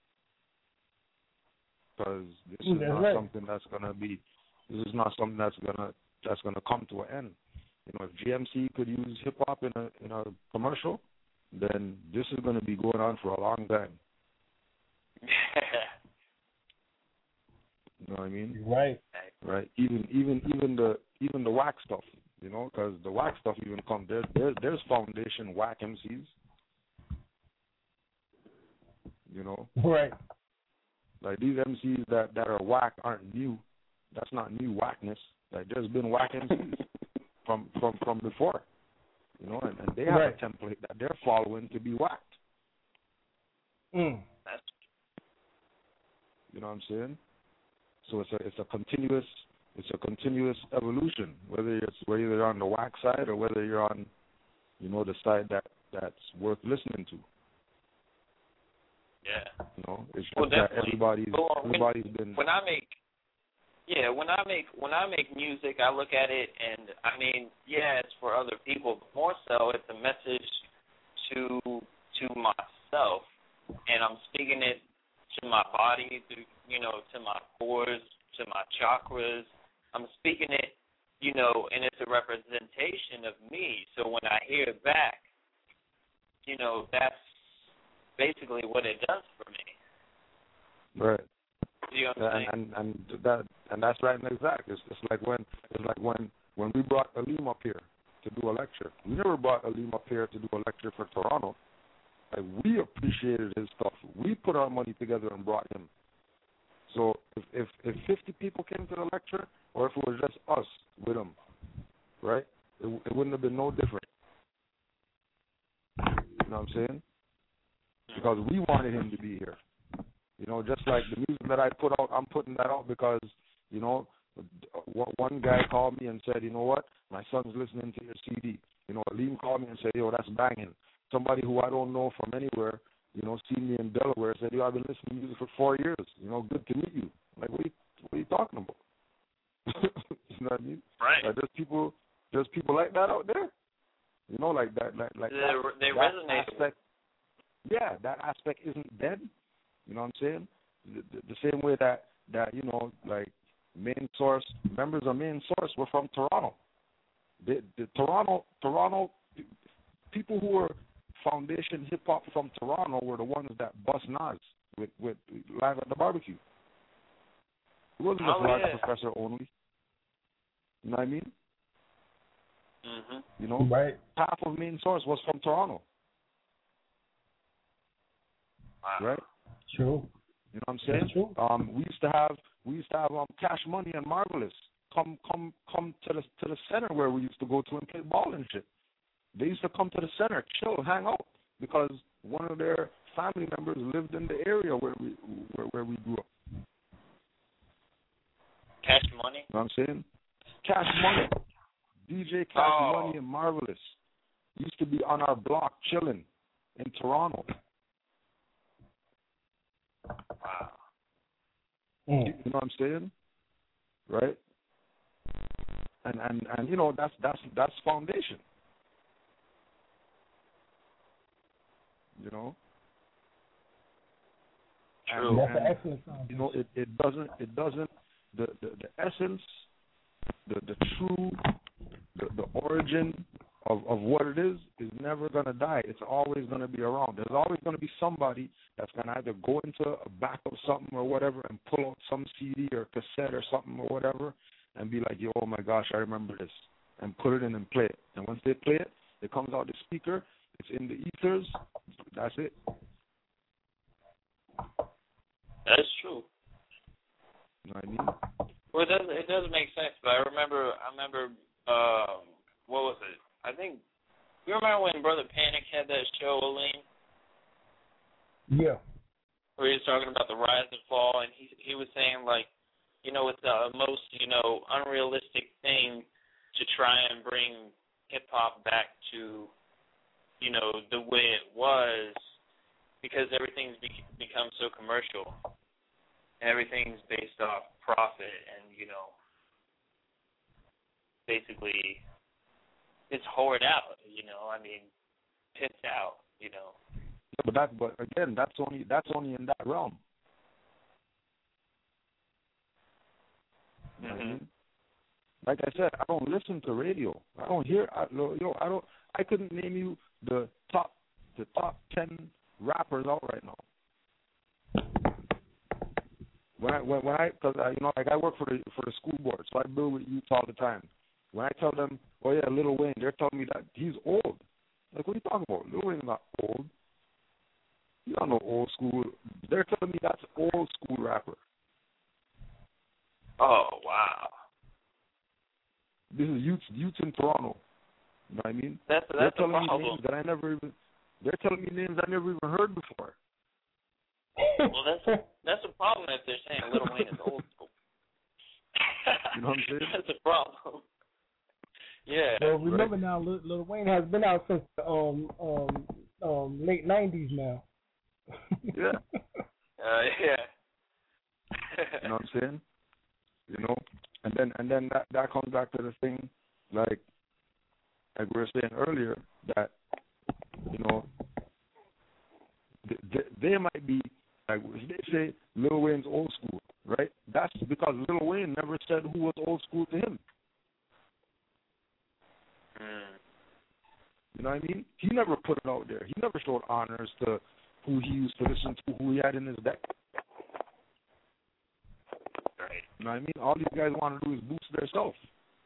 Because this is That's not right. something that's gonna be. This is not something that's gonna that's gonna come to an end. You know, if G M C could use hip hop in a in a commercial, then this is gonna be going on for a long time. You know what I mean? Right. Right. Even even even the even the whack stuff. You know, because the whack stuff even come there. There there's foundation whack M Cs. You know. Right. Like these M Cs that, that are whack aren't new. That's not new whackness. Like there's been whack M Cs from, from, from before. You know, and, and they have Right. a template that they're following to be whacked. Mm. You know what I'm saying? So it's a it's a continuous it's a continuous evolution. Whether it's whether you're on the whack side or whether you're on, you know, the side that, that's worth listening to. Yeah. You know, it's just Well, that definitely. everybody's Well, when- everybody's been When I make, yeah, when I make when I make music, I look at it and I mean, yeah, it's for other people, but more so, it's a message to to myself, and I'm speaking it to my body, to you know, to my pores, to my chakras. I'm speaking it, you know, and it's a representation of me. So when I hear it back, you know, that's basically what it does for me. right. You know what I'm saying? and, and and that and that's right and exact. It's, it's like when it's like when when we brought Aleem up here to do a lecture. We never brought Aleem up here to do a lecture for Toronto. Like we appreciated his stuff. We put our money together and brought him. So if if, if fifty people came to the lecture, or if it was just us with him, right? It, it wouldn't have been no different. You know what I'm saying? Because we wanted him to be here. You know, just like the music that I put out, I'm putting that out because, you know, one guy called me and said, you know what, my son's listening to your C D. You know, Aleem called me and said, yo, that's banging. Somebody who I don't know from anywhere, you know, seen me in Delaware, said, yo, I've been listening to music for four years. You know, good to meet you. Like, what are you, what are you talking about? You know what I mean? Right. Like, there's people, there's people like that out there. You know, like that, like, like They, that, they that resonate. aspect. Yeah, that aspect isn't dead. You know what I'm saying? The, the, the same way that, that, you know, like, Main Source, members of Main Source were from Toronto. The, the Toronto, Toronto, people who were foundation hip hop from Toronto were the ones that bust Nas with, with Live at the Barbecue. It wasn't Oh, the Flag yeah. Professor only. You know what I mean? Mm-hmm. You know, right. half of Main Source was from Toronto. Wow. Right? True. You know what I'm saying? That's true. Um, we used to have we used to have um, Cash Money and Marvelous come come come to the to the center where we used to go to and play ball and shit. They used to come to the center, chill, hang out, because one of their family members lived in the area where we where, where we grew up. Cash Money. You know what I'm saying? Cash Money, D J Cash Oh. Money and Marvelous used to be on our block chilling in Toronto. Wow. Mm. You know what I'm saying? Right? And and and you know that's that's that's foundation. You know? True. And, That's an and, excellent foundation. you know, it, it doesn't it doesn't the, the, the essence, the the true the, the origin of, of what it is is never gonna die. It's always gonna be around. There's always gonna be somebody that's gonna either go into a back of something or whatever and pull out some C D or cassette or something or whatever and be like, yo, oh my gosh, I remember this, and put it in and play it. And once they play it, it comes out the speaker, it's in the ethers, that's it. That's true. You know what I mean? Well, it does it does make sense, but I remember I remember um, what was it? I think you remember when Brother Panic had that show, Elaine? Yeah. Where he was talking about the rise and fall, and he he was saying like, you know, it's the most you know unrealistic thing to try and bring hip hop back to, you know, the way it was, because everything's be- become so commercial. Everything's based off profit, and you know, basically, it's hoard out. You know, I mean, pits out. You know. Yeah, but that, but again, that's only that's only in that realm. You know what I mean? Like I said, I don't listen to radio. I don't hear. I, yo, I don't. I couldn't name you the top the top ten rappers out right now. When I when, when I because I, you know like I work for the for the school board, so I deal with youth all the time. When I tell them, oh yeah, Lil Wayne, they're telling me that he's old. Like, what are you talking about? Lil Wayne's not old. You don't know old school. They're telling me that's old school rapper. Oh wow. This is youth youth in Toronto. You know what I mean? That's they're that's telling a me problem. names that I never even. They're telling me names I never even heard before. Well, that's that's a problem if they're saying Lil Wayne is old school. You know what I'm saying? That's a problem. Yeah. Well, remember now, Lil, Lil Wayne has been out since the um um um late nineties now. Yeah. Uh, yeah. You know what I'm saying? You know, and then and then that that comes back to the thing, like like we were saying earlier, that you know they, they might be like they say Lil Wayne's old school, right? That's because Lil Wayne never said who was old school to him. Mm. You know what I mean? He never put it out there. He never showed honors to who he used to listen to, who he had in his deck. Right. You know what I mean? All these guys want to do is boost themselves.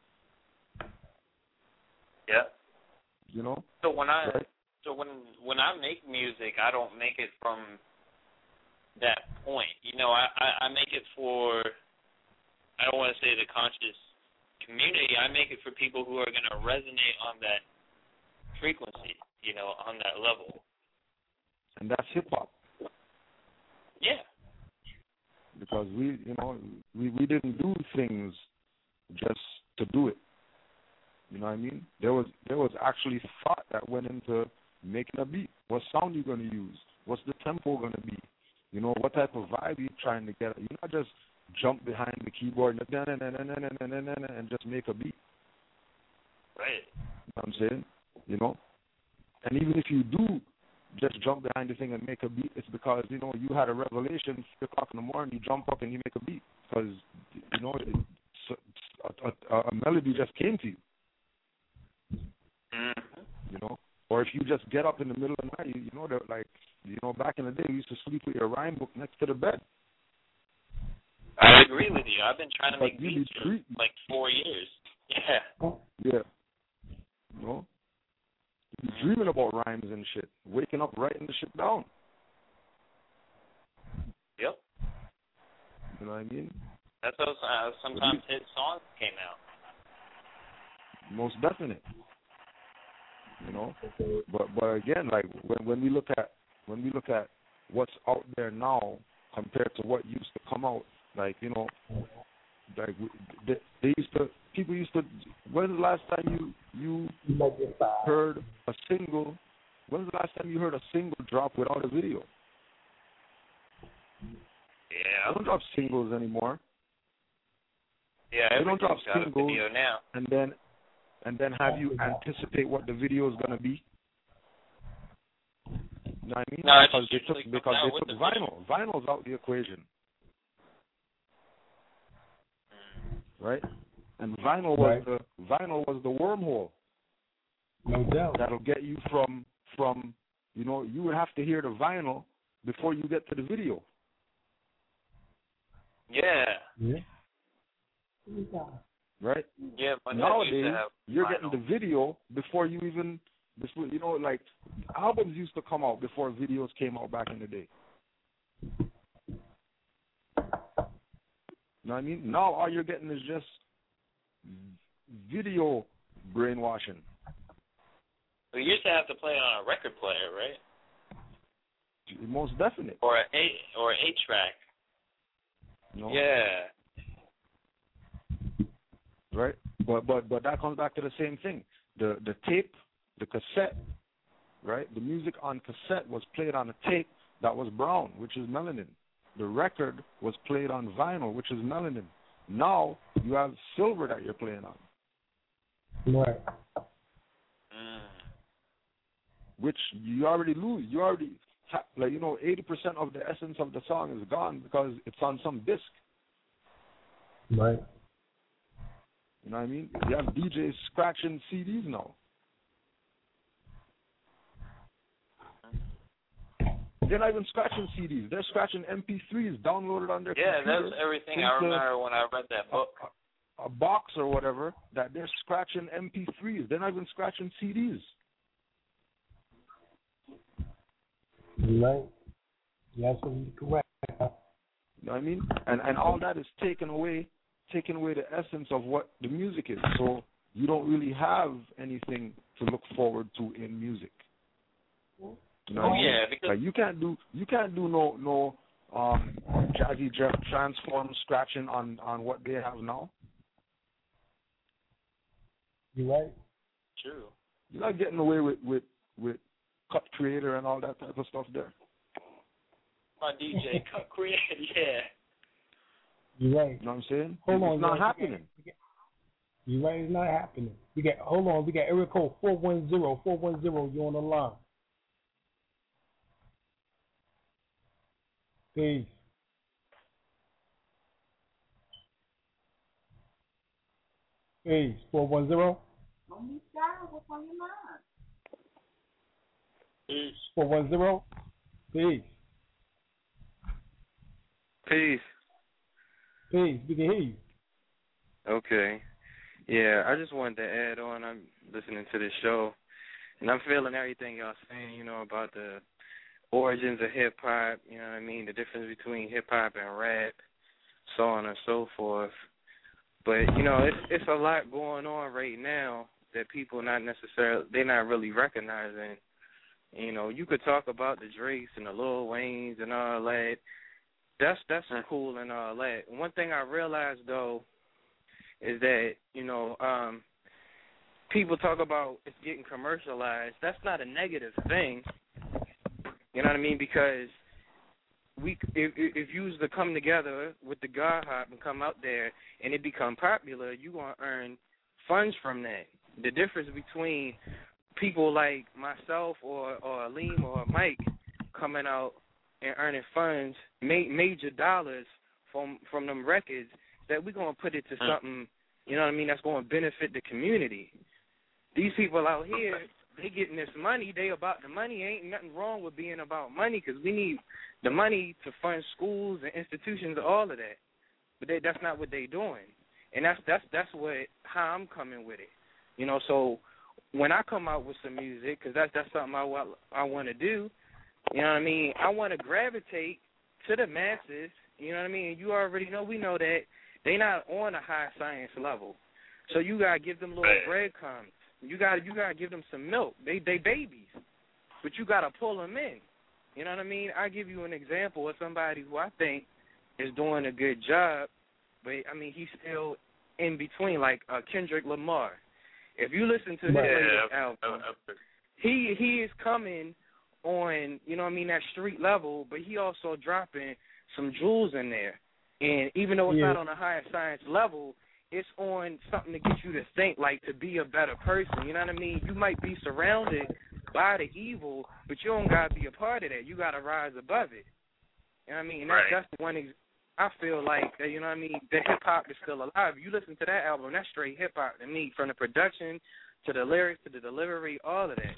Yeah. You know? So when I right? so when when I make music, I don't make it from that point. You know, I, I, I make it for, I don't want to say the conscious community. I make it for people who are going to resonate on that frequency, you know, on that level. And that's hip hop. Yeah. Because we, you know, we, we didn't do things just to do it. You know what I mean? There was there was actually thought that went into making a beat. What sound you going to use? What's the tempo going to be? You know, what type of vibe you trying to get? You're not just jump behind the keyboard and just make a beat. Right. You know what I'm saying? You know? And even if you do just jump behind the thing and make a beat, it's because, you know, you had a revelation, three o'clock in the morning, you jump up and you make a beat. Because, you know, a, a, a melody just came to you. Mm-hmm. You know? Or if you just get up in the middle of the night, you, you know, that like, you know, back in the day, we used to sleep with your rhyme book next to the bed. I agree with you. I've been trying to But make beats for treat- like four years. Yeah. Yeah. You know? You be dreaming about rhymes and shit. Waking up, writing the shit down. Yep. You know what I mean? That's how uh, sometimes hit songs came out. Most definite. You know? But but again, like when when we look at when we look at what's out there now compared to what used to come out, like, you know, like they, they used to people used to. When's the last time you you heard a single? When's the last time you heard a single drop without a video? Yeah. They don't drop singles anymore. Yeah, they don't drop everything's got a singles video now. and then and then have you anticipate what the video is gonna be. You know what I mean? No, because they took usually because comes out they with took the vinyl. Vinyl's out the equation. Right? And vinyl was Right. the vinyl was the wormhole. No doubt. That'll get you from from you know, you would have to hear the vinyl before you get to the video. Yeah. Yeah. Right? Yeah, but Nowadays used to have you're vinyl. getting the video before you even before you know, like albums used to come out before videos came out back in the day. You know what I mean? Now all you're getting is just video brainwashing. We used to have to play it on a record player, right? Most definite. Or a eight or an eight track. No. Yeah. Right? But but but that comes back to the same thing. The the tape, the cassette, right? The music on cassette was played on a tape that was brown, which is melanin. The record was played on vinyl, which is melanin. Now you have silver that you're playing on. Right. Mm. Which you already lose. You already like you know, eighty percent of the essence of the song is gone because it's on some disc. Right. You know what I mean? You have D Js scratching C Ds now. They're not even scratching C Ds. They're scratching M P threes downloaded on their Yeah, computer. that's everything I remember when I read that book. A, a box or whatever that they're scratching M P threes. They're not even scratching C Ds. Right. That's correct. You know what I mean? And and all that is taken away, taking away the essence of what the music is. So you don't really have anything to look forward to in music. You know Oh, what I mean? yeah, because like you can't do you can't do no no um Jazzy Jeff transform scratching on on what they have now. You right. True. You're not getting away with with with Cut Creator and all that type of stuff there. My D J Cut Creator, yeah. You right. You know what I'm saying? Hold it's on, not guys. happening. You right. It's not happening. We got hold on. We got area code four one zero four one zero. You on the line? Peace. Peace. four one zero. What's on your mind? Peace. four one zero. Peace. Peace. Peace. We can hear you. Okay. Yeah, I just wanted to add on. I'm listening to this show, and I'm feeling everything y'all saying, you know, about the origins of hip-hop, you know what I mean, the difference between hip-hop and rap, so on and so forth. But, you know, it's it's a lot going on right now that people not necessarily, they're not really recognizing. You know, you could talk about the Drakes and the Lil Waynes and all that. That's that's cool and all that. One thing I realized, though, is that, you know, um, people talk about it's getting commercialized. That's not a negative thing. You know what I mean? Because we, if, if you was to come together with the God Hop and come out there and it become popular, you gonna earn funds from that. The difference between people like myself or or Aleem or Mike coming out and earning funds, ma- major dollars from from them records, that we're gonna put it to something, you know what I mean, that's gonna benefit the community. These people out here, they getting this money. They about the money. Ain't nothing wrong with being about money, because we need the money to fund schools and institutions, all of that. But they, that's not what they doing, and that's that's that's what how I'm coming with it. You know, so when I come out with some music, because that's that's something I I want to do. You know what I mean? I want to gravitate to the masses. You know what I mean? You already know, we know that they not on a high science level, so you gotta give them little breadcrumbs. You got you gotta give them some milk. They they babies, but you gotta pull them in. You know what I mean? I give you an example of somebody who I think is doing a good job, but I mean he's still in between, like uh, Kendrick Lamar. If you listen to his Yeah, latest yeah. album, he he is coming on, you know what I mean, that street level, but he also dropping some jewels in there. And even though it's Yeah. not on a higher science level, it's on something to get you to think, like, to be a better person. You know what I mean? You might be surrounded by the evil, but you don't got to be a part of that. You got to rise above it. You know what I mean? And that's, Right. that's the one ex- I feel like, that, you know what I mean, the hip-hop is still alive. You listen to that album, that's straight hip-hop to me, from the production to the lyrics to the delivery, all of that.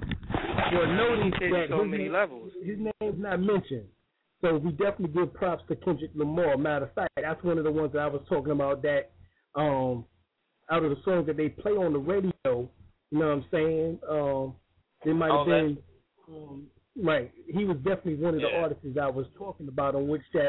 Well, notice Hit that so his many name, levels. his name's not mentioned. So we definitely give props to Kendrick Lamar. Matter of fact, that's one of the ones that I was talking about, that um, out of the songs that they play on the radio, you know what I'm saying? Um, they might have Oh, been, um, right, he was definitely one of the Yeah. artists I was talking about, on which that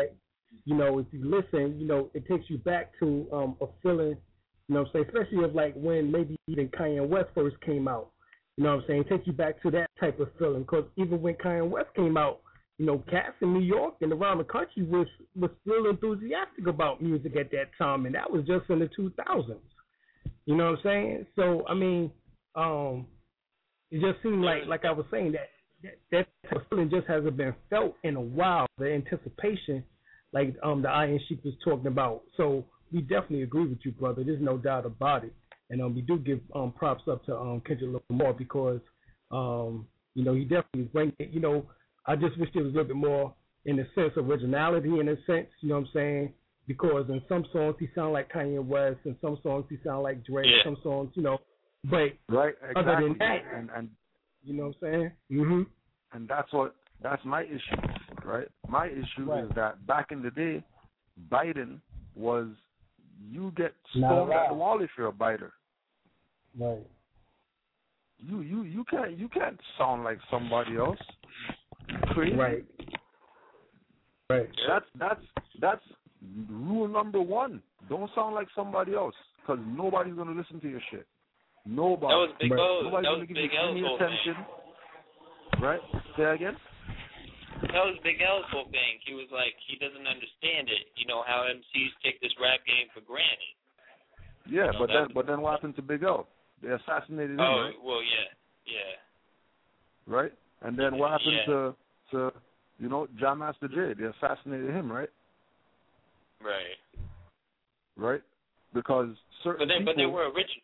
you know, if you listen, you know, it takes you back to um, a feeling, you know what I'm saying, especially of like when maybe even Kanye West first came out. You know what I'm saying? It takes you back to that type of feeling because even when Kanye West came out, you know, cats in New York and around the country was was still enthusiastic about music at that time, and that was just in the two thousands. You know what I'm saying? So, I mean, um, it just seemed like, like I was saying, that that, that type of feeling just hasn't been felt in a while, the anticipation, like um, the Iron Sheik was talking about. So we definitely agree with you, brother. There's no doubt about it. And um, we do give um, props up to um, Kendrick Lamar because, um, you know, he definitely is bringing it. You know, I just wish there was a little bit more, in a sense, originality in a sense, you know what I'm saying? Because in some songs he sound like Kanye West, in some songs he sound like Drake, Yeah. some songs, you know. But right, exactly. other than that, and, and you know what I'm saying? Mm-hmm. And that's what that's my issue, right? My issue Right. is that back in the day, Biden was you get Not stoned at allowed. the wall if you're a biter. Right. You you you can't you can't sound like somebody else. Crazy. Right. Right. That's that's that's rule number one. Don't sound like somebody else, because nobody's gonna listen to your shit. Nobody. That was Big Right. O. Nobody's That gonna was give Big you L's any whole attention. Right? Say that again. That was Big L's whole thing. He was like, he doesn't understand it. You know how M Cs take this rap game for granted. Yeah, You know, but that then was- but then what happened to Big L? They assassinated him, Oh right? well, yeah, yeah. Right? And then what happened Yeah. to to you know Jam Master Jay? They assassinated him, right? Right. Right? Because certain But then, people, but they were original.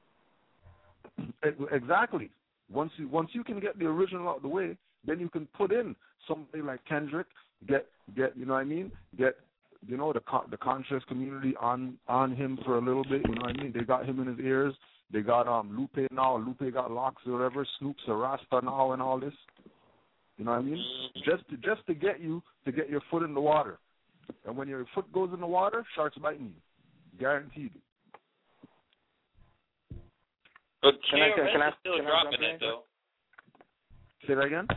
exactly. Once you once you can get the original out of the way, then you can put in somebody like Kendrick. Get get you know what I mean? Get you know the con- the conscious community on on him for a little bit. You know what I mean? They got him in his ears. They got um Lupe now. Lupe got locks or whatever. Snoop's a Rasta now and all this. You know what I mean? Just to, just to get you to get your foot in the water. And when your foot goes in the water, sharks biting you. Guaranteed. But Can I- K R S can I- is still can I dropping jump it in? though. Say that again?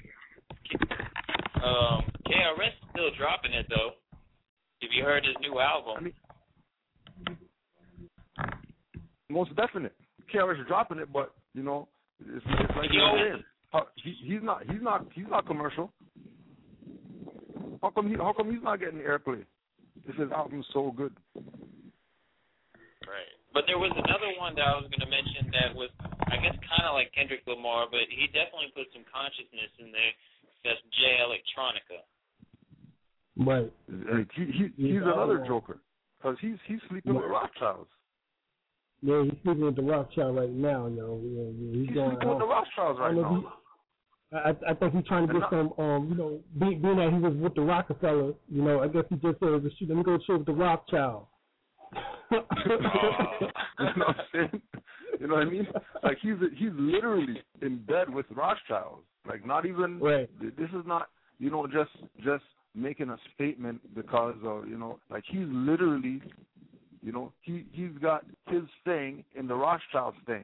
Um, K R S is still dropping it though. Have you heard his new album? I mean, most definite. K R S is dropping it, but you know, it's, it's like He you're always- saying. How- he, he's not. He's not. He's not commercial. How come? He, how come he's not getting airplay? If his album's so good. Right. But there was another one that I was going to mention that was, I guess, kind of like Kendrick Lamar, but he definitely put some consciousness in there. That's Jay Electronica. Right. Like, he, he he's Yeah. another joker, because he's he's sleeping with Rothschilds. Yeah, he's sleeping with the Rothschild right now, yo. Yeah, yeah, he's, He's going sleeping with the out. Rothschilds I right don't know if now. he- I, I think he's trying to And get not- some, um, you know, being, being that he was with the Rockefeller, you know, I guess he just said, shoot, let me go chill with the Rothschild. you know what I'm saying? You know what I mean? Like he's he's literally in bed with Rothschilds. Like not even. Right. This is not you know just just making a statement because of you know like he's literally you know he he's got his thing in the Rothschilds thing.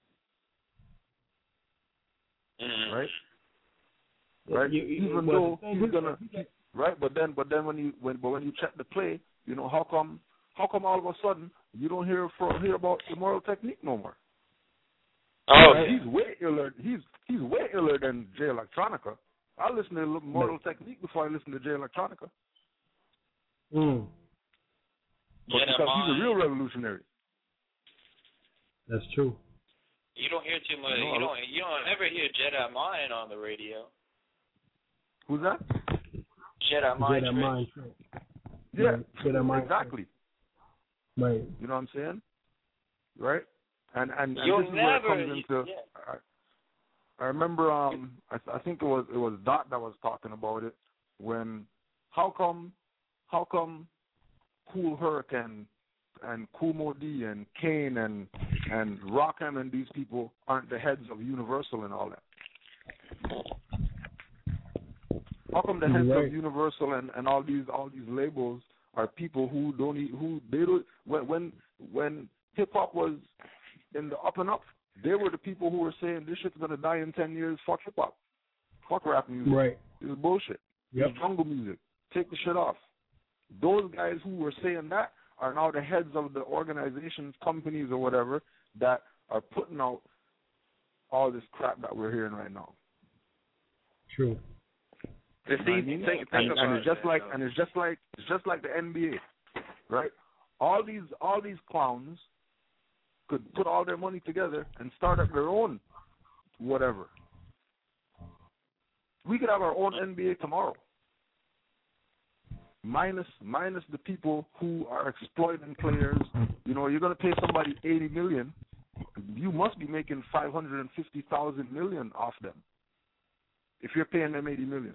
Mm-hmm. Right. Right. You- you- Even well, though the thing he's is- gonna right, but then but then when you when but when you check the play, you know how come how come all of a sudden you don't hear from hear about Immoral Technique no more? Oh, Right? yeah. He's way iller. He's he's way iller than Jay Electronica. I listen to Immortal Technique before I listen to Jay Electronica. Mm, But Jedi because he's Mind. a real revolutionary. that's true. You don't hear too much. No, I you don't- don't. You don't ever hear Jedi Mind on the radio. Who's that? Jedi Mind. Jedi Trick. Mind. Yeah, Right. Jedi Mind. exactly. Right. You know what I'm saying? Right? And and, and You'll this is where it never. comes you- into. yeah. I, I remember. Um, I, I think it was it was Dot that was talking about it when. How come? How come? Cool Herc and and Kool Moe Dee and Kane and and Rockham and these people aren't the heads of Universal and all that. How come the heads Right. of Universal and, and all these all these labels are people who don't e- who they don't when when when hip hop was in the up and up, they were the people who were saying this shit's gonna die in ten years. Fuck hip hop, fuck rap music. Right. This is bullshit. Yep. This is jungle music. Take the shit off. those guys who were saying that are now the heads of the organizations, companies, or whatever that are putting out all this crap that we're hearing right now. True. You know what I mean? think, think and, about and it's just that, like though. and it's just like it's just like the N B A, right? All these all these clowns could put all their money together and start up their own whatever. We could have our own N B A tomorrow. Minus minus the people who are exploiting players. You know, you're gonna pay somebody eighty million. You must be making five hundred and fifty thousand million off them. If you're paying them eighty million.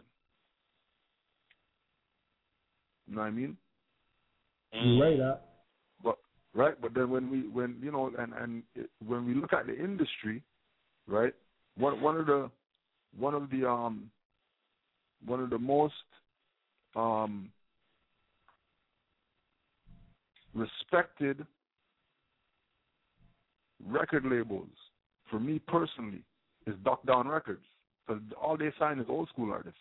You know what I mean? You're right, uh. But right, but then when we when you know and and it, when we look at the industry, right? One one of the one of the um one of the most um respected record labels for me personally is Duck Down Records, because all they sign is old school artists.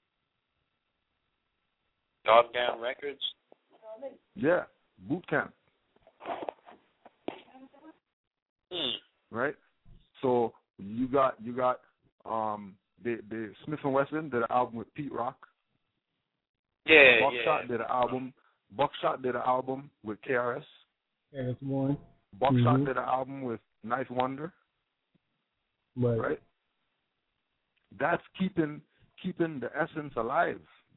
Dog Down Records? Yeah, Boot Camp. Hmm. Right? So you got you got um the the Smith and Wesson did an album with Pete Rock. Yeah, Buckshot yeah. did an album. Buckshot did an album with K R S. Yeah, that's one. Buckshot mm-hmm. did an album with Ninth Wonder. Right. Right? That's keeping keeping the essence alive.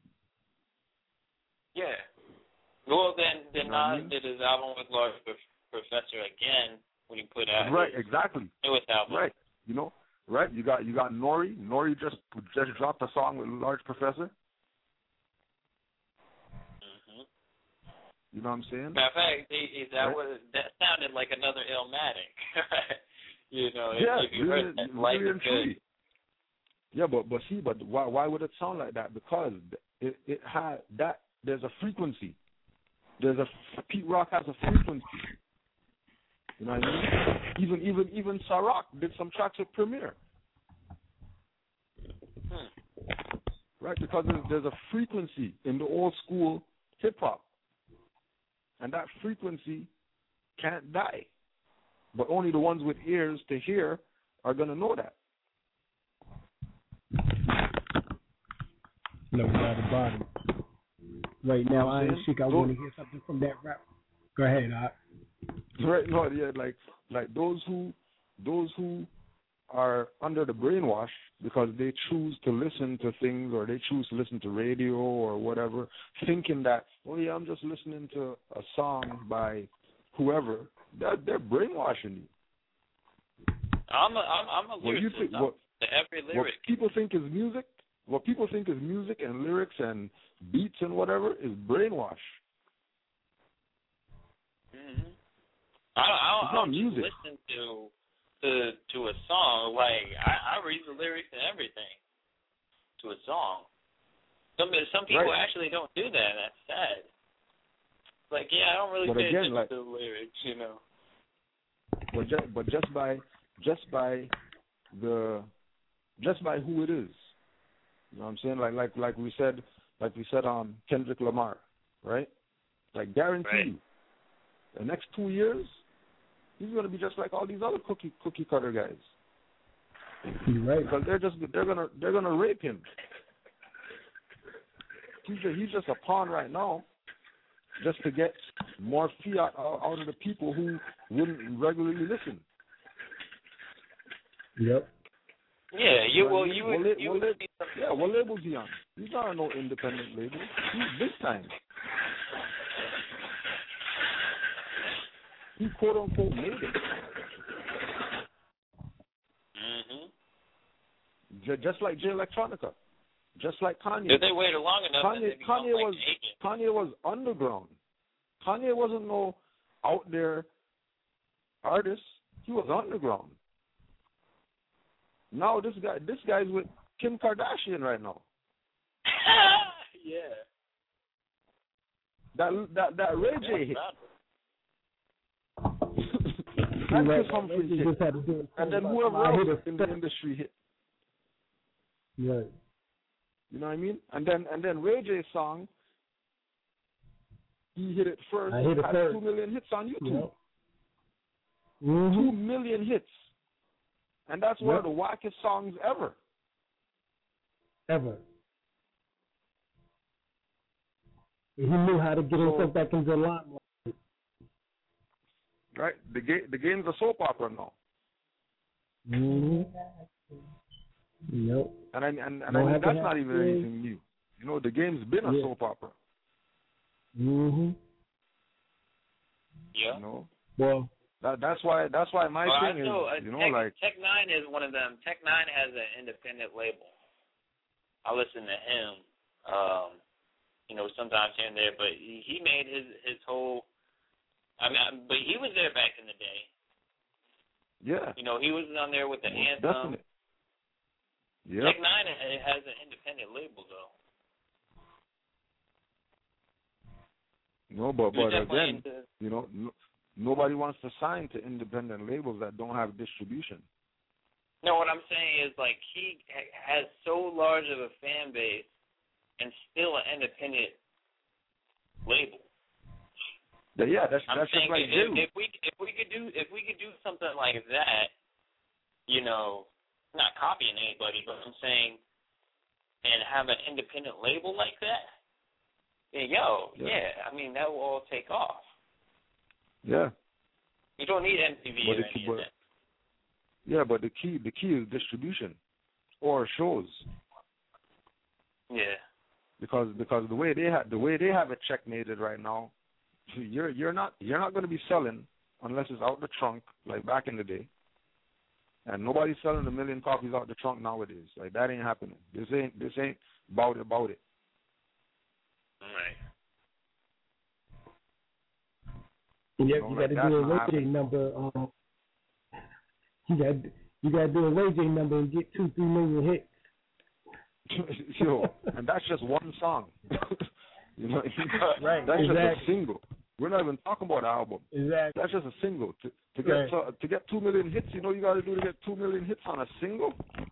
Yeah. Well, then, then You know what I Nas mean? did his album with Large Professor again when he put out Right, his exactly. newest album. Right. You know, right? You got you got Nori. Nori just just dropped a song with Large Professor. Mm-hmm. You know what I'm saying? Matter of fact, he, he, that Right. was that sounded like another Illmatic. You know, Yeah, if you really, heard that, really Life and is Good. truly. Yeah, but but see, but why why would it sound like that? Because it it had that there's a frequency. There's a Pete Rock has a frequency. You know what I mean? Even even even Ciroc did some tracks with Premier. Hmm. Right, because there's, there's a frequency in the old school hip hop, and that frequency can't die. But only the ones with ears to hear are gonna know that. No doubt about it. Right now, I ain't sick. I want to hear something from that rap. Go ahead, Art. Right, no, yeah, like like those who those who are under the brainwash because they choose to listen to things or they choose to listen to radio or whatever, thinking that, oh yeah, I'm just listening to a song by whoever. That they're brainwashing you. I'm a, I'm, I'm a What you lyricist. think? I'm What, to every what lyric. people think is music, what people think is music and lyrics and beats and whatever is brainwash. Mm-hmm. I don't, I don't, It's I not don't just music. listen to to to a song. Like I, I read the lyrics and everything to a song. Some some people Right. actually don't do that. That's sad. Like yeah, I don't really But pay again, attention like- to the lyrics, you know. But just, but just by just by the just by who it is, you know what I'm saying? Like like like we said like we said on Kendrick Lamar, right? Like guarantee Right. you, the next two years, he's gonna be just like all these other cookie cookie cutter guys. You're right. Because they're just they're gonna they're gonna rape him. He's a, he's just a pawn right now, just to get more fiat out out of the people who wouldn't regularly listen. Yep. Yeah, you What- will. You what would. la- You what would la- see some. Yeah, what label's he on? He's not on no independent label. He's big time. He quote unquote made it. Mm-hmm. J- just like Jay Electronica. Just like Kanye. If they waited long enough, then Kanye they become Kanye like was an agent. Kanye was underground. Kanye wasn't no out there artist. He was underground. Now this guy this guy's with Kim Kardashian right now. Yeah. That that that Ray J hit. You're And right. Chris Humphries They hit. just had to do it. And then My whoever else hitter. in the industry hit. Right. You know what I mean? And then and then Ray J's song he hit it first. I hit it had first. two million hits on YouTube. Yep. Mm-hmm. Two million hits, and that's one Yep. of the wackest songs ever. Ever. He knew how to get So, himself back into the limelight. Right? The game, the game's a soap opera now. Mm-hmm. Yep. And I and, and Don't I mean have to that's have not even skills. anything new. You know, the game's been a Yeah. soap opera. Mm-hmm. Yeah. You know, Well, that that's why that's why my well, thing I know, is, uh, you know, Tech, like Tech Nine is one of them. Tech Nine has an independent label. I listen to him, um, you know, sometimes here and there, but he, he made his his whole. I mean, I- but he was there back in the day. yeah, You know, he was on there with the most Anthem. definite. Yeah. Tech Nine ha- has an independent label though. No, but He was but definitely again, into- you know, no, nobody wants to sign to independent labels that don't have distribution. No, what I'm saying is like he ha- has so large of a fan base and still an independent label. But yeah, that's I'm that's just saying like if, Jew. if we if we could do if we could do something like that, you know, not copying anybody, but I'm saying, and have an independent label like that, then yo, Yeah. yeah, I mean that will all take off. Yeah. You don't need M T V But or it- any but- of that. Yeah, but the key the key is distribution or shows. Yeah. Because because the way they have the way they have it checkmated right now, you're you're not you're not going to be selling unless it's out the trunk like back in the day. And nobody's selling a million copies out the trunk nowadays. Like that ain't happening. This ain't this ain't about it about it. All right. Yeah, You know, you like, got to that's do a not Ray J happening. number. Um, you got you got to do a Ray J number and get two, three million hits. Yo, and that's just one song. You know, Right, that's exactly. just a single. We're not even talking about the album. Exactly. That's just a single. To to get Right. to, to get two million hits, you know, you got to do to get two million hits on a single.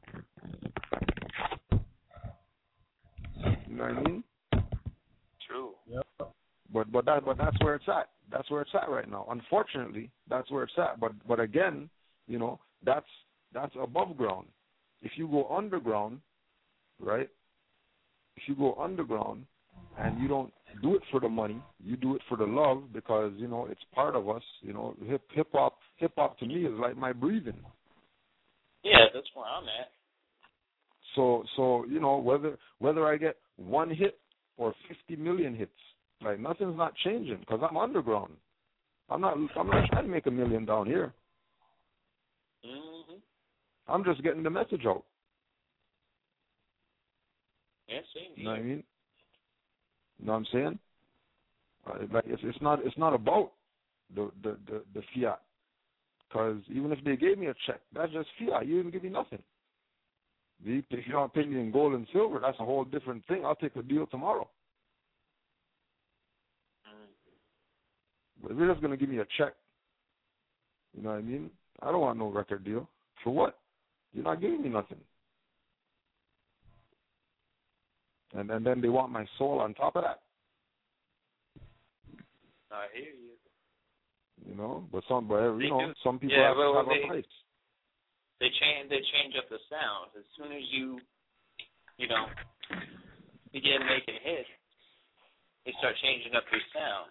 You know what I mean? True. Yep. But but that but that's where it's at. That's where it's at right now. Unfortunately, that's where it's at. But but again, you know, that's that's above ground. If you go underground, right? If you go underground and you don't do it for the money, you do it for the love because, you know, it's part of us. You know, hip hip hop hip hop to me is like my breathing. Yeah, that's where I'm at. So so you know, whether whether I get one hit or fifty million hits, like nothing's not changing because I'm underground. I'm not I'm not trying to make a million down here. Mhm. I'm just getting the message out. Yeah, same You know what I here. mean? You know what I'm saying? Uh, like it's it's not it's not about the the the, the fiat, because even if they gave me a check, that's just fiat. You didn't give me nothing. If you don't pay me in gold and silver, that's a whole different thing. I'll take a deal tomorrow. But if you're just gonna give me a check, you know what I mean? I don't want no record deal. For what? You're not giving me nothing. And and then they want my soul on top of that. I hear you. You know, but some, but you They know, do. some people Yeah, have well, to have they- a price. They change. They change up the sound as soon as you, you know, begin making hits. They start changing up your sound.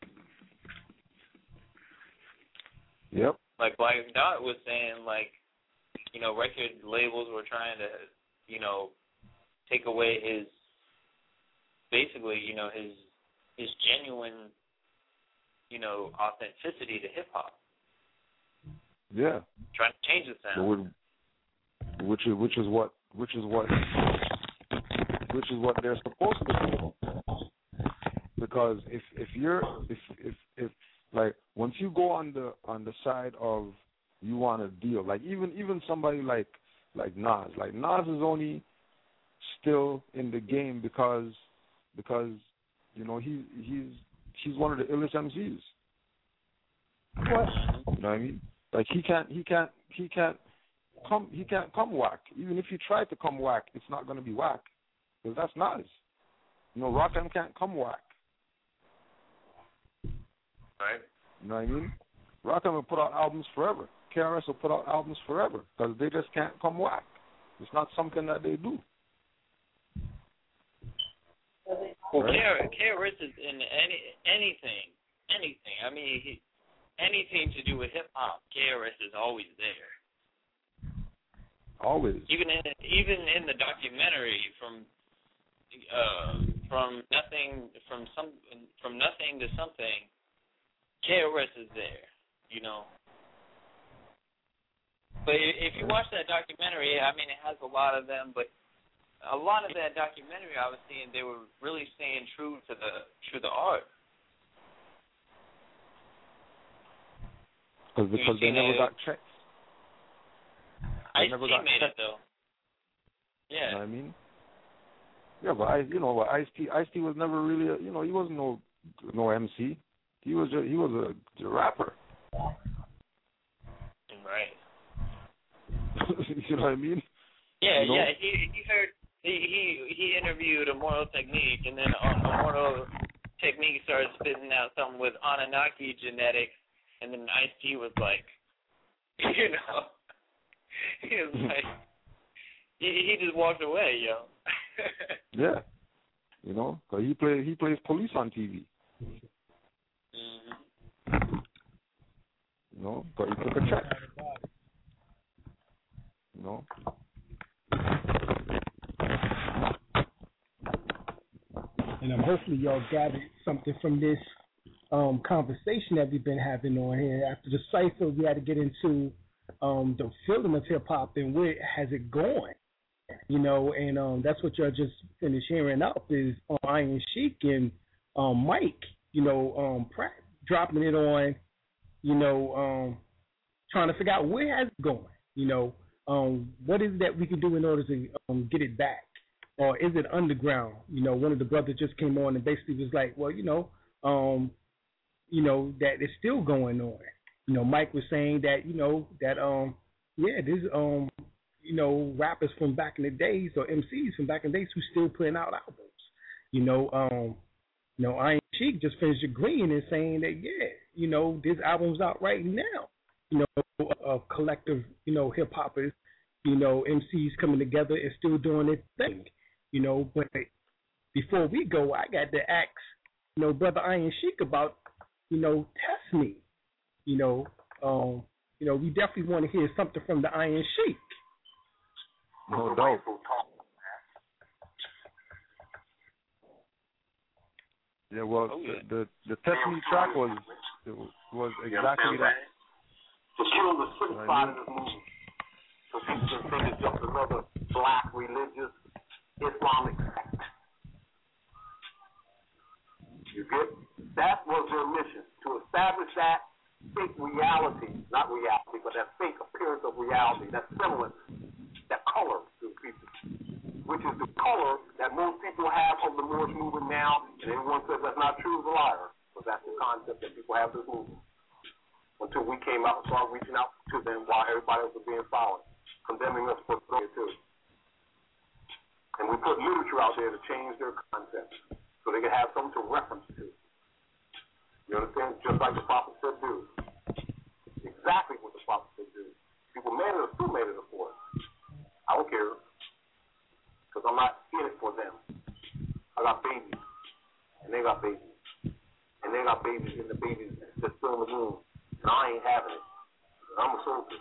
Yep. Like Black Dot was saying, like, you know, record labels were trying to, you know, take away his, basically, you know, his his genuine, you know, authenticity to hip hop. Yeah. Trying to change the But sound. would- Which is which is what which is what which is what they're supposed to do. Because if if you're if if if like once you go on the on the side of you want a deal, like even even somebody like like Nas, like Nas is only still in the game because because you know he he's he's one of the illest M Cs. What? You know what I mean? Like he can't he can't he can't come he can't come whack. Even if you try to come whack, it's not going to be whack because that's Nas. You know, Rakim can't come whack. Right. You know what I mean? Rock'em will put out albums forever. K R S will put out albums forever because they just can't come whack. It's not something that they do. Well, Right? K R S is in any anything, anything. I mean, he, anything to do with hip hop, K R S is always there. Always. Even in even in the documentary, from uh, from nothing from some from nothing to something, K R S is there. You know. But if you watch that documentary, I mean, it has a lot of them, but a lot of that documentary I was seeing, they were really staying true to the to the art. Cause, because they never got checked. They Ice-T never got made checked. it though. Yeah. You know what I mean? Yeah, but I, you know, but Ice-T, Ice-T was never really, a, you know, he wasn't no no M C. He was a, he was a, a rapper. Right. You know what I mean? Yeah, you know? yeah. He he heard he he he interviewed Immortal Technique, and then Immortal Technique started spitting out something with Anunnaki genetics, and then Ice-T was like, you know, he was like, he he just walked away, yo. Yeah. You know, cause he play he plays police on T V. Mm-hmm. You know, but he took a check. You know. And um, hopefully y'all gathered something from this um, conversation that we've been having on here. After the cipher, we had to get into um, the feeling of hip hop and where has it going. You know, and um, that's what y'all just finished hearing up is on Iron Sheik and um, Mike. You know, um, Pratt dropping it on. You know, um, trying to figure out where has it going. You know, um, what is it that we can do in order to um, get it back, or is it underground? You know, one of the brothers just came on and basically was like, well, you know, um, you know that it's still going on. You know, Mike was saying that you know that um, yeah, there's um. you know, rappers from back in the days or M Cs from back in the days who still putting out albums. You know, um, you know, Iron Sheik just finished agreeing and saying that, yeah, you know, this album's out right now. You know, a collective, you know, hip hoppers, you know, M Cs coming together and still doing their thing. You know, but before we go, I got to ask, you know, Brother Iron Sheik about, you know, Test Me. You know, um, you know, we definitely want to hear something from the Iron Sheik. No doubt. Yeah, well, oh, yeah. the the, the Test Me track was was exactly that. To kill the flip side of this movie, so people can think it's just another black religious Islamic sect. You get? That was their mission, to establish that fake reality, not reality, but that fake appearance of reality, that semblance. That color to people, which is the color that most people have of the Moorish movement now, and everyone says that's not true is a liar, but that's the concept that people have this movement. Until we came out and started reaching out to them while everybody else was being followed, condemning us for it too. And we put literature out there to change their concept, so they can have something to reference to. You understand? Just like the prophet said do. Exactly what the prophet said do. People mad at us, still mad at us for it. I don't care, because I'm not in it for them. I got babies, and they got babies, and they got babies, and the babies that's still in the womb, and I ain't having it. I'm a soldier.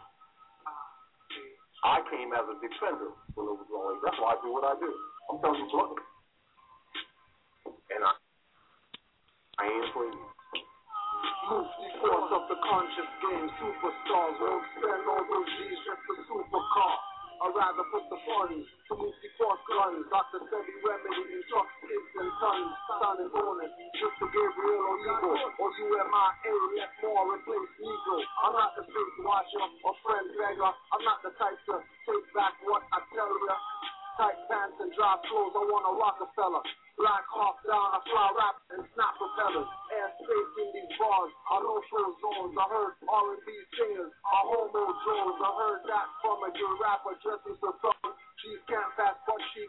I came as a defender when it was going. That's why I do what I do. I'm telling you bluntly, and I, I ain't afraid. Move force of the conscious game, superstars won't spend all those G's just a supercar. I'd rather put the funds to move the cross guns. Doctor Sebi Remedy in trucks, kids and sons. Son and bonus, Mister Gabriel or Eagle. Or U M I A, let more replace Negro. I'm not the face watcher or friend beggar. I'm not the type to take back what I tell ya. Tight pants and drop clothes, I want a Rockefeller. Black Hawk down, I fly rap and snap propellers. Air space in these bars, I no show zones. I heard R and B singers, I homo Jones. I heard that from a good rapper dressing for some. She's can't pass butt cheeks,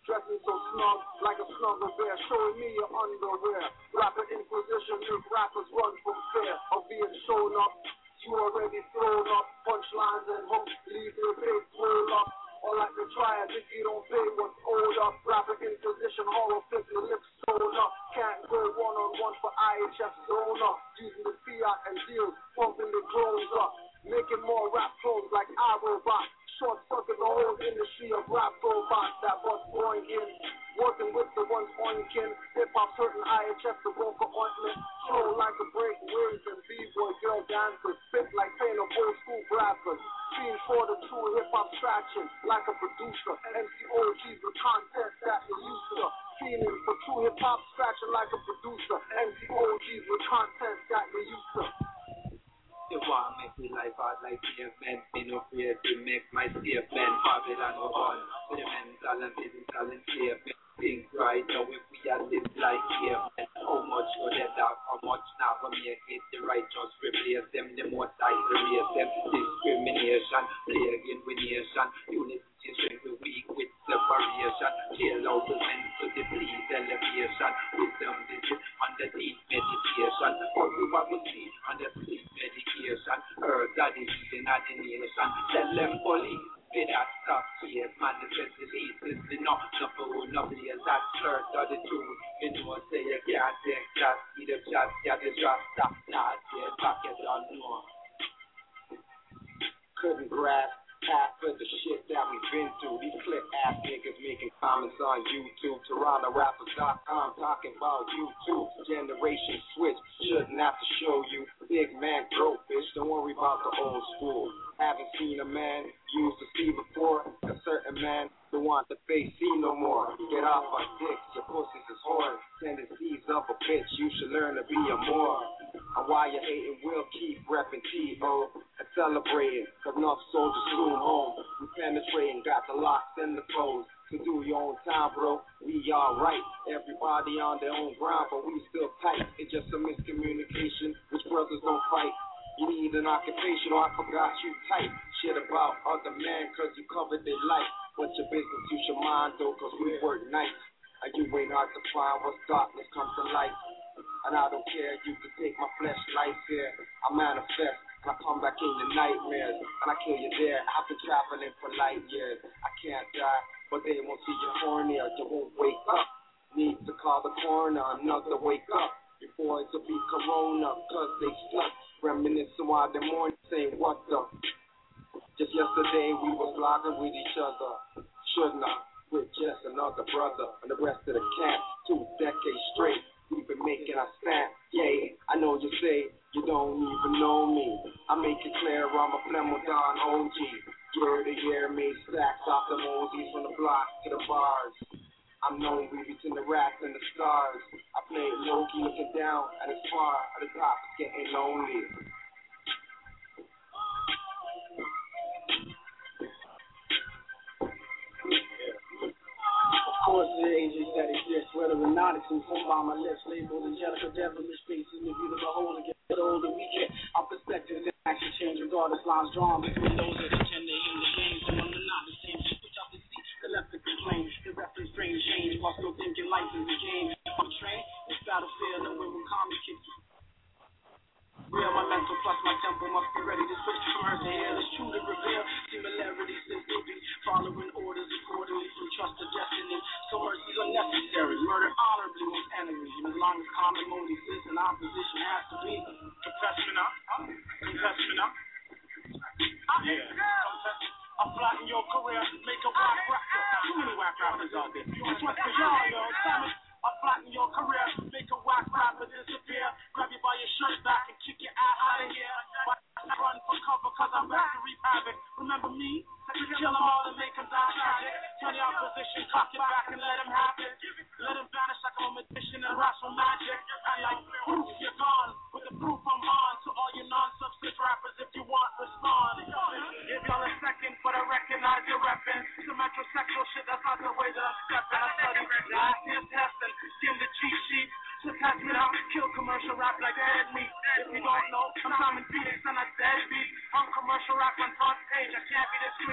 dressing so snug, like a snuggle bear, showing me your underwear. Rapper Inquisition, make rappers run from fear of being shown up. You already thrown up, punchlines and hooks, leave your face roll up. Or like the triad, if you don't pay what's owed up. Rapper Inquisition, horror flip your lips sewn up. Can't go one-on-one for I H F zone up. Using the fiat and deals, pumping the drones up. Making more rap clones like iRobot. Short circuit the whole industry of rap robots that was boinking. Working with the ones oinking. Hip-hop certain I H F, the broker ointment. Flow like a break waves and b-boy girl dancers. Spit like pain of old school brassers. Scene for the true hip-hop scratching like a producer. M C O Gs with content that you're used to. Feeling for true hip-hop scratching like a producer. M C O Gs with content that you're used to. They want to make me life hard like cavemen. Be no afraid to make my statement. Babylon no on. For the mental and physical enslavement. Think right now if we are live like cavemen. How much for the dark, how much now for me it the righteous replace them. The most I erase them. Discrimination, plaguing with nation. Unity strength we weak with separation. Kill out the men to deplete elevation. Wisdom digit underneath meditation. What we want to see underneath medication. Earth that is in the nation. Tell them police. They that stop here, manifest the leases. They not suffer, no players that church or the truth. You know, say you can't take shots, see the shots, get the drop, stop, not yet, back it on, no. Couldn't grasp half of the shit that we've been through. These clip ass niggas making comments on YouTube. Toronto Rappers dot com talking about YouTube. Generation switch, shouldn't have to show you. Big man, grow fish, don't worry about the old school. Haven't seen a man used to see before. A certain man don't want the face see no more. Get off our dicks, your pussies is hard. Tendencies of a bitch, you should learn to be a more. And while you're hating, we'll keep repping T O and celebrating. Cause enough soldiers soon home. We penetrating, got the locks and the foes. To do your own time, bro, we alright. Everybody on their own ground, but we still tight. It's just a miscommunication, which brothers don't fight. You need an occupation or I forgot you type shit about other men cause you covered their life. But your business you should mind though cause we work nights. And you ain't hard to find what's darkness comes to light. And I don't care, you can take my flesh life here. I manifest and I come back in your nightmares. And I kill you there. I've been traveling for light years. I can't die, but they won't see you horny or you won't wake up. Need to call the coroner, another wake up. Before it'll be corona cause they slept. Reminiscing while the morning saying what the. Just yesterday we was logging with each other. Shouldn't I? With just another brother. And the rest of the camp, two decades straight. We've been making our stand. Yeah, I know you say you don't even know me. I make it clear I'm a Flemodon O G. Year to year made stacks off the Mosies from the block to the bars. I'm known we between the racks and the stars. I play low key looking down at as far at the top it's getting lonely. Of course the angels that exist, whether or not it's in some by my lips, labeled angelical devilish faces, and if you the beholder get older, we get our perspectives and action change regardless lines drawn between those that pretend they in the game. Some of them not the same, which I can see, the left to complain, the reference strange change, while still thinking life is a game. On the train, it's battlefield, and when we calmly kick you. Real, my mental plus my temple must be ready to switch from earth to hell. It's true to reveal similarities since they be following orders accordingly from trust to destiny. So mercy's unnecessary. Murder honorably with enemies. And as long as common mode exists, an opposition has to be. Confess me now. Confess me now. Yeah. Confess. I'll flatten your career, make a whack rapper. Too many whack rappers out there. It's what for y'all, yo. Simon. I'll flatten your career, make a whack rapper disappear. Grab you by your shirt back and kick your ass out of here. Run for cover cause I'm back to reap havoc. Remember me? Kill them all and make them die tragic. Turn your opposition, cock it back and let them have it. Let them vanish like I'm a magician and wrestle magic. And like proof, you're gone. With the proof I'm on. To all you non-substance rappers, if you want, respond. Give y'all a second, but I recognize your repping. Some metrosexual shit, that's not the way that I'm stepping. I study last year's testing. Skim the cheat sheet. So pass me out, kill commercial rap like dead meat. If you don't know, I'm Simon Phoenix and I dead beat. I'm commercial rap on front page, I can't be discreet.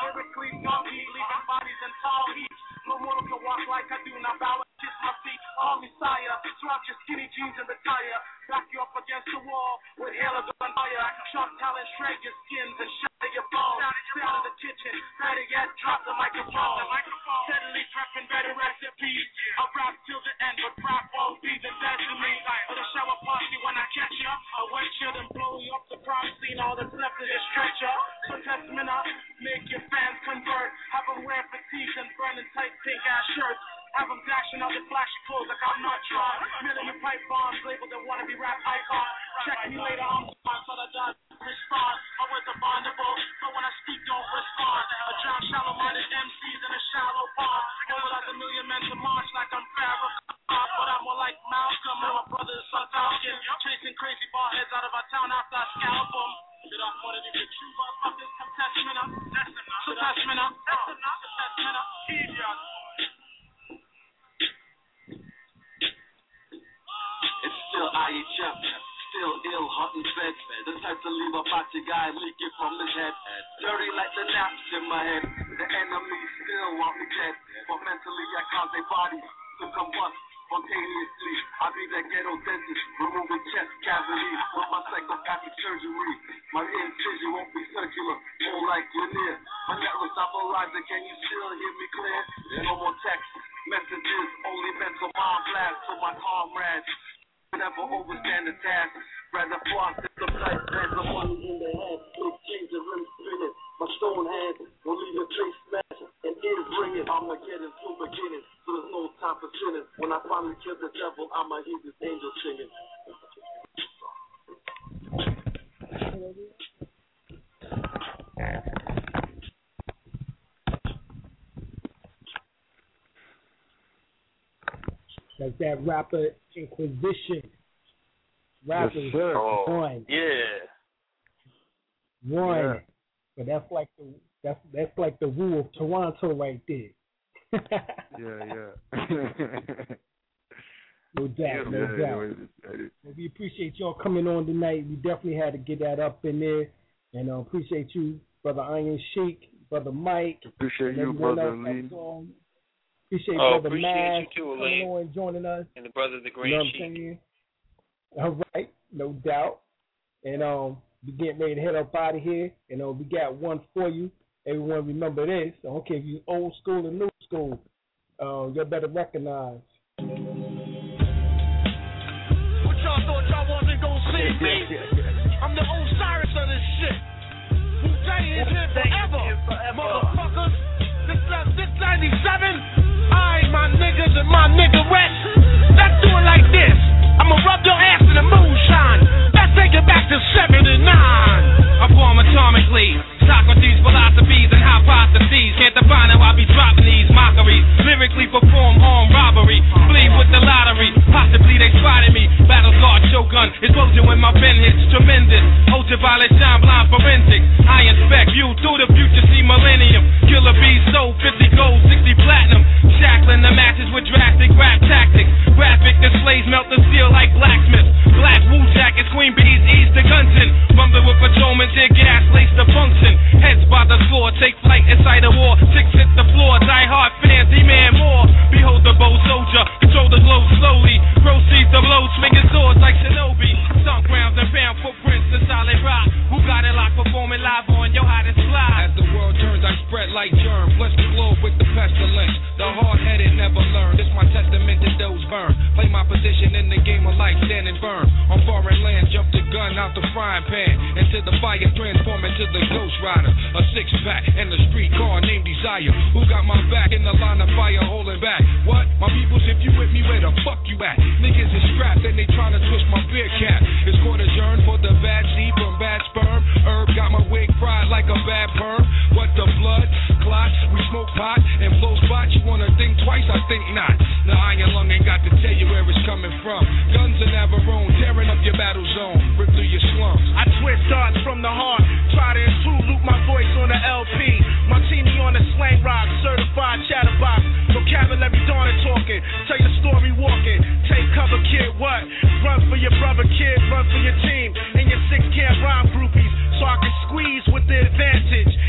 lyrically funky, leaving bodies in tall heat. No mortal can walk like I do, now bow and kiss my feet. Call me sire, drop your skinny jeans and retire. Back you up against the wall with hail of gunfire. Sharp talent, shred your skins and shatter your bones. Stay out of the kitchen, better yet, drop the microphone. Steadily prepping better recipes. I'll rap till the end, but rap won't be the death to me. For the shower party when I catch ya, I'll wet you then blow you up the crime scene. All that's left is a stretcher. So testament up, make your fans convert. Have them wear fatigues and burning tight pink ass shirts. Have them dashing out the flashy clothes like I'm not trying. Million pipe bombs labeled the wannabe rap icon. Check me later, I'm on, so I don't respond. I was abominable, but when I speak, don't respond. I drown shallow-minded M Cs in a shallow pond. Mobilize a million men to march like I'm Pharaoh. But I'm more like Malcolm and my brother is Son Falcon. Chasing crazy ball heads out of our town after I scalp them. Get off more than you get true motherfuckers. Come test me now. So test me now. So test me now. Idiot. It's still I H F, still ill, hot and fed. The type to leave a body guy leaking from his head. Dirty like the naps in my head. The enemy still want me dead, but mentally I cause their bodies to combust spontaneously. I be that ghetto dentist, removing chest cavities with my psychopathic surgery. My incision won't be circular, more like linear. My network stabilizer, can you still hear me clear? No more text messages, only mental mind blast to my comrades. Never overstand the task. Rather floss than some tight bands of money in the head. Big chains and rims spinning. My stone hand will leave a trace smash and ears ringing. I'ma get it through beginning, so there's no time for sinning. When I finally kill the devil, I'ma hear this angel singing. Like that rapper Inquisition. Rappers yes, sir. Oh, one. Yeah. One. Yeah. But that's like the that's that's like the rule of Toronto right there. yeah, yeah. No doubt, no yeah, doubt. Yeah, well, we appreciate y'all coming on tonight. We definitely had to get that up in there. And I uh, appreciate you, Brother Iron Sheik, Brother Mike. Appreciate you, Brother Lee. Appreciate oh, Brother appreciate Mass you too, coming on and joining us. And the brother, the Grand you know Sheik. All right, no doubt. And um, we getting ready to head up out of here. And uh, we got one for you. Everyone remember this. I don't care if you old school or new school. Uh, you better recognize. What y'all thought y'all wasn't gonna see me? I'm the Osiris of this shit. Wu-Tang is here forever, motherfuckers. This this ninety-seven. I, my niggas and my niggerettes. Let's do it like this. I'ma rub your ass in the moonshine. Let's take it back to seventy-nine. I form atomically. Socrates' philosophies and hypotheses. Can't define how I be dropping these mockeries. Lyrically perform armed robbery. Bleed with the lottery. Possibly they spotted me. Battle guard shogun. Explosion when my pen hits. Tremendous. Ultraviolet shine blind forensics. I inspect view through the future. See millennium. Killer bees sold fifty gold, sixty platinum. Shackling the matches with drastic rap tactics. Graphic displays melt the steel like blacksmiths. Black wool jackets. Queen bees ease the guns in. Rumbling with patrolmen. Tear gas lace the function. Heads by the floor, take flight inside a war. Six hit the floor, die hard fans, demand more. Behold the bow soldier, control the glow slowly. Proceed the blow, swinging swords like Shinobi. Sunk grounds and found footprints in solid rock. Who got it locked, performing live on your hottest fly? As the world turns, I spread like germ. Bless the globe with the pestilence. The hard-headed never learn. This my testament to those burn. Play my position in the game of life, standing firm. On foreign land, jump the gun out the frying pan. Into the fire, transform into the Ghost Rider. A six-pack and a street car named Desire. Who got my back in the line of fire holding back? What? My peoples, if you with me, where the fuck you at? Niggas is strapped and they tryna twist my beer cap. It's court adjourned for the bad seed from bad sperm. Herb got my wig fried like a bad perm. What the blood? Clots, we smoke pot and blow spots. You wanna think twice? I think not. The iron lung ain't got to tell you where it's coming from. Guns in Navarone, tearing up your battle zone. Rip through your slums. I twist darts from the heart. Try to intrude, loop my voice on the L P. Martini on the slang rock, certified chatterbox. Vocabulary dawn and talking. Tell your story walking. Take cover, kid, what? Run for your brother, kid. Run for your team. And your six camp rhyme groupies. So I can squeeze with the advantage.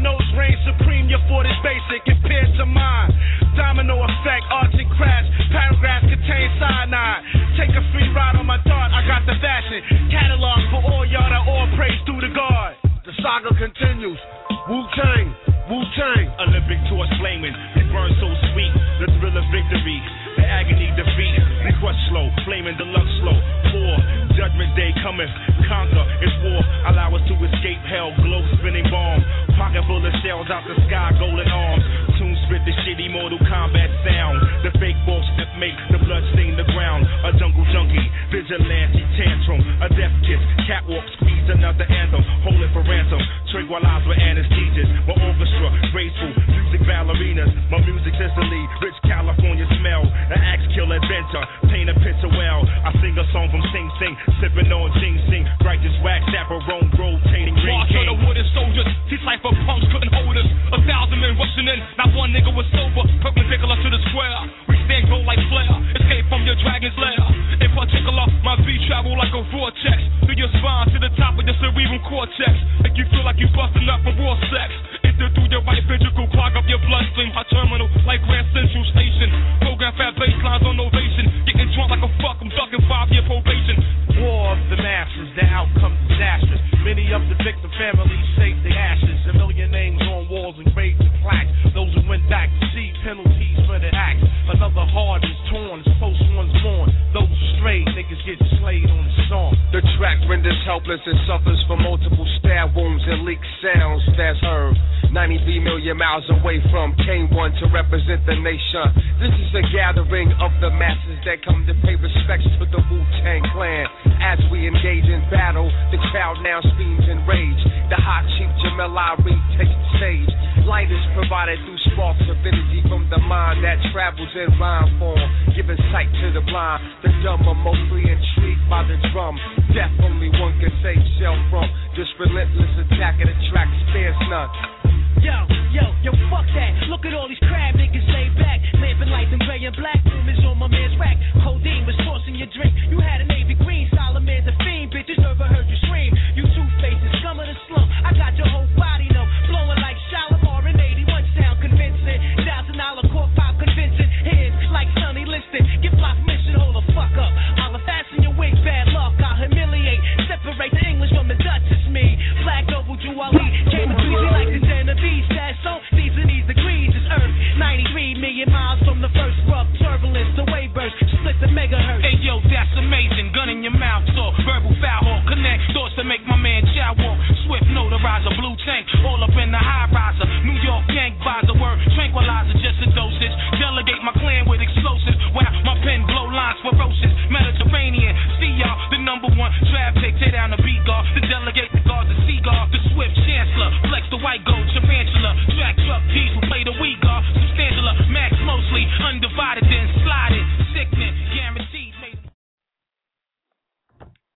Dominoes reign supreme, your fort is basic compared to mine. Domino effect, arts and crafts, paragraphs contain cyanide. Take a free ride on my dart, I got the fashion. Catalog for all y'all that all praise through the guard. The saga continues. Wu-Tang, Wu-Tang. Olympic torch flaming, we burn so sweet. The thrill of victory, the agony defeat. We crush slow, flaming deluxe slow. War, judgment day cometh, conquer, it's war. Allow us to escape hell, glow spinning bomb. Pocket full of shells out the sky, golden arms. Tune spit the shitty Mortal Kombat sound. The fake balls that make the blood stain the ground. A jungle junkie, vigilante tantrum. A death kiss, catwalk squeeze another anthem. Hold it for ransom, tranquilize with anesthesias. My orchestra, graceful, music ballerinas. My music Sicily, rich California smell. An axe kill adventure, paint a picture well. I sing a song from Sing Sing, sipping on ginseng. Righteous wax, chaperone, rotating ring March on the wooden soldiers, these cypher punks couldn't hold us. A thousand men rushing in, not one nigga was sober. Perpendicular to the square, we stand go like flare. Escape from your dragon's lair. In particular, my beat travel like a vortex. Through your spine to the top of your cerebral cortex. Make you feel like you busting up from raw sex. Enter through your right ventricle, clog up your bloodstream. High terminal like Grand Central Station. Program fat baselines on ovation. Getting drunk like a fuck, I'm ducking five-year probation. War of the masses, the outcome disastrous. Many of the victim families saved their ashes. A million names on walls engraved in plaques. Those who went back to see penalties for the act. Another heart is torn, as post one's born. Those strayed niggas get slayed on the song. The track renders helpless and suffers from multiple stab wounds and leaked sounds that's heard. ninety-three million miles away from K one to represent the nation. This is a gathering of the masses that come to pay respects to the Wu-Tang Clan. As we engage in battle, the crowd now screams in rage. The hot chief Jamel Ari takes the stage. Light is provided through sparks of energy from the mind that travels in rhyme form, giving sight to the blind. The dumb are mostly intrigued by the drum. Death only one can save self from. This relentless attack of the track spares none. Yo,